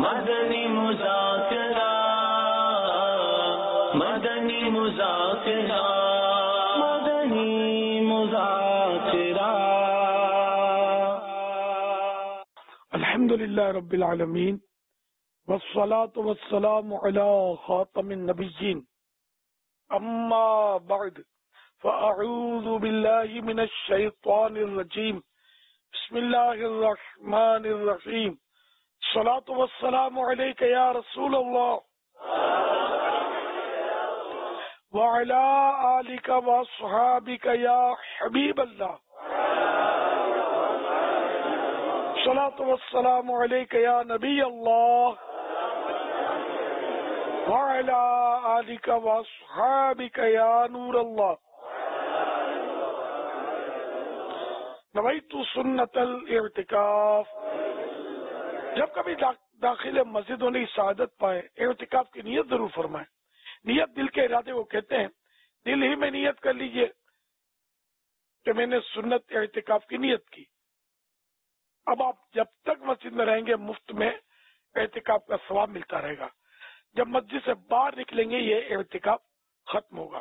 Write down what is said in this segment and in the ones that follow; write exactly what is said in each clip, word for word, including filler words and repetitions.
مدنی مذاکرہ مدنی مذاکرہ مدنی مذاکرہ. الحمدللہ رب العالمین والصلاة والسلام علی خاتم النبیین. اما بعد فاعوذ باللہ من الشیطان الرجیم. بسم اللہ الرحمن الرحیم. الصلاة والسلام علیک یا رسول اللہ وعلی آلک واصحابک یا حبیب اللہ. الصلاة والسلام علیک یا نبی اللہ وعلی آلک واصحابک یا نور اللہ. نویت سنت الاعتکاف. جب کبھی داخل مسجد ہونے کی سعادت پائے اعتکاف کی نیت ضرور فرمائیں. نیت دل کے ارادے کو کہتے ہیں. دل ہی میں نیت کر لیجئے کہ میں نے سنت اعتکاف کی نیت کی. اب آپ جب تک مسجد میں رہیں گے مفت میں اعتکاف کا ثواب ملتا رہے گا. جب مسجد سے باہر نکلیں گے یہ اعتکاف ختم ہوگا.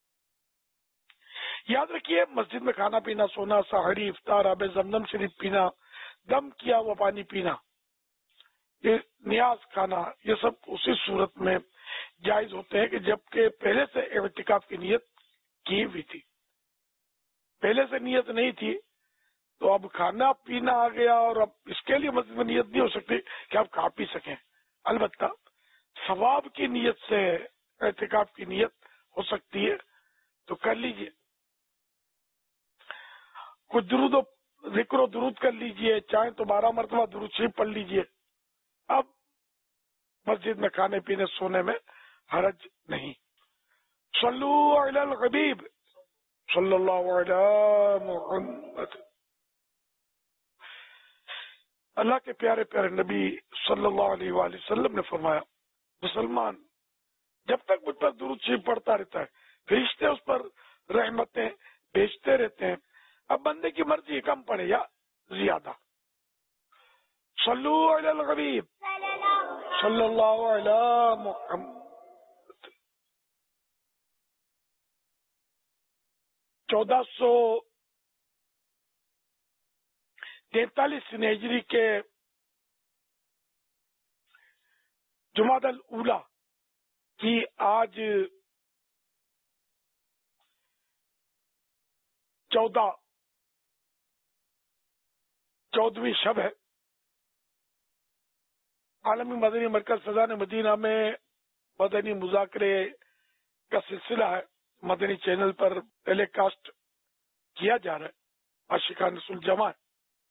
یاد رکھیے مسجد میں کھانا پینا، سونا، سحری، افطار، آب زمزم شریف پینا، دم کیا ہوا پانی پینا، یہ نیاز کھانا، یہ سب اسی صورت میں جائز ہوتے ہیں کہ جب کہ پہلے سے اعتکاف کی نیت کی ہوئی تھی. پہلے سے نیت نہیں تھی تو اب کھانا پینا آ گیا اور اب اس کے لیے مسجد میں نیت نہیں ہو سکتی کہ آپ کھا پی سکیں. البتہ ثواب کی نیت سے اعتکاف کی نیت ہو سکتی ہے تو کر لیجئے. کچھ درود و ذکر و درود کر لیجئے، چاہیں تو بارہ مرتبہ درود شریف پڑھ لیجئے. اب مسجد میں کھانے پینے سونے میں حرج نہیں. صلو علی الحبیب صلی اللہ علی محمد. اللہ کے پیارے پیارے نبی صلی اللہ علیہ وآلہ وسلم نے فرمایا مسلمان جب تک مجھ پر درود شریف پڑھتا رہتا ہے فرشتے اس پر رحمتیں بھیجتے رہتے ہیں. اب بندے کی مرضی کم پڑے یا زیادہ. صلو علی الحبیب صلی اللہ علی محمد. چودہ سو تینتالیس ہجری کے جمادی الاولیٰ کی آج چودہ چودہویں شب ہے. عالمی مدنی مرکز فیضان مدینہ میں مدنی مذاکرے کا سلسلہ ہے. مدنی چینل پر ٹیلی کاسٹ کیا جا رہا ہے. عاشقان رسول جمع ہے.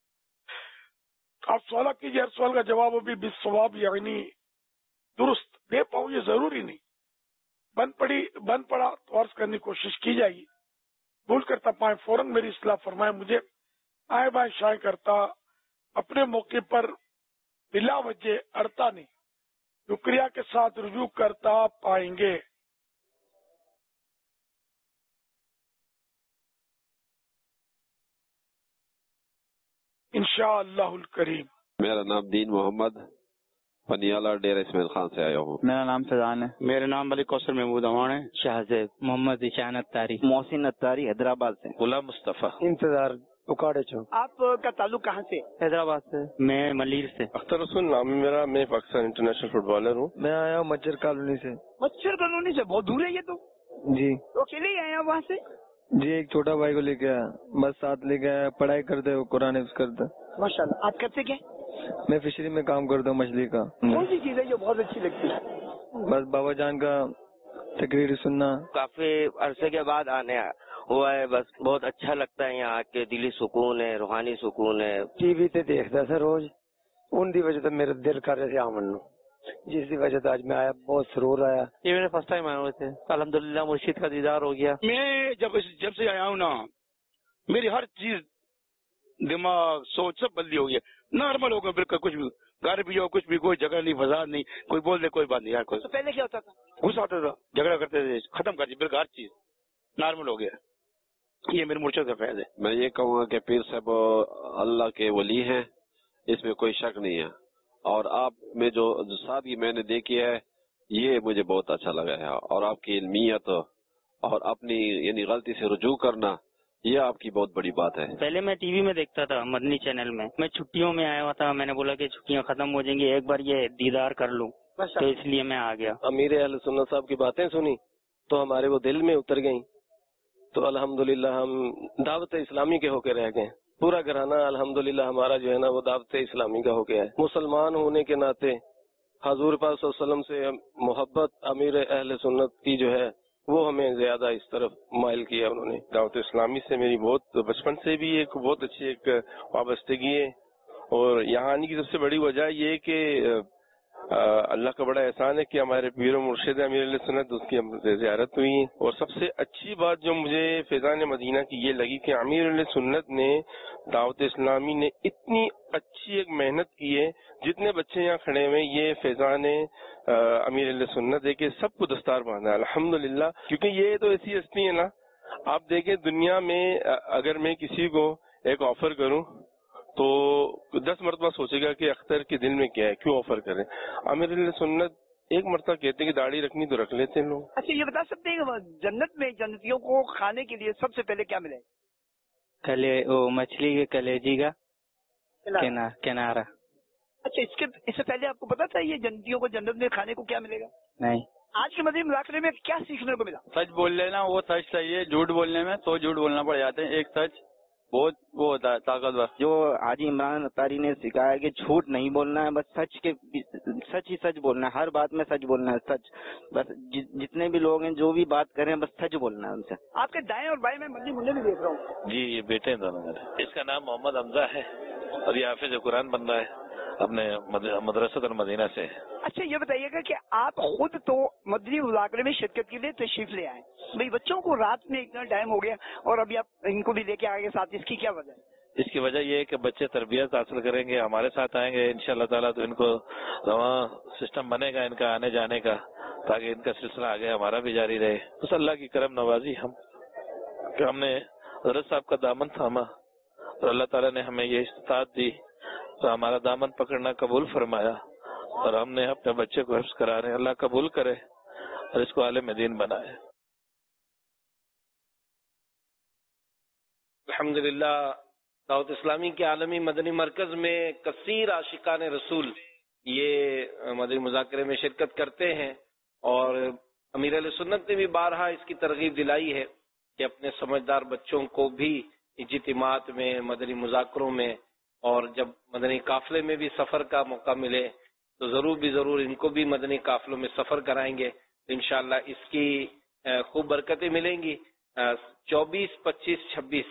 آپ سوال کیجیے، ہر سوال کا جواب ابھی بالصواب یعنی درست دے پاؤں یہ ضروری نہیں. بند پڑی بند پڑا تو عرض کرنے کی کوشش کی جائے گی. بھول کرتا پائیں فوراً میری اصلاح فرمائیں. مجھے آئے بائیں شائع کرتا اپنے موقع پر بلا وجہ اڑتا نہیں، شکریہ کے ساتھ رجوع کرتا پائیں گے. انشاءاللہ الکریم. میرا نام دین محمد پنیالہ ڈیرہ اسماعیل خان سے آیا ہوں. میرا نام فیضان ہے. میرا نام ملک کوثر محمود امان ہے. شہزیب محمد ذیشان اتاری. محسن اتاری حیدرآباد سے. غلام مصطفیٰ. انتظار اکاڑے چوک. آپ کا تعلق کہاں سے؟ حیدرآباد سے. میں ملیر سے. اختر رسول نام ہے میرا، میں پاکستان انٹرنیشنل فٹ بالر ہوں. میں آیا ہوں مچھر کالونی سے. مچھر کالونی سے بہت دور ہے یہ تو. جی. تو اکیلے ہی آئے ہیں وہاں سے؟ جی ایک چھوٹا بھائی کو لے کے آیا، بس ساتھ لے کے آیا. پڑھائی کرتے وہ قرآن حفظ کرتا. ماشاء اللہ. آپ کرتے کیا؟ میں فشری میں کام کرتا ہوں مچھلی کا. کون سی چیز ہے جو بہت اچھی لگتی ہے؟ بس بابا جان کا تقریر سننا. کافی عرصے کے بعد آنے ہوا ہے، بس بہت اچھا لگتا ہے یہاں کے. دلی سکون ہے، روحانی سکون ہے. ٹی وی تے دیکھتا سر روز، ان دی وجہ سے میرا دل کر رہے تھے آمن نو، جس کی وجہ سے آج میں آیا. بہت سرور آیا. یہ میرے فرسٹ ٹائم آئے ہوئے تھے. الحمدللہ مرشید کا دیدار ہو گیا. میں جب جب سے آیا ہوں نا میری ہر چیز دماغ سوچ سب بدلی ہو گئی. نارمل ہو گیا بالکل. کچھ بھی گھر بھی ہو، کچھ بھی، کوئی جگہ نہیں، فساد نہیں، کوئی بول دے کوئی بات نہیں. یار کوئی پہلے کیا ہوتا تھا؟ غصہ آتا تھا، جھگڑا کرتے تھے، ختم کر دی بالکل. ہر چیز نارمل ہو گیا. یہ میرے مرشد کا فیض ہے. میں یہ کہوں گا کہ پیر صاحب اللہ کے ولی ہیں، اس میں کوئی شک نہیں ہے. اور آپ میں جو جو سادگی میں نے دیکھی ہے یہ مجھے بہت اچھا لگا ہے، اور آپ کی علمیت اور اپنی یعنی غلطی سے رجوع کرنا یہ آپ کی بہت بڑی بات ہے۔ پہلے میں ٹی وی میں دیکھتا تھا مدنی چینل میں، میں چھٹیوں میں آیا ہوا تھا، میں نے بولا کہ چھٹیاں ختم ہو جائیں گی ایک بار یہ دیدار کر لوں، تو اس لیے میں آ گیا۔ امیر اہل سنت صاحب کی باتیں سنی تو ہمارے وہ دل میں اتر گئیں، تو الحمدللہ ہم دعوت اسلامی کے ہو کے رہ گئے۔ پورا گھرانہ الحمدللہ ہمارا جو ہے نا وہ دعوت اسلامی کا ہو گیا ہے۔ مسلمان ہونے کے ناطے حضور پاک صلی اللہ علیہ وسلم سے محبت امیر اہل سنت کی جو ہے وہ ہمیں زیادہ اس طرف مائل کیا انہوں نے۔ دعوت اسلامی سے میری بہت بچپن سے بھی ایک بہت اچھی ایک وابستگی ہے، اور یہاں آنے کی سب سے بڑی وجہ یہ ہے کہ اللہ کا بڑا احسان ہے کہ ہمارے پیر و مرشد امیر علیہ سنت اس کی زیارت ہوئی ہے۔ اور سب سے اچھی بات جو مجھے فیضان مدینہ کی یہ لگی کہ امیر علیہ سنت نے دعوت اسلامی نے اتنی اچھی ایک محنت کی ہے، جتنے بچے یہاں کھڑے ہوئے یہ فیضان امیر علیہ سنت ہے کہ سب کو دستار باندھا ہے الحمدللہ، کیونکہ یہ تو ایسی ہستی ہے نا، آپ دیکھیں دنیا میں اگر میں کسی کو ایک آفر کروں تو دس مرتبہ سوچے گا کہ اختر کے دل میں کیا ہے، کیوں آفر کریں۔ امیر علیہ سنت ایک مرتبہ کہتے ہیں کہ داڑھی رکھنی تو رکھ لیتے ہیں لوگ۔ اچھا یہ بتا سکتے ہیں کہ جنت میں جنتیوں کو کھانے کے لیے سب سے پہلے کیا ملے؟ کلے وہ مچھلی کے کلیجی کا کنارا۔ اچھا اس کے اس سے پہلے آپ کو پتا تھا یہ جنتیوں کو جنت میں کھانے کو کیا ملے گا؟ نہیں۔ آج کے مدنی مذاکرے میں کیا سیکھنے کو ملا؟ سچ بول لینا وہ سچ صحیح ہے، جھوٹ بولنے میں تو جھوٹ بولنا پڑ جاتے ہیں۔ ایک سچ بہت وہ ہوتا ہے طاقتور۔ جو حاجی عمران اطاری نے سکھایا کہ جھوٹ نہیں بولنا ہے، بس سچ کے سچ ہی سچ بولنا ہے، ہر بات میں سچ بولنا ہے، سچ بس جتنے بھی لوگ ہیں جو بھی بات کریں بس سچ بولنا ہے ان سے۔ آپ کے دائیں اور بائیں میں مدنی منڈے بھی دیکھ رہا ہوں۔ جی یہ بیٹے ہیں دونوں میرے، اس کا نام محمد حمزہ ہے اور یہ حافظ قرآن بن رہا ہے اپنے مدرسۃ المدینہ سے۔ اچھا یہ بتائیے گا کہ آپ خود تو مدنی مذاکرے میں شرکت کے لیے تشریف لے آئے، بھائی بچوں کو رات میں اتنا ٹائم ہو گیا اور ابھی آپ ان کو بھی لے کے آگے ساتھ، اس کی کیا وجہ ہے؟ اس کی وجہ یہ ہے کہ بچے تربیت حاصل کریں گے، ہمارے ساتھ آئیں گے انشاءاللہ تعالیٰ، تو ان کو رواں سسٹم بنے گا ان کا آنے جانے کا، تاکہ ان کا سلسلہ آگے ہمارا بھی جاری رہے۔ بس اللہ کی کرم نوازی ہم کہ ہم نے حضرت صاحب کا دامن تھاما اور اللہ تعالیٰ نے ہمیں یہ استطاعت دی تو ہمارا دامن پکڑنا قبول فرمایا، اور ہم نے اپنے بچے کو حفظ کرا رہے ہیں۔ اللہ قبول کرے اور اس کو عالم دین بنائے۔ الحمدللہ دعوت اسلامی کے عالمی مدنی مرکز میں کثیر عاشقان رسول یہ مدنی مذاکرے میں شرکت کرتے ہیں، اور امیر علیہ سنت نے بھی بارہا اس کی ترغیب دلائی ہے کہ اپنے سمجھدار بچوں کو بھی اجتماعات میں مدنی مذاکروں میں اور جب مدنی قافلے میں بھی سفر کا موقع ملے تو ضرور بھی ضرور ان کو بھی مدنی قافلوں میں سفر کرائیں گے، انشاءاللہ اس کی خوب برکتیں ملیں گی۔ چوبیس پچیس چھبیس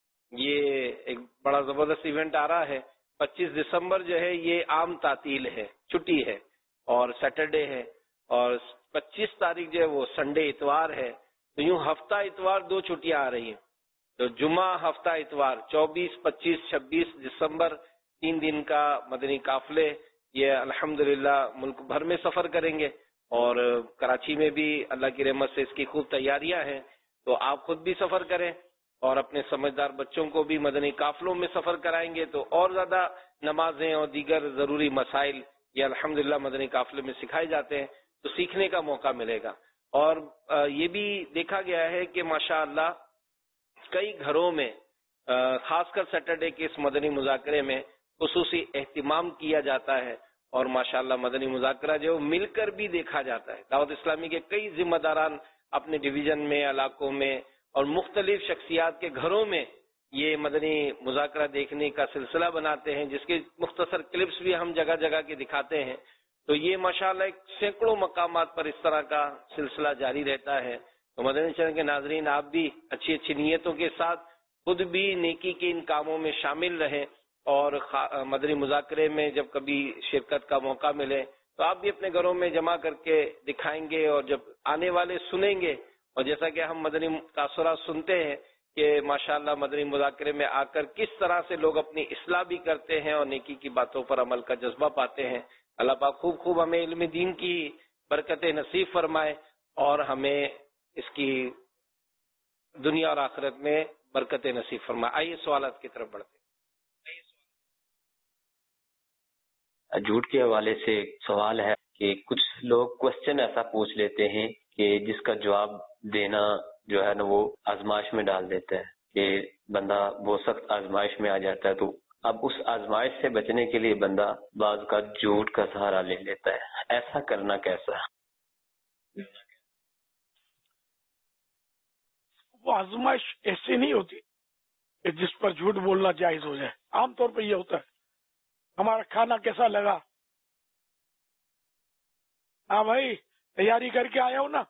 یہ ایک بڑا زبردست ایونٹ آ رہا ہے۔ پچیس دسمبر جو ہے یہ عام تعطیل ہے، چھٹی ہے اور سیٹرڈے ہے، اور پچیس تاریخ جو ہے وہ سنڈے اتوار ہے، تو یوں ہفتہ اتوار دو چھٹیاں آ رہی ہیں، تو جمعہ ہفتہ اتوار چوبیس پچیس چھبیس دسمبر تین دن کا مدنی قافلے یہ الحمدللہ ملک بھر میں سفر کریں گے، اور کراچی میں بھی اللہ کی رحمت سے اس کی خوب تیاریاں ہیں، تو آپ خود بھی سفر کریں اور اپنے سمجھدار بچوں کو بھی مدنی قافلوں میں سفر کرائیں گے تو اور زیادہ نمازیں اور دیگر ضروری مسائل یہ الحمدللہ مدنی قافلے میں سکھائے جاتے ہیں، تو سیکھنے کا موقع ملے گا۔ اور یہ بھی دیکھا گیا ہے کہ ماشاءاللہ کئی گھروں میں خاص کر سیٹرڈے کے اس مدنی مذاکرے میں خصوصی اہتمام کیا جاتا ہے، اور ماشاءاللہ مدنی مذاکرہ جو مل کر بھی دیکھا جاتا ہے۔ دعوت اسلامی کے کئی ذمہ داران اپنے ڈویژن میں، علاقوں میں اور مختلف شخصیات کے گھروں میں یہ مدنی مذاکرہ دیکھنے کا سلسلہ بناتے ہیں، جس کے مختصر کلپس بھی ہم جگہ جگہ کے دکھاتے ہیں، تو یہ ماشاءاللہ ایک سینکڑوں مقامات پر اس طرح کا سلسلہ جاری رہتا ہے۔ تو مدنی چینل کے ناظرین آپ بھی اچھی اچھی نیتوں کے ساتھ خود بھی نیکی کے ان کاموں میں شامل رہیں، اور مدنی مذاکرے میں جب کبھی شرکت کا موقع ملے تو آپ بھی اپنے گھروں میں جمع کر کے دکھائیں گے، اور جب آنے والے سنیں گے، اور جیسا کہ ہم مدنی تاثرات سنتے ہیں کہ ماشاءاللہ مدنی مذاکرے میں آ کر کس طرح سے لوگ اپنی اصلاح بھی کرتے ہیں اور نیکی کی باتوں پر عمل کا جذبہ پاتے ہیں۔ اللہ پاک خوب خوب ہمیں علم دین کی برکتیں نصیب فرمائے اور ہمیں اس کی دنیا اور آخرت میں برکتیں نصیب فرمائے۔ آئیے سوالات کی طرف بڑھتے ہیں۔ جھوٹ کے حوالے سے سوال ہے کہ کچھ لوگ کوشچن ایسا پوچھ لیتے ہیں کہ جس کا جواب دینا جو ہے نا وہ آزمائش میں ڈال دیتا ہے کہ بندہ بہت سخت آزمائش میں آ جاتا ہے. تو اب اس آزمائش سے بچنے کے لیے بندہ بعض کا جھوٹ کا سہارا لے لیتا ہے. ایسا کرنا کیسا؟ وہ آزمائش ایسی نہیں ہوتی کہ جس پر جھوٹ بولنا جائز ہو جائے. عام طور پہ یہ ہوتا ہے ہمارا کھانا کیسا لگا, ہاں بھائی تیاری کر کے آیا ہو نا,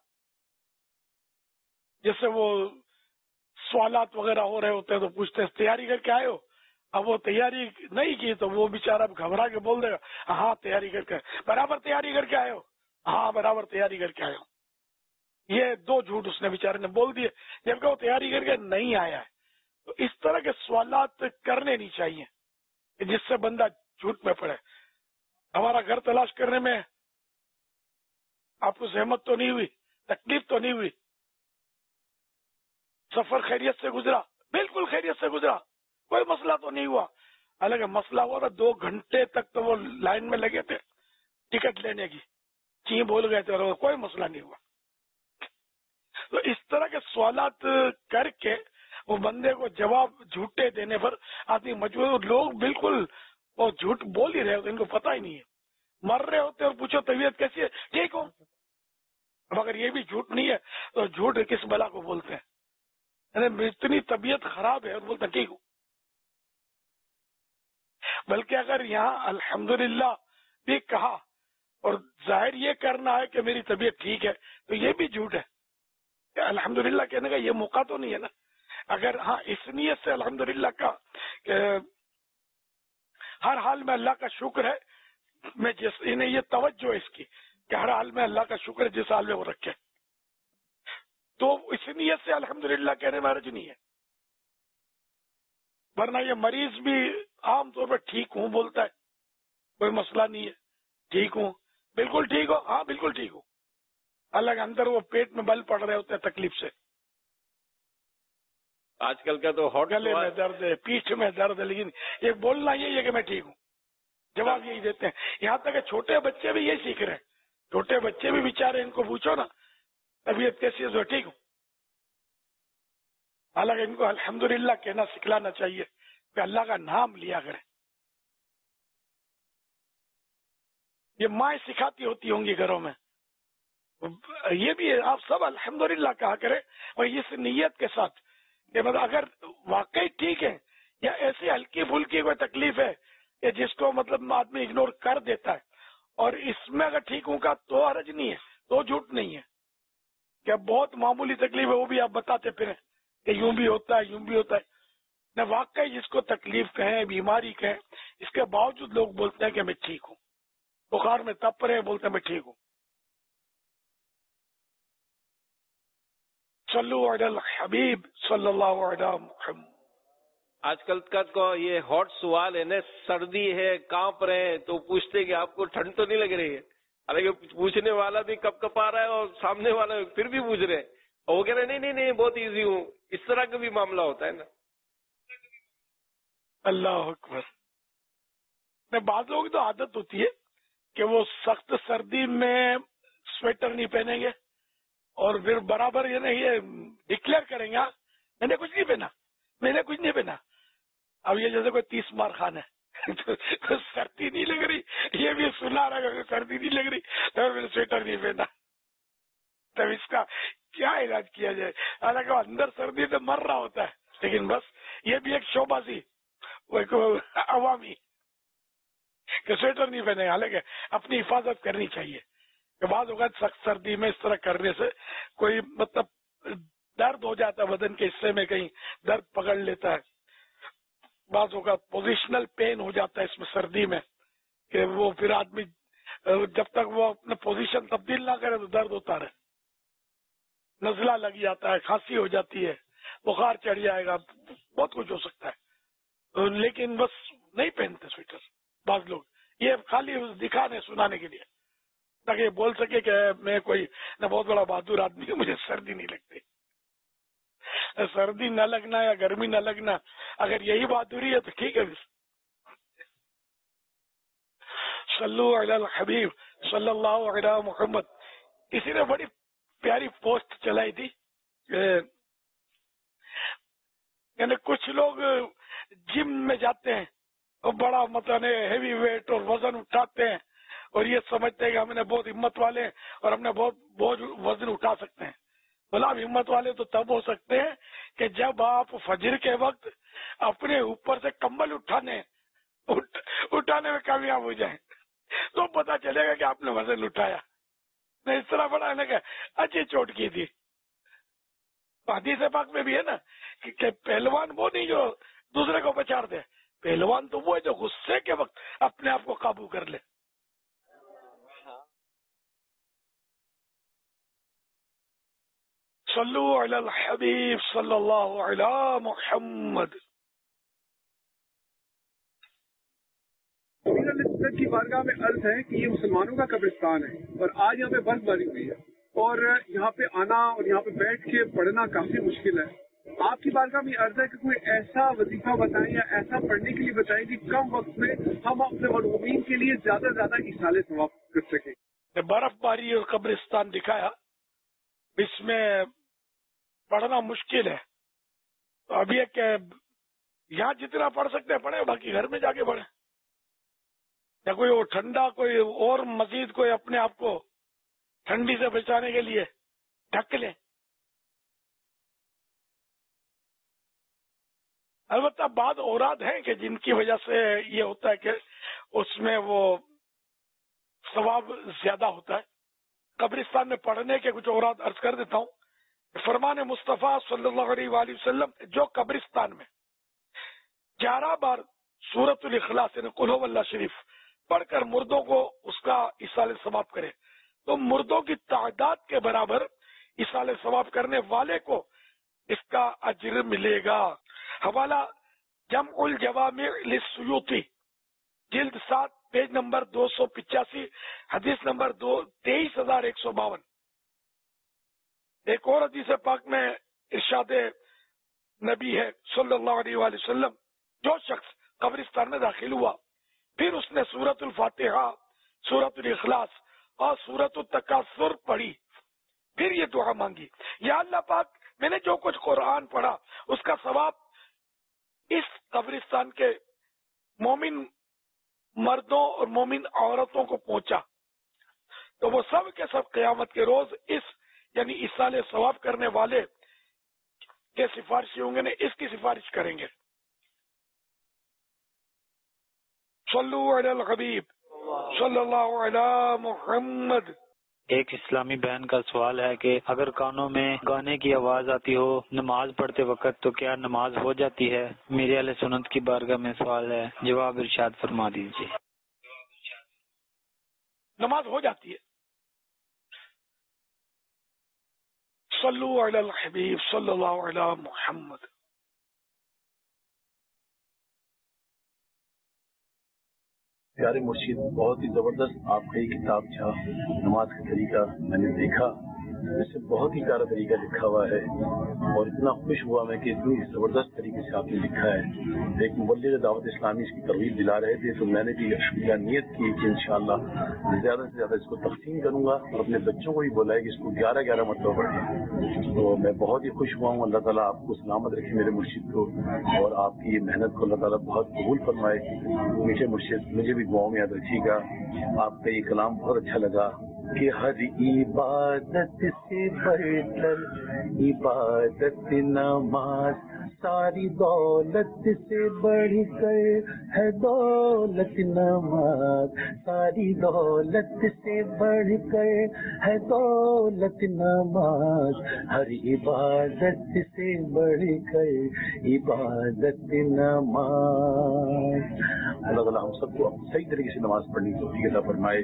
جیسے وہ سوالات وغیرہ ہو رہے ہوتے ہیں تو پوچھتے ہیں تیاری کر کے آئے ہو. اب وہ تیاری نہیں کی تو وہ بیچارہ گھبرا کے بول دے گا ہاں تیاری کر کے, برابر تیاری کر کے آئے ہو, ہاں برابر تیاری کر کے آئے ہو. یہ دو جھوٹ اس نے بیچارے نے بول دیے جبکہ وہ تیاری کر کے نہیں آیا ہے. تو اس طرح کے سوالات کرنے نہیں چاہیے کہ جس سے بندہ جھوٹ میں پڑے. ہمارا گھر تلاش کرنے میں آپ کو زحمت تو نہیں ہوئی, تکلیف تو نہیں ہوئی, سفر خیریت سے گزرا؟ بالکل خیریت سے گزرا, کوئی مسئلہ تو نہیں ہوا. حالانکہ مسئلہ ہوا تھا, دو گھنٹے تک تو وہ لائن میں لگے تھے ٹکٹ لینے کی, چی بول گئے تھے اور کوئی مسئلہ نہیں ہوا. تو اس طرح کے سوالات کر کے وہ بندے کو جواب جھوٹے دینے پر آدمی مجبور. لوگ بالکل وہ جھوٹ بول ہی رہے ہوتے, ان کو پتہ ہی نہیں ہے, مر رہے ہوتے اور پوچھو طبیعت کیسی ہے, ٹھیک ہو. اب اگر یہ بھی جھوٹ نہیں ہے تو جھوٹ کس بلا کو بولتے ہیں؟ یعنی اتنی طبیعت خراب ہے اور بولتے ہیں ٹھیک ہو. بلکہ اگر یہاں الحمدللہ بھی کہا اور ظاہر یہ کرنا ہے کہ میری طبیعت ٹھیک ہے تو یہ بھی جھوٹ ہے. الحمدللہ کہنے کا یہ موقع تو نہیں ہے نا. اگر ہاں اس نیت سے الحمدللہ کا کہ ہر حال میں اللہ کا شکر ہے, میں جس انہیں یہ توجہ ہے اس کی کہ ہر حال میں اللہ کا شکر ہے جس حال میں وہ رکھے, تو اس نیت سے الحمدللہ کہنے میں حرج نہیں ہے. ورنہ یہ مریض بھی عام طور پر ٹھیک ہوں بولتا ہے, کوئی مسئلہ نہیں ہے, ٹھیک ہوں, بالکل ٹھیک ہو, ہاں بالکل ٹھیک ہوں. اللہ کے اندر وہ پیٹ میں بل پڑ رہے ہوتے ہیں تکلیف سے, آج کل کا تو ہاٹ گلے میں درد ہے, پیٹھ میں درد ہے, لیکن یہ بولنا یہ ہے کہ میں ٹھیک ہوں, جواب یہی دیتے ہیں. یہاں تک کہ چھوٹے بچے بھی یہی سیکھ رہے ہیں. چھوٹے بچے بھی بیچارے, ان کو پوچھو نا طبیعت کیسی ہے, ٹھیک ہوں. حالانکہ ان کو الحمدللہ کہنا سکھلانا چاہیے کہ اللہ کا نام لیا کریں. یہ مائیں سکھاتی ہوتی ہوں گی گھروں میں, یہ بھی آپ سب الحمدللہ کہا کریں, اور اس نیت کے ساتھ کہ مطلب اگر واقعی ٹھیک ہے یا ایسی ہلکی پھلکی کوئی تکلیف ہے کہ جس کو مطلب آدمی اگنور کر دیتا ہے, اور اس میں اگر ٹھیک ہوں کا تو حرج نہیں ہے, تو جھوٹ نہیں ہے. کہ بہت معمولی تکلیف ہے وہ بھی آپ بتاتے پھریں کہ یوں بھی ہوتا ہے یوں بھی ہوتا ہے. نہ واقعی جس کو تکلیف کہیں, بیماری کہیں, اس کے باوجود لوگ بولتے ہیں کہ میں ٹھیک ہوں, بخار میں تپ رہے بولتے ہیں میں ٹھیک ہوں. صلو علی الحبیب صلی اللہ علیہ محمد. آج کل کا تو یہ ہاٹ سوال ہے نا, سردی ہے, کانپ رہے ہیں, تو پوچھتے کہ آپ کو ٹھنڈ تو نہیں لگ رہی ہے. حالانکہ پوچھنے والا بھی کپ کپ آ رہا ہے اور سامنے والا پھر بھی پوچھ رہے ہیں, اور وہ کہہ رہے ہیں نہیں نہیں نہیں بہت ایزی ہوں. اس طرح کا بھی معاملہ ہوتا ہے نا. اللہ اکبر. بعض لوگوں کی تو عادت ہوتی ہے کہ وہ سخت سردی میں سویٹر نہیں پہنیں گے اور پھر برابر یہ نہیں یہ ڈکلیئر کریں گے میں نے کچھ نہیں پہنا, میں نے کچھ نہیں پہنا. اب یہ جیسے کوئی تیس مار خان ہے سردی نہیں لگ رہی, یہ بھی سنا رہا ہے سردی نہیں لگ رہی تو میں نے سویٹر نہیں پہنا. تب اس کا کیا علاج کیا جائے؟ حالانکہ وہ اندر سردی سے مر رہا ہوتا ہے, لیکن بس یہ بھی ایک شعبہ سی عوامی کہ سویٹر نہیں پہنے. حالانکہ اپنی حفاظت کرنی چاہیے کہ بعض اوقات سخت سردی میں اس طرح کرنے سے کوئی مطلب درد ہو جاتا ہے بدن کے حصے میں, کہیں درد پکڑ لیتا ہے. بعض اوقات پوزیشنل پین ہو جاتا ہے اس میں سردی میں کہ وہ پھر آدمی جب تک وہ اپنا پوزیشن تبدیل نہ کرے تو درد ہوتا رہے, نزلہ لگ جاتا ہے, کھانسی ہو جاتی ہے, بخار چڑھ جائے گا, بہت کچھ ہو سکتا ہے. لیکن بس نہیں پہنتے سویٹر بعض لوگ, یہ خالی دکھانے سنانے کے لیے تاکہ یہ بول سکے کہ میں کوئی نہ بہت بڑا بہادر آدمی ہوں, مجھے سردی نہیں لگتی. سردی نہ لگنا یا گرمی نہ لگنا اگر یہی بہادری ہے تو ٹھیک ہے. सल्लु अलल हबीब सल्लल्लाहु अलैहि मुहम्मद, किसी ने बड़ी प्यारी पोस्ट चलाई थी। यानी कुछ लोग जिम में जाते हैं और बड़ा मतलब हेवी वेट और वजन उठाते हैं और ये समझते हैं कि हमने बहुत हिम्मत वाले हैं और हमने बहुत बोझ वजन उठा सकते हैं। बोला आप हिम्मत वाले तो तब हो सकते हैं कि जब आप फजर के वक्त अपने ऊपर से कंबल उठाने उठ, उठाने में कामयाब हो जाए, तो पता चलेगा कि आपने वजन उठाया। नहीं इस तरह बड़ा है ना कि अच्छी चोट की थी। हदीस पाक में भी है ना कि, कि पहलवान वो नहीं जो दूसरे को पछाड़ दे, पहलवान तो वो है जो गुस्से के वक्त अपने आप को काबू कर ले। सल्लु अलल हबीब सल्लल्लाहु अलैहि मुहम्मद। की बारगाह में अर्ज है कि ये मुसलमानों का कब्रिस्तान है और आज यहाँ पे बर्फबारी हुई है और यहाँ पे आना और यहाँ पे बैठ के पढ़ना काफी मुश्किल है। आपकी बारगाह में अर्ज है कि कोई ऐसा वजीफा बताएं या ऐसा पढ़ने के लिए बताएं कि कम वक्त में हम अपने मरहूमीन के लिए ज्यादा ज्यादा इसाले सवाब कर सकें। बर्फबारी और कब्रिस्तान दिखाया, इसमें पढ़ना मुश्किल है। तो अभी एक यहाँ जितना पढ़ सकते हैं पढ़े, बाकी घर में जाके पढ़े, या कोई वो ठंडा कोई और मजीद कोई अपने आप को ठंडी से बचाने के लिए ढक ले। अलबत्ता बाद औरात हैं कि जिनकी वजह से ये होता है कि उसमें वो सवाब ज्यादा होता है। कब्रिस्तान में पढ़ने के कुछ औरात अर्ज कर देता हूँ। फरमान मुस्तफा सल्लल्लाहु अलैहि वसल्लम, जो कब्रिस्तान में ग्यारह बार सूरतुल इखलास यानी कुल हुवल्लाह शरीफ पढ़कर मुर्दों को उसका इसाले सवाब करे, तो मुर्दों की तादाद के बराबर इसाले सवाब करने वाले को इसका अज्र मिलेगा। हवाला जमउल जवामी लिस्सुयूती, जिल्द सात, पेज नंबर दो सौ पिचासी, हदीस नंबर दो तेईस हजार एक सौ बावन। एक और हदीस पाक में इरशाद नबी है सल्लल्लाहु अलैहि वसल्लम, जो शख्स कब्रिस्तान में दाखिल हुआ फिर उसने सूरतुल फातिहा, सूरतुल इखलास और सूरतुल तकासुर पढ़ी, फिर ये दुआ मांगी, या अल्लाह पाक मैंने जो कुछ कुरान पढ़ा उसका सवाब इस कब्रिस्तान के मोमिन मर्दों और मोमिन औरतों को पहुंचा, तो वो सब के सब क़यामत के रोज इस यानी इसाले सवाब करने वाले के सिफारिशी होंगे ने इसकी सिफारिश करेंगे। सल्लु अलल हबीब सल्लल्लाहु अलैहि मुहम्मद। एक इस्लामी बहन का सवाल है कि अगर कानों में गाने की आवाज आती हो नमाज पढ़ते वक्त तो क्या नमाज हो जाती है? मेरे अहले सुन्नत की बारगाह में सवाल है, जवाब इरशाद फरमा दीजिए। नमाज हो जाती है। सल्लु अलल हबीब सल्लल्लाहु अलैहि मुहम्मद। प्यारे मुर्शिद, बहुत ही जबरदस्त आपका ये किताब था नमाज का तरीका मैंने देखा, इससे बहुत ही प्यारा तरीका लिखा हुआ है और इतना खुश हुआ मैं कि इतनी जबरदस्त तरीके से आपने लिखा है। एक मुबल्लिग दावत इस्लामी इसकी तरगीब दिला रहे थे, तो मैंने भी शुक्रिया नियत की कि इंशाअल्लाह ज्यादा से ज्यादा इसको तक़सीम करूंगा और अपने बच्चों को भी बोला है कि इसको ग्यारह ग्यारह मतलब पढ़े। तो मैं बहुत ही खुश हुआ हूँ। अल्लाह ताला आपको सलामत रखे मेरे मुर्शिद को, और आपकी ये मेहनत को अल्लाह ताला बहुत कबूल फरमाए। मीठे मुर्शिद, मुझे भी दुआओं में याद रखिएगा। आपका ये कलाम बहुत अच्छा लगा कि हर इबादत से बढ़कर इबादत नमाज, सारी दौलत से बढ़कर है दौलत नमाज, सारी दौलत से बढ़कर है दौलत नमाज, हर इबादत से बढ़कर इबादत नमाज। अल्लाह ताला हम सबको सही तरीके से नमाज पढ़ने की तौफीक अता फरमाए।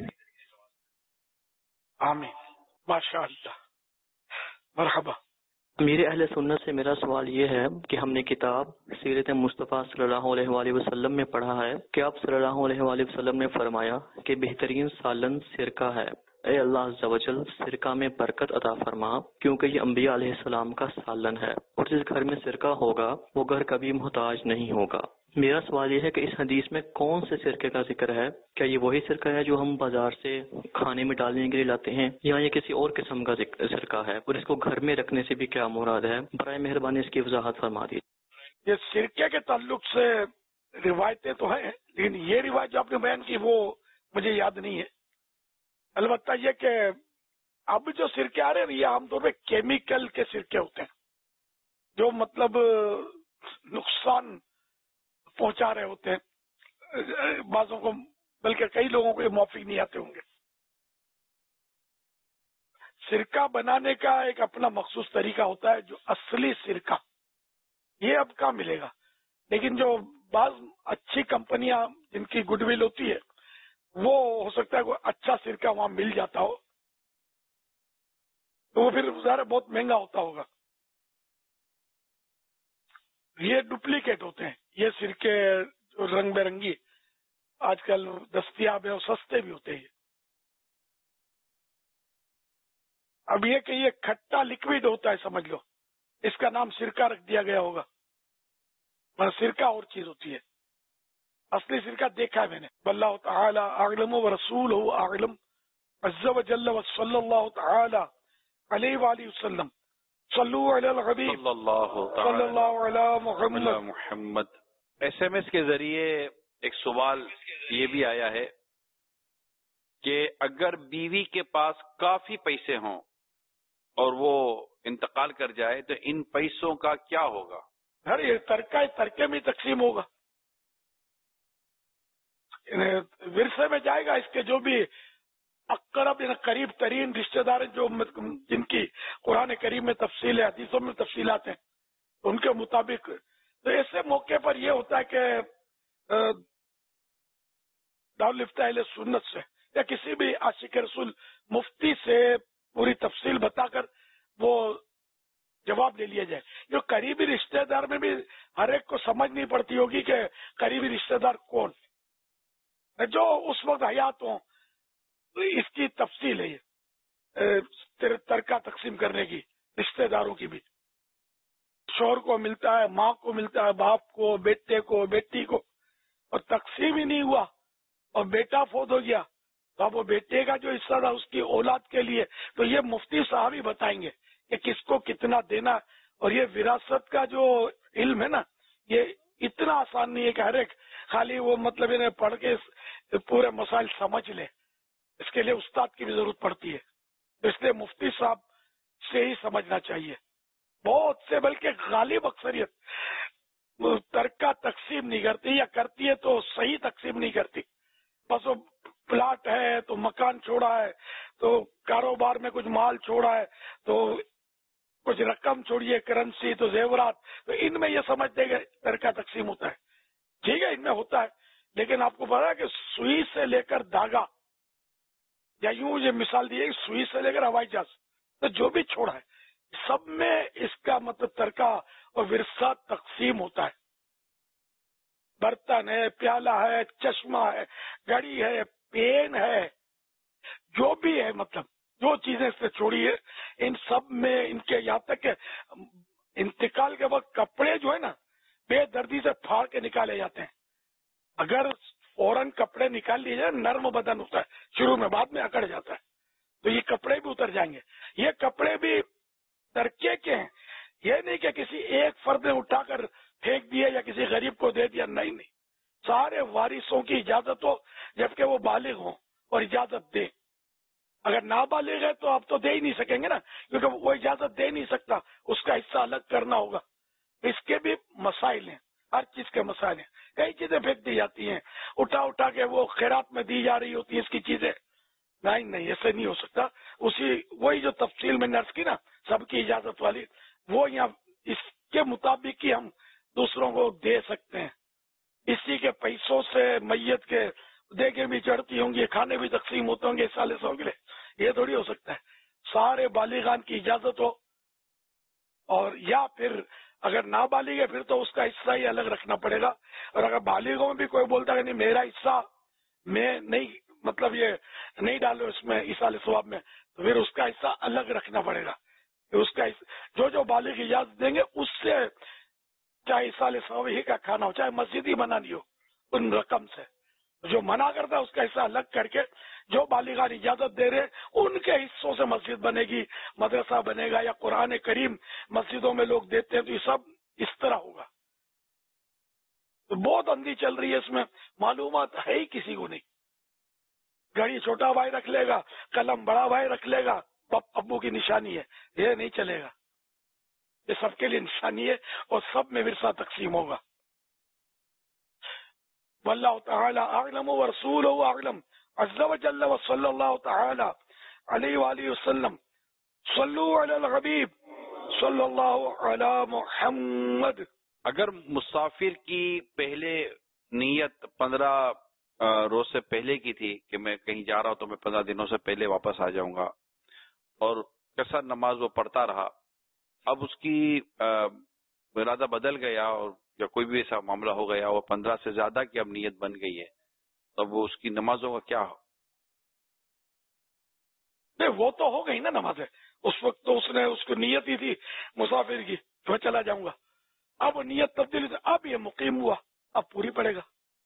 आमीन। माशाअल्लाह, मरहबा। मेरे अहले सुन्नत से मेरा सवाल ये है कि हमने किताब सीरत मुस्तफ़ा सल्लल्लाहु अलैहि वसल्लम में पढ़ा है कि आप सल्लल्लाहु अलैहि वसल्लम ने फरमाया कि बेहतरीन सालन सिरका है। ए अल्लाह अज़्ज़ा वजल, सिरका में बरकत अता फरमा, क्योंकि ये अंबिया अलैहिस्सलाम का सालन है और जिस घर में सिरका होगा वो घर कभी मुहताज नहीं होगा। میرا سوال یہ ہے کہ اس حدیث میں کون سے سرکے کا ذکر ہے؟ کیا یہ وہی سرکہ ہے جو ہم بازار سے کھانے میں ڈالنے کے لیے لاتے ہیں، یا یہ کسی اور قسم کا سرکہ ہے، اور اس کو گھر میں رکھنے سے بھی کیا مراد ہے؟ برائے مہربانی اس کی وضاحت فرما دیجیے۔ یہ سرکے کے تعلق سے روایتیں تو ہیں، لیکن یہ روایت جو آپ نے بیان کی وہ مجھے یاد نہیں ہے۔ البتہ یہ کہ اب جو سرکے آ رہے ہیں یہ عام طور پہ کیمیکل کے سرکے ہوتے ہیں جو مطلب نقصان پہنچا رہے ہوتے ہیں، بعضوں کو بلکہ کئی لوگوں کو یہ موافق نہیں آتے ہوں گے۔ سرکہ بنانے کا ایک اپنا مخصوص طریقہ ہوتا ہے، جو اصلی سرکہ یہ اب کہاں ملے گا، لیکن جو بعض اچھی کمپنیاں جن کی گڈ ول ہوتی ہے وہ ہو سکتا ہے کوئی اچھا سرکہ وہاں مل جاتا ہو، تو وہ پھر ظاہر بہت مہنگا ہوتا ہوگا۔ یہ ڈپلیکیٹ ہوتے ہیں، یہ سرکے جو رنگ برنگی آج کل دستیاب ہے اور سستے بھی ہوتے ہیں۔ اب یہ کہ یہ کھٹا لکوڈ ہوتا ہے سمجھ لو، اس کا نام سرکہ رکھ دیا گیا ہوگا، مگر سرکہ اور چیز ہوتی ہے۔ اصلی سرکہ دیکھا ہے میں نے۔ واللہ تعالی اعلم ورسولہ اعلم عز وجل وصلی اللہ تعالی علیہ وآلہ وسلم۔ صلو علی الحبیب صلی اللہ صلی اللہ علی Muhammad Muhammad. S M S کے ذریعے ایک سوال یہ بھی آیا ہے کہ اگر بیوی کے پاس کافی پیسے ہوں اور وہ انتقال کر جائے تو ان پیسوں کا کیا ہوگا؟ ارے یہ ترکہ ترکے میں تقسیم ہوگا، ورثے میں جائے گا۔ اس کے جو بھی اقرب یعنی قریب ترین رشتہ دار ہیں، جو جن کی قرآن کریم میں تفصیل ہے، حدیثوں میں تفصیلات ہیں، ان کے مطابق تو ایسے موقع پر یہ ہوتا ہے کہ دارالفتہ اہل سنت سے یا کسی بھی عاشق رسول مفتی سے پوری تفصیل بتا کر وہ جواب لے لیا جائے۔ جو قریبی رشتہ دار میں بھی ہر ایک کو سمجھ نہیں پڑتی ہوگی کہ قریبی رشتہ دار کون، جو اس وقت حیات ہوں، اس کی تفصیل ہے یہ ترکہ تقسیم کرنے کی، رشتہ داروں کی بھی۔ شوہر کو ملتا ہے، ماں کو ملتا ہے، باپ کو، بیٹے کو، بیٹی کو، اور تقسیم ہی نہیں ہوا اور بیٹا فوت ہو گیا تو اب وہ بیٹے کا جو حصہ تھا اس کی اولاد کے لیے، تو یہ مفتی صاحب ہی بتائیں گے کہ کس کو کتنا دینا۔ اور یہ وراثت کا جو علم ہے نا، یہ اتنا آسان نہیں ہے کہ ہر ایک خالی وہ مطلب انہیں پڑھ کے پورے مسائل سمجھ لے، اس کے لیے استاد کی بھی ضرورت پڑتی ہے، اس لیے مفتی صاحب سے ہی سمجھنا چاہیے۔ بہت سے بلکہ غالب اکثریت ترکہ تقسیم نہیں کرتی، یا کرتی ہے تو صحیح تقسیم نہیں کرتی، بس وہ پلاٹ ہے تو مکان چھوڑا ہے تو کاروبار میں کچھ مال چھوڑا ہے تو کچھ رقم چھوڑی ہے، کرنسی تو زیورات، تو ان میں یہ سمجھتے کہ ترکہ تقسیم ہوتا ہے۔ ٹھیک ہے، ان میں ہوتا ہے، لیکن آپ کو پتا ہے کہ سوئی سے لے کر دھاگا، یا یوں یہ مثال دی ہے کہ سوئی سے لے کر ہوائی جہاز، تو جو بھی چھوڑا ہے سب میں اس کا مطلب ترکہ اور ورثہ تقسیم ہوتا ہے۔ برتن ہے، پیالہ ہے، چشمہ ہے، گھڑی ہے، پین ہے، جو بھی ہے، مطلب جو چیزیں اس نے چھوڑی ہے، ان سب میں ان کے یہاں تک کہ انتقال کے وقت کپڑے جو ہے نا بے دردی سے پھاڑ کے نکالے جاتے ہیں۔ اگر فوراً کپڑے نکال لیے جائے، نرم بدن ہوتا ہے شروع میں، بعد میں اکڑ جاتا ہے، تو یہ کپڑے بھی اتر جائیں گے۔ یہ کپڑے بھی ترکے کے ہیں، یہ نہیں کہ کسی ایک فرد نے اٹھا کر پھینک دیا یا کسی غریب کو دے دیا، نہیں نہیں، سارے وارثوں کی اجازت ہو جبکہ وہ بالغ ہوں اور اجازت دے۔ اگر نابالغ ہے تو آپ تو دے ہی نہیں سکیں گے نا، کیونکہ وہ اجازت دے نہیں سکتا، اس کا حصہ الگ کرنا ہوگا۔ اس کے بھی مسائل ہیں، ہر چیز کے مسائل ہیں، کئی چیزیں پھینک دی جاتی ہیں، اٹھا اٹھا کے وہ خیرات میں دی جا رہی ہوتی ہیں اس کی چیزیں، نہیں نہیں ایسے نہیں ہو سکتا۔ اسی وہی جو تفصیل میں نرس کی نا سب کی اجازت والی، وہ یہاں اس کے مطابق ہی ہم دوسروں کو دے سکتے ہیں۔ اسی کے پیسوں سے میت کے دیگیں بھی چڑھتی ہوں گی، کھانے بھی تقسیم ہوتے ہوں گے سالے سو کے لیے، یہ تھوڑی ہو سکتا ہے۔ سارے بالغان کی اجازت ہو، اور یا پھر اگر نابالغ ہے پھر تو اس کا حصہ ہی الگ رکھنا پڑے گا، اور اگر بالغوں میں بھی کوئی بولتا ہے کہ نہیں میرا حصہ میں نہیں، مطلب یہ نہیں ڈالو اس میں ایصال ثواب میں، تو پھر اس کا حصہ الگ رکھنا پڑے گا۔ اس کا جو جو بالغ اجازت دیں گے اس سے چاہے سال سوی کا کھانا ہو، چاہے مسجد ہی بنانی ہو، ان رقم سے جو منع کرتا ہے اس کا حصہ الگ کر کے جو بالغان اجازت دے رہے ان کے حصوں سے مسجد بنے گی، مدرسہ بنے گا، یا قرآن کریم مسجدوں میں لوگ دیتے ہیں، تو یہ سب اس طرح ہوگا. تو بہت اندھی چل رہی ہے اس میں، معلومات ہے ہی کسی کو نہیں. گھڑی چھوٹا بھائی رکھ لے گا، قلم بڑا بھائی رکھ لے گا، ابو کی نشانی ہے، یہ نہیں چلے گا. یہ سب کے لیے نشانی ہے اور سب میں ورثہ تقسیم ہوگا. واللہ تعالی اعلم ورسولہ اعلم عز وجل وصلی اللہ تعالی علیہ وآلہ وسلم. صلو علی الحبیب صلی اللہ علی محمد. اگر مسافر کی پہلے نیت پندرہ روز سے پہلے کی تھی کہ میں کہیں جا رہا ہوں تو میں پندرہ دنوں سے پہلے واپس آ جاؤں گا، اور کیسا نماز وہ پڑھتا رہا، اب اس کی ارادہ بدل گیا اور یا کوئی بھی ایسا معاملہ ہو گیا، وہ پندرہ سے زیادہ کی اب نیت بن گئی ہے، تب وہ اس کی نمازوں کا کیا ہو؟ نہیں، وہ تو ہو گئی نا نمازیں. اس وقت تو اس نے اس کو نیت ہی تھی مسافر کی میں چلا جاؤں گا. اب نیت تبدیل، اب یہ مقیم ہوا، اب پوری پڑے گا.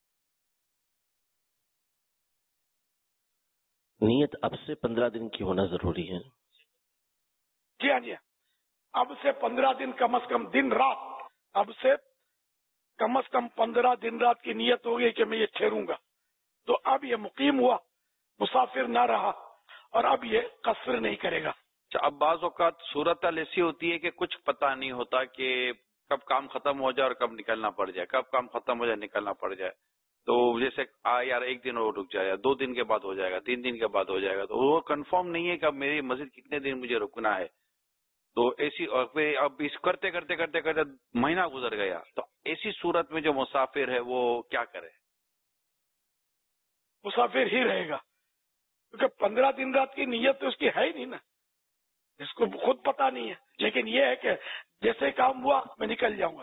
نیت اب سے پندرہ دن کی ہونا ضروری ہے. جی ہاں جی ہاں، اب سے پندرہ دن کم از کم دن رات، اب سے کم از کم پندرہ دن رات کی نیت ہو گئی کہ میں یہ ٹھہروں گا، تو اب یہ مقیم ہوا، مسافر نہ رہا، اور اب یہ قصر نہیں کرے گا. اب بعض اوقات صورتحال ایسی ہوتی ہے کہ کچھ پتہ نہیں ہوتا کہ کب کام ختم ہو جائے اور کب نکلنا پڑ جائے، کب کام ختم ہو جائے نکلنا پڑ جائے. تو جیسے آ یار ایک دن اور رک جائے، دو دن کے بعد ہو جائے گا، تین دن کے بعد ہو جائے گا، تو وہ کنفرم نہیں ہے کہ اب میری مسجد کتنے دن مجھے رکنا ہے. تو ایسی اب اس کرتے کرتے کرتے کرتے مہینہ گزر گیا، تو ایسی صورت میں جو مسافر ہے وہ کیا کرے؟ مسافر ہی رہے گا، کیونکہ پندرہ دن رات کی نیت تو اس کی ہے ہی نہیں نا، اس کو خود پتا نہیں ہے. لیکن یہ ہے کہ جیسے کام ہوا میں نکل جاؤں گا،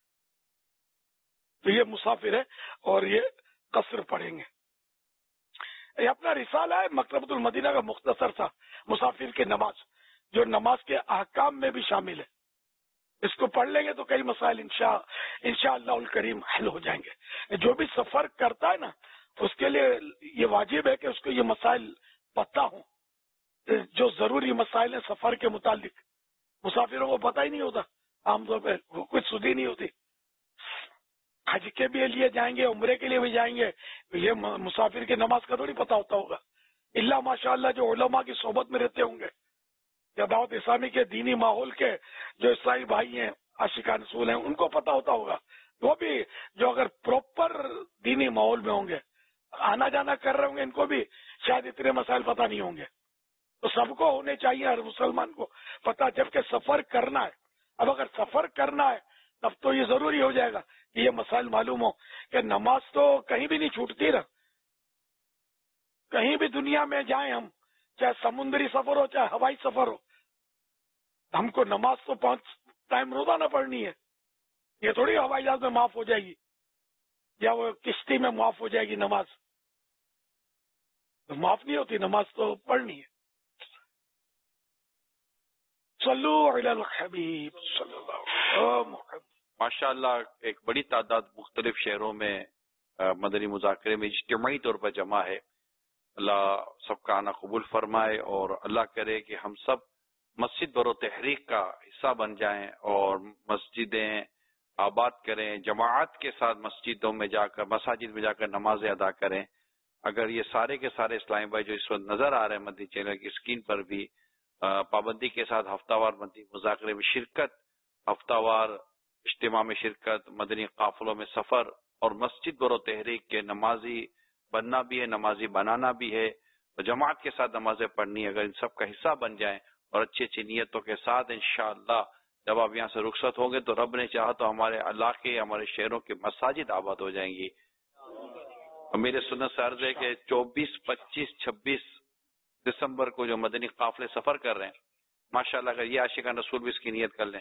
تو یہ مسافر ہے اور یہ قصر پڑھیں گے. یہ اپنا رسالہ ہے مکتبۃ المدینہ کا مختصر تھا مسافر کی نماز، جو نماز کے احکام میں بھی شامل ہے. اس کو پڑھ لیں گے تو کئی مسائل انشاء انشاء اللہ الکریم حل ہو جائیں گے. جو بھی سفر کرتا ہے نا اس کے لیے یہ واجب ہے کہ اس کو یہ مسائل پتہ ہوں، جو ضروری مسائل ہیں سفر کے متعلق. مسافروں کو پتہ ہی نہیں ہوتا، عام طور پہ کچھ سدی نہیں ہوتی. حج کے بھی لیے جائیں گے، عمرے کے لیے بھی جائیں گے، یہ مسافر کی نماز کا تھوڑی پتہ ہوتا ہوگا. اللہ ماشاء اللہ جو علماء کی صحبت میں رہتے ہوں گے یا دعوت اسلامی کے دینی ماحول کے جو عیسائی بھائی ہیں، عاشقان رسول ہیں، ان کو پتہ ہوتا ہوگا. وہ بھی جو اگر پراپر دینی ماحول میں ہوں گے، آنا جانا کر رہے ہوں گے، ان کو بھی شاید اتنے مسائل پتہ نہیں ہوں گے. تو سب کو ہونے چاہیے، ہر مسلمان کو پتہ جب کہ سفر کرنا ہے. اب اگر سفر کرنا ہے تب تو یہ ضروری ہو جائے گا کہ یہ مسائل معلوم ہو کہ نماز تو کہیں بھی نہیں چھوٹتی نا. کہیں بھی دنیا میں جائیں ہم، چاہے سمندری سفر ہو چاہے ہوائی سفر ہو، ہم کو نماز تو پانچ ٹائم روزانہ پڑھنی ہے. یہ تھوڑی ہوائی جہاز میں معاف ہو جائے گی یا وہ کشتی میں معاف ہو جائے گی نماز. تو معاف نہیں ہوتی، نماز تو پڑھنی ہے. صلو علی الحبیب صلی اللہ علیہ وسلم. ماشاء اللہ ایک بڑی تعداد مختلف شہروں میں مدنی مذاکرے میں اجتماعی طور پر جمع ہے. اللہ سب کا آنا قبول فرمائے اور اللہ کرے کہ ہم سب مسجد برو تحریک کا حصہ بن جائیں اور مسجدیں آباد کریں، جماعت کے ساتھ مسجدوں میں جا کر مساجد میں جا کر نمازیں ادا کریں. اگر یہ سارے کے سارے اسلامی بھائی جو اس وقت نظر آ رہے ہیں مدنی چینل کی اسکرین پر بھی پابندی کے ساتھ ہفتہ وار مدنی مذاکرے میں شرکت، ہفتہ وار اجتماع میں شرکت، مدنی قافلوں میں سفر اور مسجد برو تحریک کے نمازی بننا بھی ہے، نمازی بنانا بھی ہے اور جماعت کے ساتھ نمازیں پڑھنی ہے، اگر ان سب کا حصہ بن جائیں اور اچھی اچھی نیتوں کے ساتھ انشاءاللہ جب آپ یہاں سے رخصت ہوں گے تو رب نے چاہا تو ہمارے علاقے ہمارے شہروں کے مساجد آباد ہو جائیں گی. اور میرے سنت سے عرض ہے کہ چوبیس پچیس چھبیس دسمبر کو جو مدنی قافلے سفر کر رہے ہیں ماشاءاللہ اگر یہ عاشقان رسول بھی اس کی نیت کر لیں.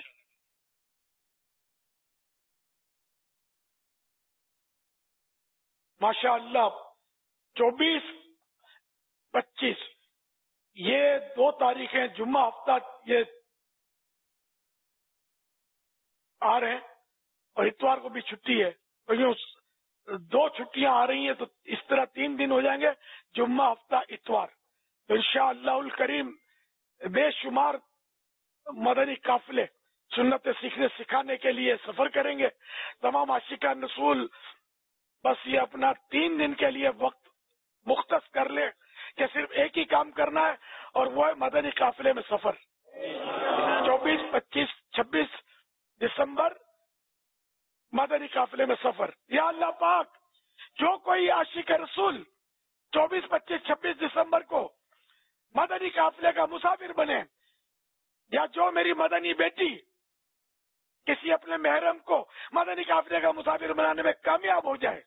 ماشاء اللہ چوبیس پچیس یہ دو تاریخیں جمعہ ہفتہ یہ آ رہے ہیں اور اتوار کو بھی چھٹی ہے، تو یوں دو چھٹیاں آ رہی ہیں، تو اس طرح تین دن ہو جائیں گے، جمعہ ہفتہ اتوار. تو انشاءاللہ الکریم بے شمار مدنی قافلے سنتیں سیکھنے سکھانے کے لیے سفر کریں گے. تمام عاشقان رسول بس یہ اپنا تین دن کے لیے وقت مختص کر لیں کہ صرف ایک ہی کام کرنا ہے، اور وہ ہے مدنی قافلے میں سفر. چوبیس پچیس چھبیس دسمبر مدنی قافلے میں سفر. یا اللہ پاک، جو کوئی عاشق رسول چوبیس پچیس چھبیس دسمبر کو مدنی قافلے کا مسافر بنے، یا جو میری مدنی بیٹی کسی اپنے محرم کو مدنی قافلے کا مسافر بنانے میں کامیاب ہو جائے،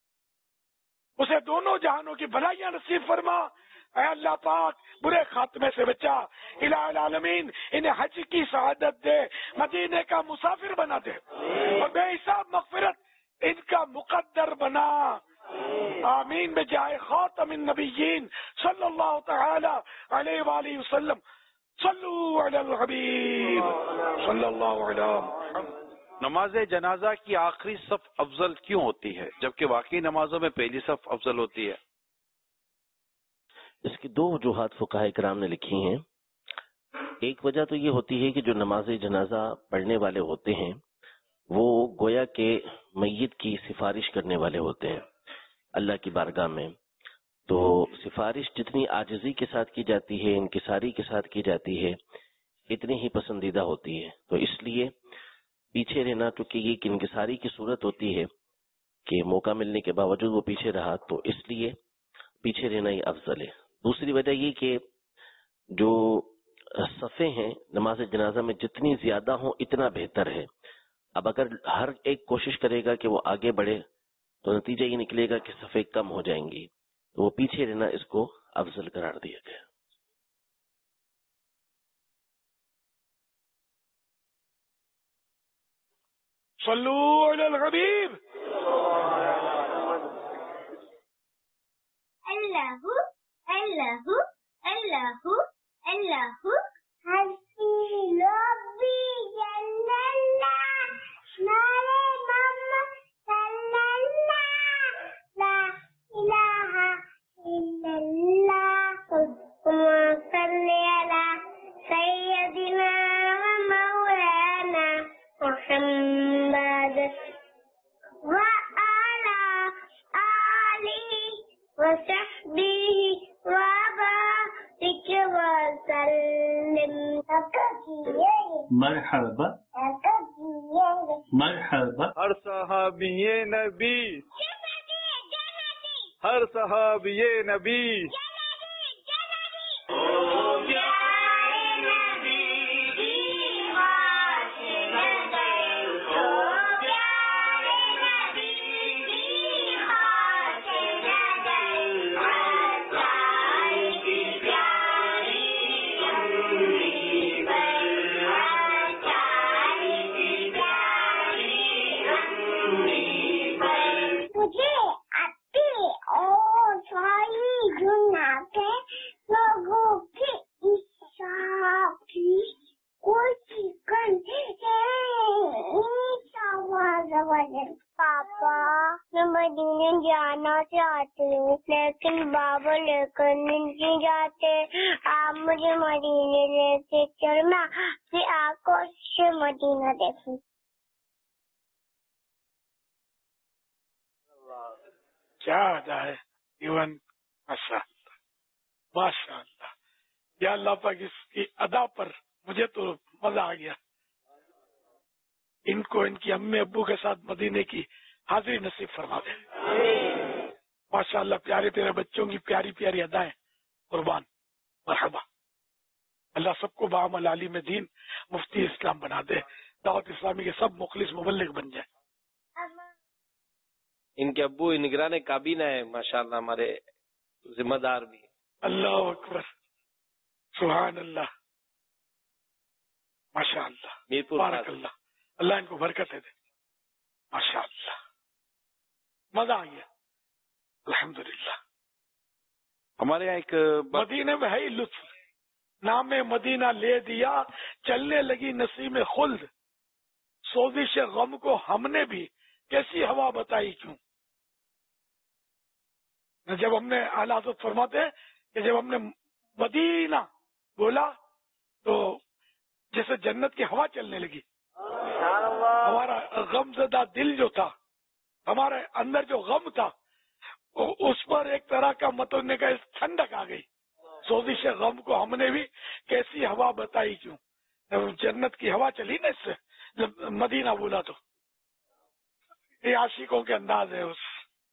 اسے دونوں جہانوں کی بھلائیاں نصیب فرما. اے اللہ پاک، برے خاتمے سے بچا. الہ العالمین، انہیں حج کی سعادت دے، مدینے کا مسافر بنا دے، اور بے حساب مغفرت ان کا مقدر بنا. آمین بجائے خاتم النبیین صلی اللہ تعالی علیہ وآلہ وسلم. صلو علی الحبیب صلی اللہ علیہ وسلم. نماز جنازہ کی آخری صف افضل کیوں ہوتی ہے جبکہ باقی نمازوں میں پہلی صف افضل ہوتی ہے؟ اس کی دو وجوہات فقہائے کرام نے لکھی ہیں. ایک وجہ تو یہ ہوتی ہے کہ جو نماز جنازہ پڑھنے والے ہوتے ہیں وہ گویا کہ میت کی سفارش کرنے والے ہوتے ہیں اللہ کی بارگاہ میں. تو سفارش جتنی عاجزی کے ساتھ کی جاتی ہے، انکساری کے ساتھ کی جاتی ہے، اتنی ہی پسندیدہ ہوتی ہے. تو اس لیے پیچھے رہنا، چونکہ یہ ایک انکساری کی صورت ہوتی ہے کہ موقع ملنے کے باوجود وہ پیچھے رہا، تو اس لیے پیچھے رہنا ہی افضل ہے. دوسری وجہ یہ کہ جو صفیں ہیں نماز جنازہ میں جتنی زیادہ ہوں اتنا بہتر ہے. اب اگر ہر ایک کوشش کرے گا کہ وہ آگے بڑھے تو نتیجہ یہ نکلے گا کہ صفیں کم ہو جائیں گی، تو وہ پیچھے رہنا اس کو افضل قرار دیا گیا. صلو علی الحبیب. اللہ اللہ اللہ اللہ حسبی ربی جل اللہ نارے محمد صلی اللہ لا الہ الا اللہ صلی علی سیدنا و مولانا محمد وعلی آلہ وصحبہ وبارک وسلم. مرحبا مرحبا. ہر صحابی نبی، ہر صحابی نبی، پاپا میں مدینے جانا چاہتی ہوں لیکن بابا لے کر نہیں جاتے. آپ مجھے مدینے لے کے چلنا، پھر آنکھوں سے مدینہ دیکھوں. کیا ادا ہے ایون. ماشاء اللہ ماشاء اللہ. یا اللہ پاک اس کی ادا پر مجھے تو مزہ آ گیا. ان کو ان کی امی ابو کے ساتھ مدینے کی حاضری نصیب فرما دے. ماشاء اللہ پیارے تیرے بچوں کی پیاری پیاری ادائیں قربان. مرحبا. اللہ سب کو بعمل عالم دین مفتی اسلام بنا دے. دعوت اسلامی کے سب مخلص مبلغ بن جائیں. ان کے ابو نگران کابینہ ہے ماشاءاللہ، ہمارے ذمہ دار بھی. اللہ اکبر سبحان اللہ ماشاء اللہ بارک اللہ. اللہ ان کو برکتیں دے. ماشاء اللہ مزہ آ گیا الحمدللہ. ہمارے یہاں ایک مدینے میں ہے ہی لطف. نام مدینہ لے دیا چلنے لگی نسیم خلد. سوزش غم کو ہم نے بھی کیسی ہوا بتائی کیوں. جب ہم نے اعلیٰ حضرت فرماتے ہیں کہ جب ہم نے مدینہ بولا تو جیسے جنت کی ہوا چلنے لگی. ہمارا غم زدہ دل جو تھا، ہمارے اندر جو غم تھا، اس پر ایک طرح کا مطلب کا ٹھنڈک آ گئی. سوزش غم کو ہم نے بھی کیسی ہوا بتائی کیوں. جنت کی ہوا چلی نا اس سے جب مدینہ بولا تو. یہ عاشقوں کے انداز ہے. اس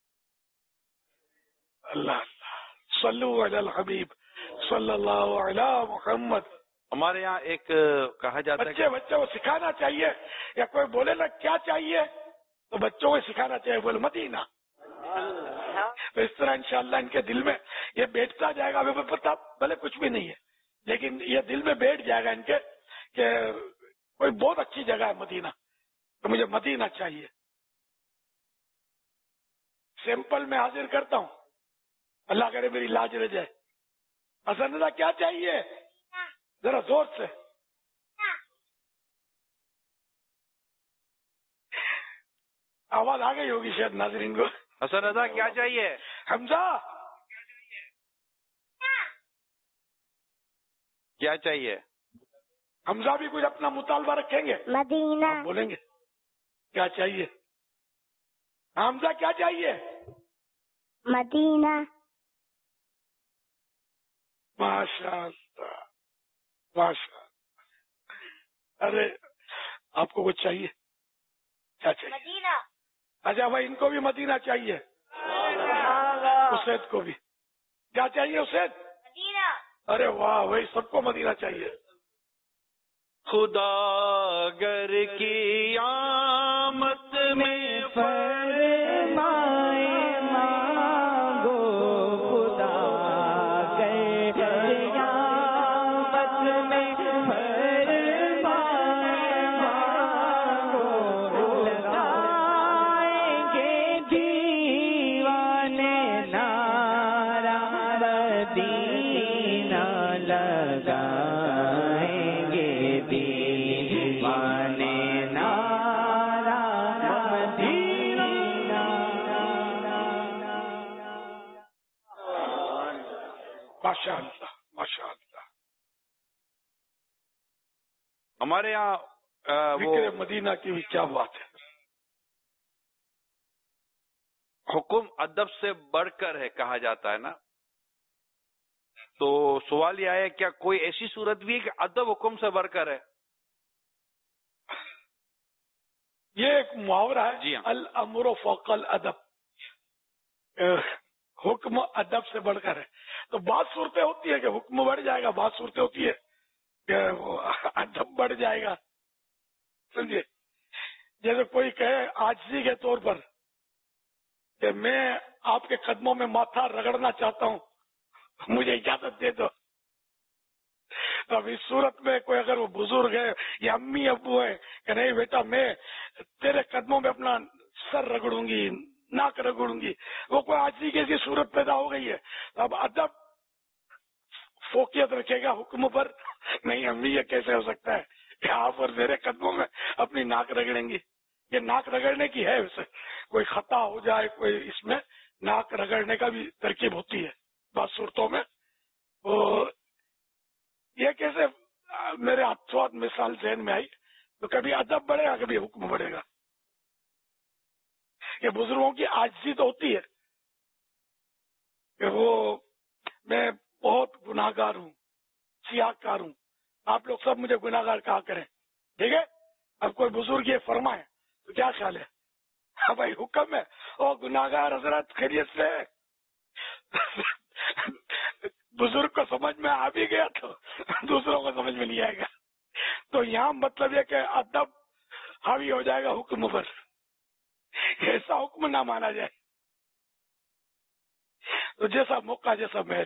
اللہ اللہ صلو علی الحبیب صلی اللہ علی محمد. ہمارے یہاں ایک کہا جاتا ہے بچے بچوں کو سکھانا چاہیے، یا کوئی بولے نا کیا چاہیے تو بچوں کو سکھانا چاہیے بولے مدینہ. تو اس طرح انشاءاللہ ان کے دل میں یہ بیٹھتا جائے گا. ہمیں پتا بھلے کچھ بھی نہیں ہے، لیکن یہ دل میں بیٹھ جائے گا ان کے کہ کوئی بہت اچھی جگہ ہے مدینہ، تو مجھے مدینہ چاہیے. سیمپل میں حاضر کرتا ہوں، اللہ کرے میری لاج رہ جائے. حسن کیا چاہیے ذرا زور سے. آواز آ گئی ہوگی شاید ناظرین کو. حسن رضا کیا چاہیے؟ حمزہ کیا چاہیے؟ حمزہ بھی کچھ اپنا مطالبہ رکھیں گے، مدینہ بولیں گے کیا چاہیے. حمزہ کیا چاہیے؟ مدینہ. ماشاء اللہ ماشاء اللہ. ارے آپ کو کچھ چاہیے؟ کیا چاہیے؟ مدینہ. اچھا بھائی ان کو بھی مدینہ چاہیے. اسید کو بھی کیا چاہیے؟ اسید مدینہ. ارے واہ بھائی سب کو مدینہ چاہیے. خدا گر کی آمد میں فرمائے مانگو، خدا گر کی آمد میں فرمائے مانگو، لگائیں گے دیوانے نعرہ مدینہ لگائیں ماشاء اللہ ماشاء اللہ. ہمارے یہاں ذکر مدینہ کی بھی کیا بات ہے. حکم ادب سے بڑھ کر ہے کہا جاتا ہے نا. تو سوال یہ آیا کیا کوئی ایسی صورت بھی ہے کہ ادب حکم سے بڑھ کر ہے؟ یہ ایک محاورہ ہے. جی ہاں. الامر فوق الادب. حکم ادب سے بڑھ کر ہے. تو بعض صورتیں ہوتی ہے کہ حکم بڑھ جائے گا، بعض صورتیں ہوتی ہے کہ ادب بڑھ جائے گا. سمجھے؟ جیسے کوئی کہے عاجزی کے طور پر کہ میں آپ کے قدموں میں ماتھا رگڑنا چاہتا ہوں، مجھے اجازت دے دو. تو اب اس صورت میں کوئی اگر وہ بزرگ ہے یا امی ابو ہے کہ نہیں بیٹا میں تیرے قدموں میں اپنا سر رگڑوں گی، ناک رگڑوں گی، وہ کوئی عاجزی کی صورت پیدا ہو گئی ہے. اب ادب فوقیت رکھے گا حکم پر. نہیں امی یہ کیسے ہو سکتا ہے کہ آپ اور میرے قدموں میں اپنی ناک رگڑیں گی. یہ ناک رگڑنے کی ہے، ویسے کوئی خطا ہو جائے کوئی اس میں ناک رگڑنے کا بھی ترکیب ہوتی ہے بعض صورتوں میں. اور یہ کیسے میرے ہاتھ مثال ذہن میں آئی. تو کبھی ادب بڑھے گا کبھی حکم بڑھے گا. کہ بزرگوں کی عاجزی تو ہوتی ہے کہ وہ میں بہت گناہگار ہوں، سیاہ کار ہوں، آپ لوگ سب مجھے گناہگار کہا کریں. ٹھیک ہے. اب کوئی بزرگ یہ فرمائے تو کیا خیال ہے؟ ہاں بھائی حکم ہے. او گناہگار حضرت خیریت سے. بزرگ کو سمجھ میں آ بھی گیا تو دوسروں کو سمجھ میں نہیں آئے گا. تو یہاں مطلب یہ کہ ادب حاوی ہو جائے گا حکم پر. ایسا حکم نہ مانا جائے. تو جیسا موقع جیسا محل.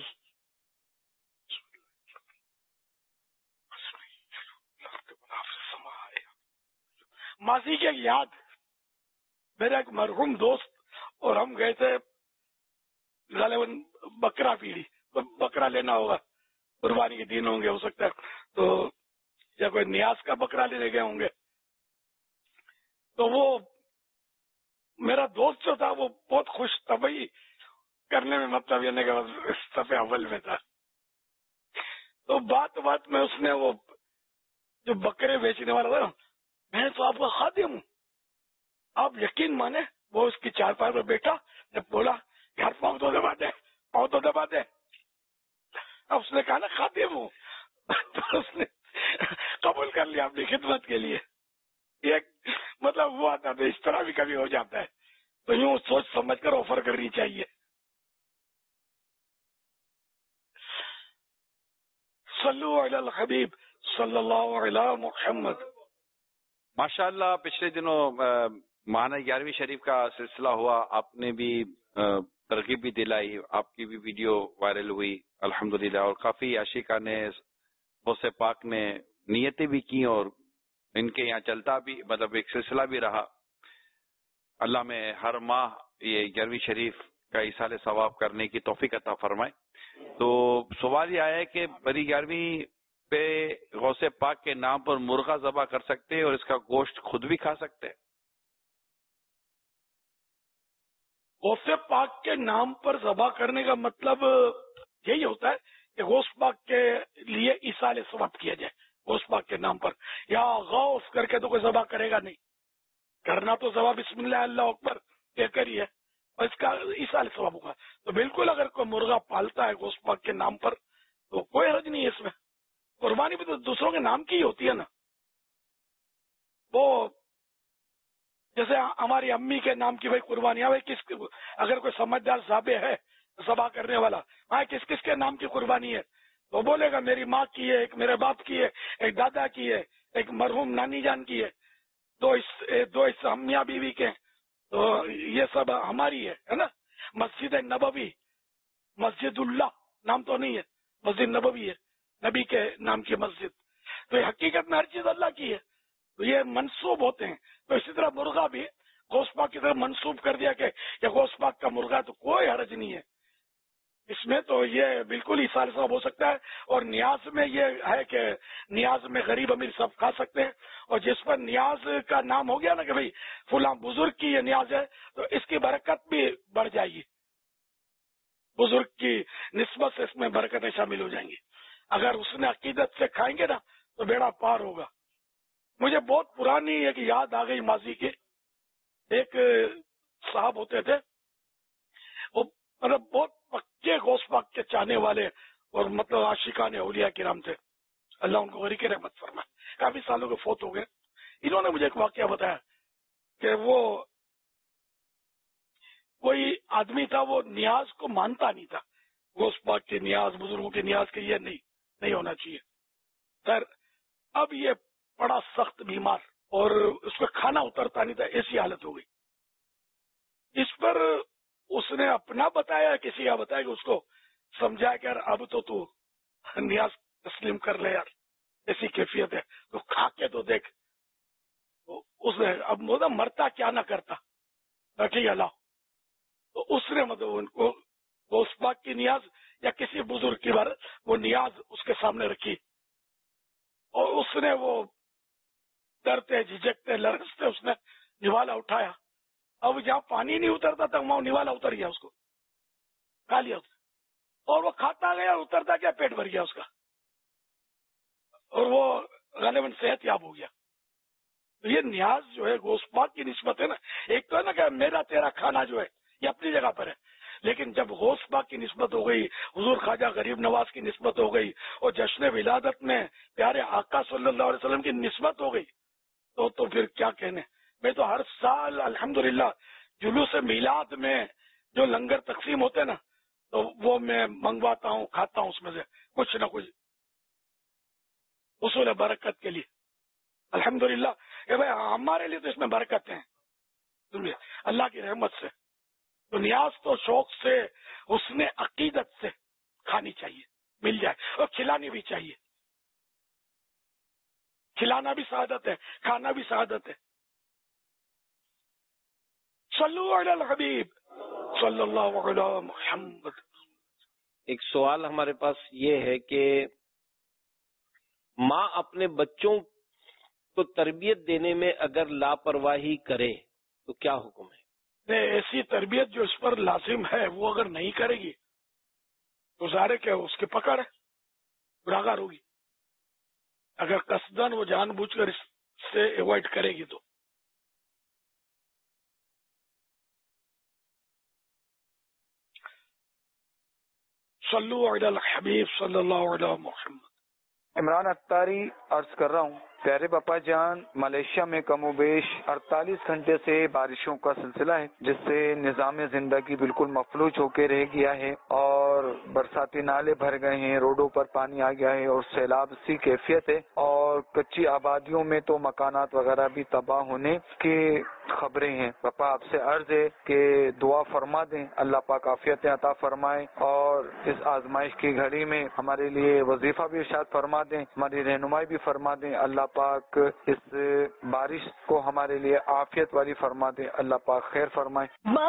ماضی کی یاد، میرا ایک مرحوم دوست اور ہم گئے تھے غالباً بکرا پیڑی، بکرا لینا ہوگا، قربانی کے دن ہوں گے ہو سکتا ہے، تو یا کوئی نیاز کا بکرا لینے گئے ہوں گے. تو وہ میرا دوست جو تھا وہ بہت خوش تھا بھائی کرنے میں، مطلب یہ نہیں کہ صفحے اول میں تھا. تو بات بات میں اس نے وہ جو بکرے بیچنے والا تھا نا، میں تو آپ کا خادم ہوں، آپ یقین مانے وہ اس کی چار پار پر بیٹھا، جب بولا یار پاؤں تو دبا دے، پاؤں تو دبا دے. اب اس نے کہا نا خادم ہوں، تو اس نے قبول کر لیا اپنی خدمت کے لیے. یہ مطلب وہ آتا تھا، اس طرح بھی کبھی ہو جاتا ہے. تو یوں سوچ سمجھ کر آفر کرنی چاہیے. صلو علی الحبیب صلی اللہ علی محمد. ماشاء اللہ پچھلے دنوں ماہانہ گیارہویں شریف کا سلسلہ ہوا، آپ نے بھی ترغیب بھی دلائی، آپ کی بھی ویڈیو وائرل ہوئی الحمدللہ، اور کافی عاشقہ نے غوث پاک نے نیتیں بھی کی اور ان کے یہاں چلتا بھی، مطلب ایک سلسلہ بھی رہا. اللہ میں ہر ماہ یہ گیارہویں شریف کا ایصال ثواب کرنے کی توفیق عطا فرمائے. تو سوال یہ آیا ہے کہ بڑی گیارہویں پہ غوث پاک کے نام پر مرغا ذبح کر سکتے ہیں اور اس کا گوشت خود بھی کھا سکتے ہیں؟ غوث پاک کے نام پر ذبح کرنے کا مطلب یہی ہوتا ہے کہ غوث پاک کے لیے ایصال ثواب کیا جائے. غوث پاک کے نام پر یا غوث کر کے تو کوئی ذبح کرے گا نہیں، کرنا تو ذبح بسم اللہ اللہ اکبر کہہ کر ہی ہے، اور اس کا ایصال ثواب ہوگا. تو بالکل اگر کوئی مرغا پالتا ہے غوث پاک کے نام پر تو کوئی حرج نہیں ہے اس میں. قربانی بھی تو دوسروں کے نام کی ہی ہوتی ہے نا. وہ جیسے ہماری امی کے نام کی بھائی قربانی ہے، کس اگر کوئی سمجھدار ذابح ہے ذبح کرنے والا، ہاں کس کس کے نام کی قربانی ہے تو بولے گا میری ماں کی ہے، ایک میرے باپ کی ہے، ایک دادا کی ہے، ایک مرحوم نانی جان کی ہے، دو اس دو اس امیاں بیوی کے، تو یہ سب ہماری ہے نا. مسجد نبوی، مسجد اللہ نام تو نہیں ہے، مسجد نبوی ہے نبی کے نام کی مسجد. تو یہ حقیقت میں ہر چیز اللہ کی ہے، تو یہ منسوب ہوتے ہیں. تو اسی طرح مرغا بھی غوث پاک کی طرف منسوب کر دیا کہ یہ غوث پاک کا مرغا، تو کوئی حرج نہیں ہے اس میں. تو یہ بالکل ایصال ثواب ہو سکتا ہے. اور نیاز میں یہ ہے کہ نیاز میں غریب امیر سب کھا سکتے ہیں. اور جس پر نیاز کا نام ہو گیا نا کہ بھائی فلاں بزرگ کی یہ نیاز ہے، تو اس کی برکت بھی بڑھ جائے گی، بزرگ کی نسبت سے اس میں برکتیں شامل ہو جائیں گی. اگر اس نے عقیدت سے کھائیں گے نا تو بیڑا پار ہوگا. مجھے بہت پرانی ایک یاد آ گئی ماضی کے. ایک صاحب ہوتے تھے، وہ مطلب بہت پکے غوث پاک کے چاہنے والے اور مطلب عاشقان اولیاء کرام تھے، اللہ ان کو غریق رحمت فرمائے. کافی سالوں کے فوت ہو گئے. انہوں نے مجھے ایک واقعہ بتایا کہ وہ کوئی آدمی تھا، وہ نیاز کو مانتا نہیں تھا، غوث پاک کی نیاز، بزرگوں کی نیاز کے یہ نہیں نہیں ہونا چاہیے. خیر اب یہ بڑا سخت بیمار اور اس کو کھانا اترتا نہیں تھا، ایسی حالت ہو گئی. اس پر اس نے اپنا بتایا، کسی کا بتایا کہ اس کو سمجھایا کہ یار اب تو تو نیاز تسلیم کر لے یار، ایسی کیفیت ہے تو کھا کے تو دیکھ. اس نے اب مطلب مرتا کیا نہ کرتا رکھی اللہ. تو اس نے مطلب ان کو غوث پاک کی نیاز یا کسی بزرگ کی بار وہ نیاز اس کے سامنے رکھی، اور اس نے وہ ڈرتے جھجکتے لرزتے اس نے نوالا اٹھایا. اب جہاں پانی نہیں اترتا تھا وہاں نوالا اتر گیا، اس کو کھا لیا اس نے، اور وہ کھاتا گیا اترتا گیا، پیٹ بھر گیا اس کا، اور وہ غالباً صحت یاب ہو گیا. تو یہ نیاز جو ہے غوث پاک کی نسبت ہے نا. ایک تو ہے نا کہ میرا تیرا کھانا جو ہے یہ اپنی جگہ پر ہے، لیکن جب غوث پاک کی نسبت ہو گئی، حضور خواجہ غریب نواز کی نسبت ہو گئی، اور جشن ولادت میں پیارے آقا صلی اللہ علیہ وسلم کی نسبت ہو گئی، تو تو پھر کیا کہنے. میں تو ہر سال الحمدللہ جلوس میلاد میں جو لنگر تقسیم ہوتے نا تو وہ میں منگواتا ہوں، کھاتا ہوں اس میں سے کچھ نہ کچھ اصول برکت کے لیے. الحمدللہ کہ بھائی ہمارے لیے تو اس میں برکت ہیں اللہ کی رحمت سے. تو نیاز تو شوق سے، حسن عقیدت سے کھانی چاہیے، مل جائے، اور کھلانی بھی چاہیے. کھلانا بھی سعادت ہے، کھانا بھی سعادت ہے. صلو علی الحبیب صلی اللہ علی محمد. ایک سوال ہمارے پاس یہ ہے کہ ماں اپنے بچوں کو تربیت دینے میں اگر لاپرواہی کرے تو کیا حکم ہے؟ ایسی تربیت جو اس پر لازم ہے وہ اگر نہیں کرے گی تو ظاہر ہے کہ اس کی پکڑ ہے، گناہگار ہوگی. اگر قصدن وہ جان بوجھ کر اس سے ایوائڈ کرے گی تو. صلو علی الحبیب صلی اللہ علیہ محمد. عمران اختاری عرض کر رہا ہوں، پیارے پاپا جان، ملیشیا میں کم و بیش اڑتالیس گھنٹے سے بارشوں کا سلسلہ ہے جس سے نظام زندگی بالکل مفلوج ہو کے رہ گیا ہے اور برساتی نالے بھر گئے ہیں، روڈوں پر پانی آ گیا ہے اور سیلاب سی کیفیت ہے اور کچی آبادیوں میں تو مکانات وغیرہ بھی تباہ ہونے کی خبریں ہیں. پاپا آپ سے عرض ہے کہ دعا فرما دیں، اللہ پاک عافیت عطا فرمائے اور اس آزمائش کی گھڑی میں ہمارے لیے وظیفہ بھی ارشاد فرما دیں، ہماری رہنمائی بھی فرما دیں. اللہ پاک اس بارش کو ہمارے لیے عافیت والی فرما دیں، اللہ پاک خیر فرمائے.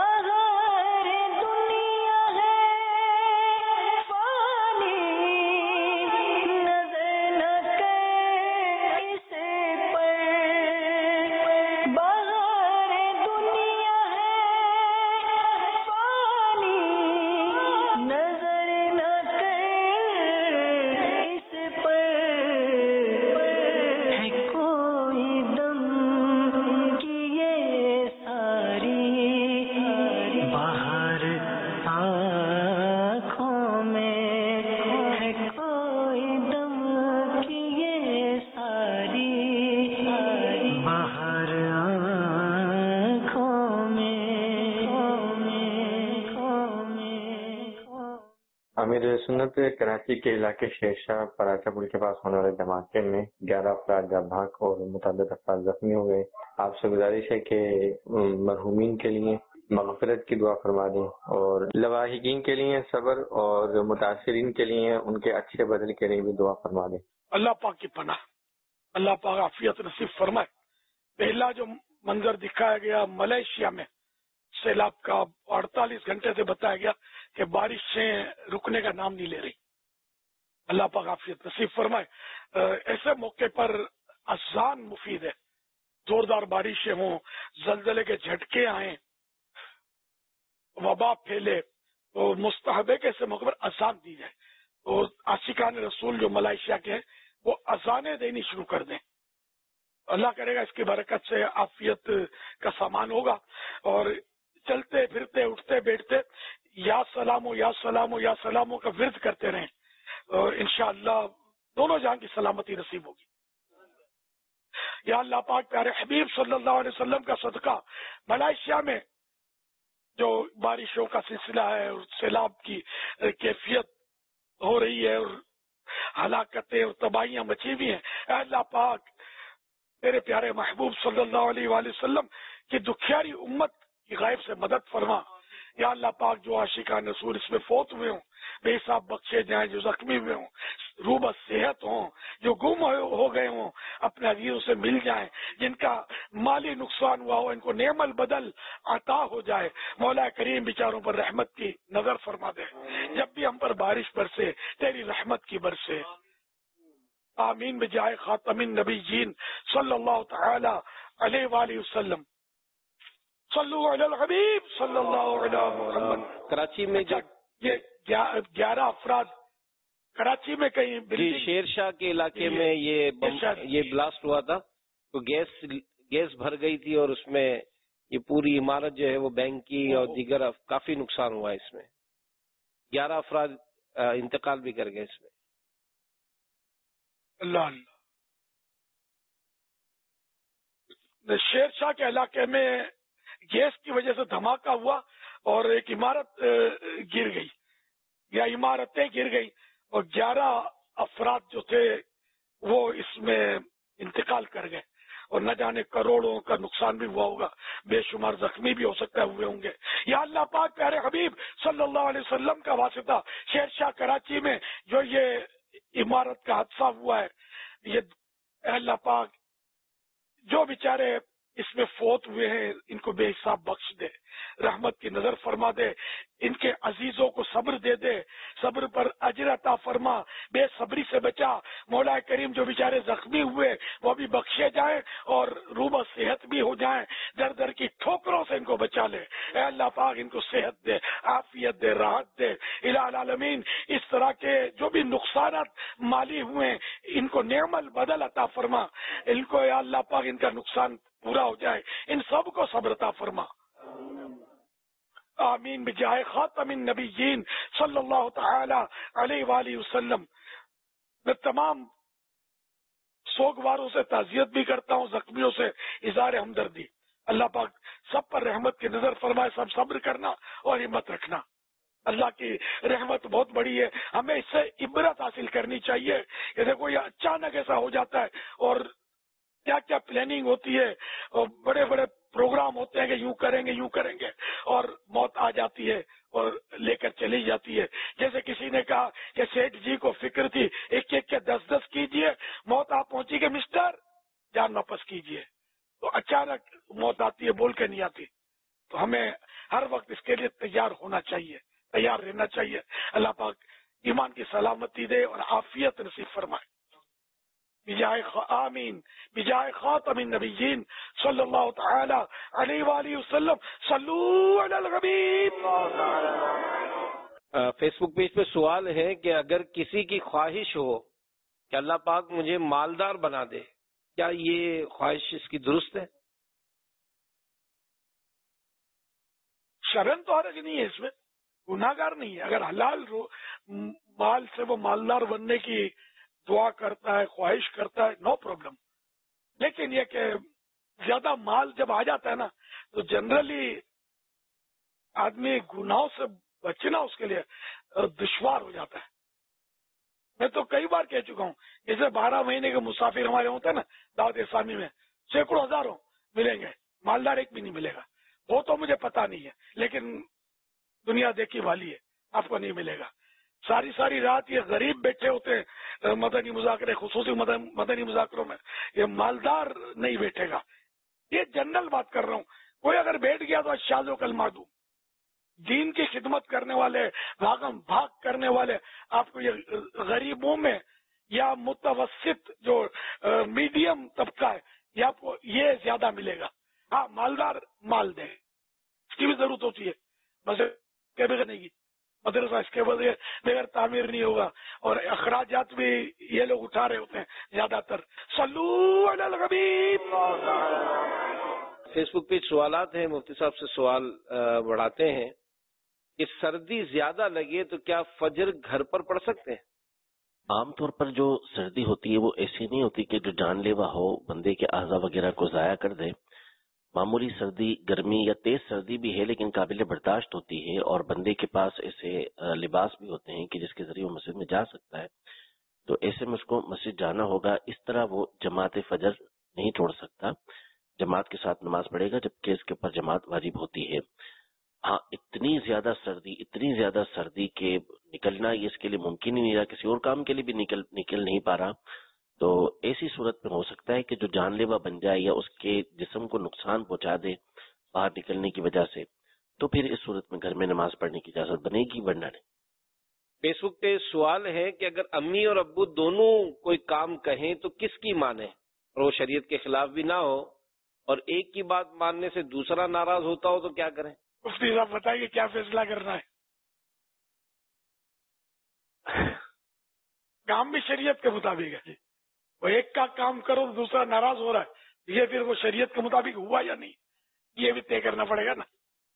امیر سنت کراچی کے علاقے شیرشاہ پراچا پل کے پاس ہونے والے دھماکے میں گیارہ افراد جاں اور متعدد افراد زخمی ہو گئے. آپ سے گزارش ہے کہ مرحومین کے لیے مغفرت کی دعا فرما دیں اور لواحقین کے لیے صبر اور متاثرین کے لیے ان کے اچھے بدل کے لیے بھی دعا فرما دیں. اللہ پاک کی پناہ، اللہ پاک عافیت نصیب فرمائے. پہلا جو منظر دکھایا گیا ملیشیا میں سیلاب کا، اڑتالیس گھنٹے سے بتایا گیا کہ بارشیں رکنے کا نام نہیں لے رہی. اللہ پاک عافیت نصیب فرمائے. ایسے موقع پر اذان مفید ہے، زوردار بارشیں ہوں، زلزلے کے جھٹکے آئیں، وبا پھیلے تو مستحب ہے کہ ایسے موقع پر اذان دی جائے. اور عاشقان رسول جو ملائیشیا کے ہیں وہ اذانیں دینی شروع کر دیں. اللہ کرے گا اس کی برکت سے عافیت کا سامان ہوگا اور چلتے پھرتے اٹھتے بیٹھتے یا سلامو یا سلامو یا سلامو کا ورد کرتے رہیں اور انشاءاللہ دونوں جہاں کی سلامتی نصیب ہوگی. یا اللہ پاک پیارے حبیب صلی اللہ علیہ وسلم کا صدقہ ملائیشیا میں جو بارشوں کا سلسلہ ہے اور سیلاب کی کیفیت ہو رہی ہے اور ہلاکتیں اور تباہیاں مچی ہوئی ہیں، اے اللہ پاک تیرے پیارے محبوب صلی اللہ علیہ وآلہ وسلم کی دکھیاری امت کی غائب سے مدد فرما. یا اللہ پاک جو عاشقان رسول اس میں فوت ہوئے ہوں بے حساب بخشے جائیں، جو زخمی ہوئے ہوں روبہ صحت ہوں، جو گم ہو گئے ہوں اپنے عزیزوں سے مل جائیں، جن کا مالی نقصان ہوا ہو ان کو نعم البدل عطا ہو جائے. مولا کریم بیچاروں پر رحمت کی نظر فرما دے. جب بھی ہم پر بارش برسے تیری رحمت کی برسے. آمین بجائے خاتم النبیین صلی اللہ تعالی علیہ وآلہ وسلم. صلو علی الحبیب صلی اللہ علیہ محمد. کراچی میں جو یہ گیارہ افراد کراچی میں کہیں جی شیر شاہ کے علاقے میں یہ یہ بلاسٹ ہوا تھا تو گیس گیس بھر گئی تھی اور اس میں یہ پوری عمارت جو ہے وہ بینک کی اور دیگر کافی نقصان ہوا ہے. اس میں گیارہ افراد انتقال بھی کر گئے اس میں. اللہ اللہ شیر شاہ کے علاقے میں گیس کی وجہ سے دھماکہ ہوا اور ایک عمارت گر گئی یا عمارتیں گر گئی اور گیارہ افراد جو تھے وہ اس میں انتقال کر گئے اور نہ جانے کروڑوں کا نقصان بھی ہوا ہوگا، بے شمار زخمی بھی ہو سکتا ہے ہوئے ہوں گے. یا اللہ پاک پیارے حبیب صلی اللہ علیہ وسلم کا واسطہ شیر شاہ کراچی میں جو یہ عمارت کا حادثہ ہوا ہے، یہ اللہ پاک جو بیچارے اس میں فوت ہوئے ہیں ان کو بے حساب بخش دے، رحمت کی نظر فرما دے، ان کے عزیزوں کو صبر دے دے، صبر پر اجر عطا فرما، بے صبری سے بچا مولا کریم۔ جو بیچارے زخمی ہوئے وہ بھی بخشے جائیں اور روبہ صحت بھی ہو جائیں، در در کی ٹھوکروں سے ان کو بچا لے۔ اے اللہ پاک ان کو صحت دے، عافیت دے، راحت دے الہ العالمین۔ اس طرح کے جو بھی نقصانات مالی ہوئے ان کو نعم البدل عطا فرما، ان کو یا اللہ پاک ان کا نقصان پورا ہو جائے، ان سب کو صبر عطا فرما۔ آمین بجائے خاتم النبیین صلی اللہ تعالی علیہ وآلہ وسلم۔ میں تمام سوگواروں سے تعزیت بھی کرتا ہوں، زخمیوں سے اظہار ہمدردی۔ اللہ پاک سب پر رحمت کی نظر فرمائے، سب صبر کرنا اور ہمت رکھنا۔ اللہ کی رحمت بہت بڑی ہے، ہمیں اس سے عبرت حاصل کرنی چاہیے کہ دیکھو یہ اچانک ایسا ہو جاتا ہے اور کیا کیا پلاننگ ہوتی ہے اور بڑے بڑے پروگرام ہوتے ہیں کہ یوں کریں گے یوں کریں گے اور موت آ جاتی ہے اور لے کر چلی جاتی ہے۔ جیسے کسی نے کہا کہ سیٹھ جی کو فکر تھی ایک ایک کے دس دس کیجئے، موت آپ پہنچی کہ مسٹر جان واپس کیجئے، تو اچانک موت آتی ہے، بول کے نہیں آتی۔ تو ہمیں ہر وقت اس کے لیے تیار ہونا چاہیے، تیار رہنا چاہیے۔ اللہ پاک ایمان کی سلامتی دے اور عافیت نصیب فرمائے۔ بجائے آمین بجائے خاتم النبیین صلی اللہ تعالی علیہ وآلہ وسلم۔ صلو علی الحبیب۔ فیس بک پیج پہ سوال ہے کہ اگر کسی کی خواہش ہو کہ اللہ پاک مجھے مالدار بنا دے، کیا یہ خواہش اس کی درست ہے؟ شرن تو حرج نہیں ہے، اس میں گناہ گار نہیں ہے۔ اگر حلال مال سے وہ مالدار بننے کی دعا کرتا ہے، خواہش کرتا ہے، نو پرابلم۔ لیکن یہ کہ زیادہ مال جب آ جاتا ہے نا تو جنرلی آدمی گناہوں سے بچنا اس کے لیے دشوار ہو جاتا ہے۔ میں تو کئی بار کہہ چکا ہوں، جیسے بارہ مہینے کے مسافر ہمارے ہوتے ہیں نا دعوت اسلامی میں، سینکڑوں ہزاروں ملیں گے، مالدار ایک بھی نہیں ملے گا۔ وہ تو مجھے پتا نہیں ہے، لیکن دنیا دیکھی والی ہے، آپ کو نہیں ملے گا۔ ساری ساری رات یہ غریب بیٹھے ہوتے ہیں مدنی مذاکرے، خصوصی مدنی مذاکروں میں، یہ مالدار نہیں بیٹھے گا۔ یہ جنرل بات کر رہا ہوں، کوئی اگر بیٹھ گیا تو شاذ و کلمہ دوں۔ دین کی خدمت کرنے والے، بھاگم بھاگ کرنے والے، آپ کو یہ غریبوں میں یا متوسط جو میڈیم طبقہ ہے یہ آپ کو یہ زیادہ ملے گا۔ ہاں مالدار مال دے، اس کی بھی ضرورت ہوتی ہے، بس کے بغیر نہیں، مدرسہ اس کے بغیر تعمیر نہیں ہوگا، اور اخراجات بھی یہ لوگ اٹھا رہے ہوتے ہیں زیادہ تر۔ صلو علی الحبیب۔ فیس بک پہ سوالات ہیں، مفتی صاحب سے سوال بڑھاتے ہیں کہ سردی زیادہ لگے تو کیا فجر گھر پر پڑھ سکتے ہیں؟ عام طور پر جو سردی ہوتی ہے وہ ایسی نہیں ہوتی کہ جو جان لیوا ہو، بندے کے اعضاء وغیرہ کو ضائع کر دے۔ معمولی سردی، گرمی یا تیز سردی بھی ہے لیکن قابل برداشت ہوتی ہے، اور بندے کے پاس ایسے لباس بھی ہوتے ہیں کہ جس کے ذریعے وہ مسجد میں جا سکتا ہے، تو ایسے میں اس کو مسجد جانا ہوگا۔ اس طرح وہ جماعت فجر نہیں چھوڑ سکتا، جماعت کے ساتھ نماز پڑھے گا جبکہ اس کے اوپر جماعت واجب ہوتی ہے۔ ہاں اتنی زیادہ سردی اتنی زیادہ سردی کہ نکلنا یہ اس کے لیے ممکن ہی نہیں رہا، کسی اور کام کے لیے بھی نکل نکل نہیں پا رہا، تو ایسی صورت میں ہو سکتا ہے کہ جو جان لیوا بن جائے یا اس کے جسم کو نقصان پہنچا دے باہر نکلنے کی وجہ سے، تو پھر اس صورت میں گھر میں نماز پڑھنے کی اجازت بنے گی، ورنہ نہیں۔ فیس بک پہ سوال ہے کہ اگر امی اور ابو دونوں کوئی کام کہیں تو کس کی مانیں اور وہ شریعت کے خلاف بھی نہ ہو، اور ایک کی بات ماننے سے دوسرا ناراض ہوتا ہو تو کیا کریں؟ مفتی صاحب بتائیے کیا فیصلہ کرنا ہے؟ کام بھی شریعت کے مطابق ہے، وہ ایک کا کام کرو تو دوسرا ناراض ہو رہا ہے، یہ پھر وہ شریعت کے مطابق ہوا یا نہیں، یہ بھی طے کرنا پڑے گا نا۔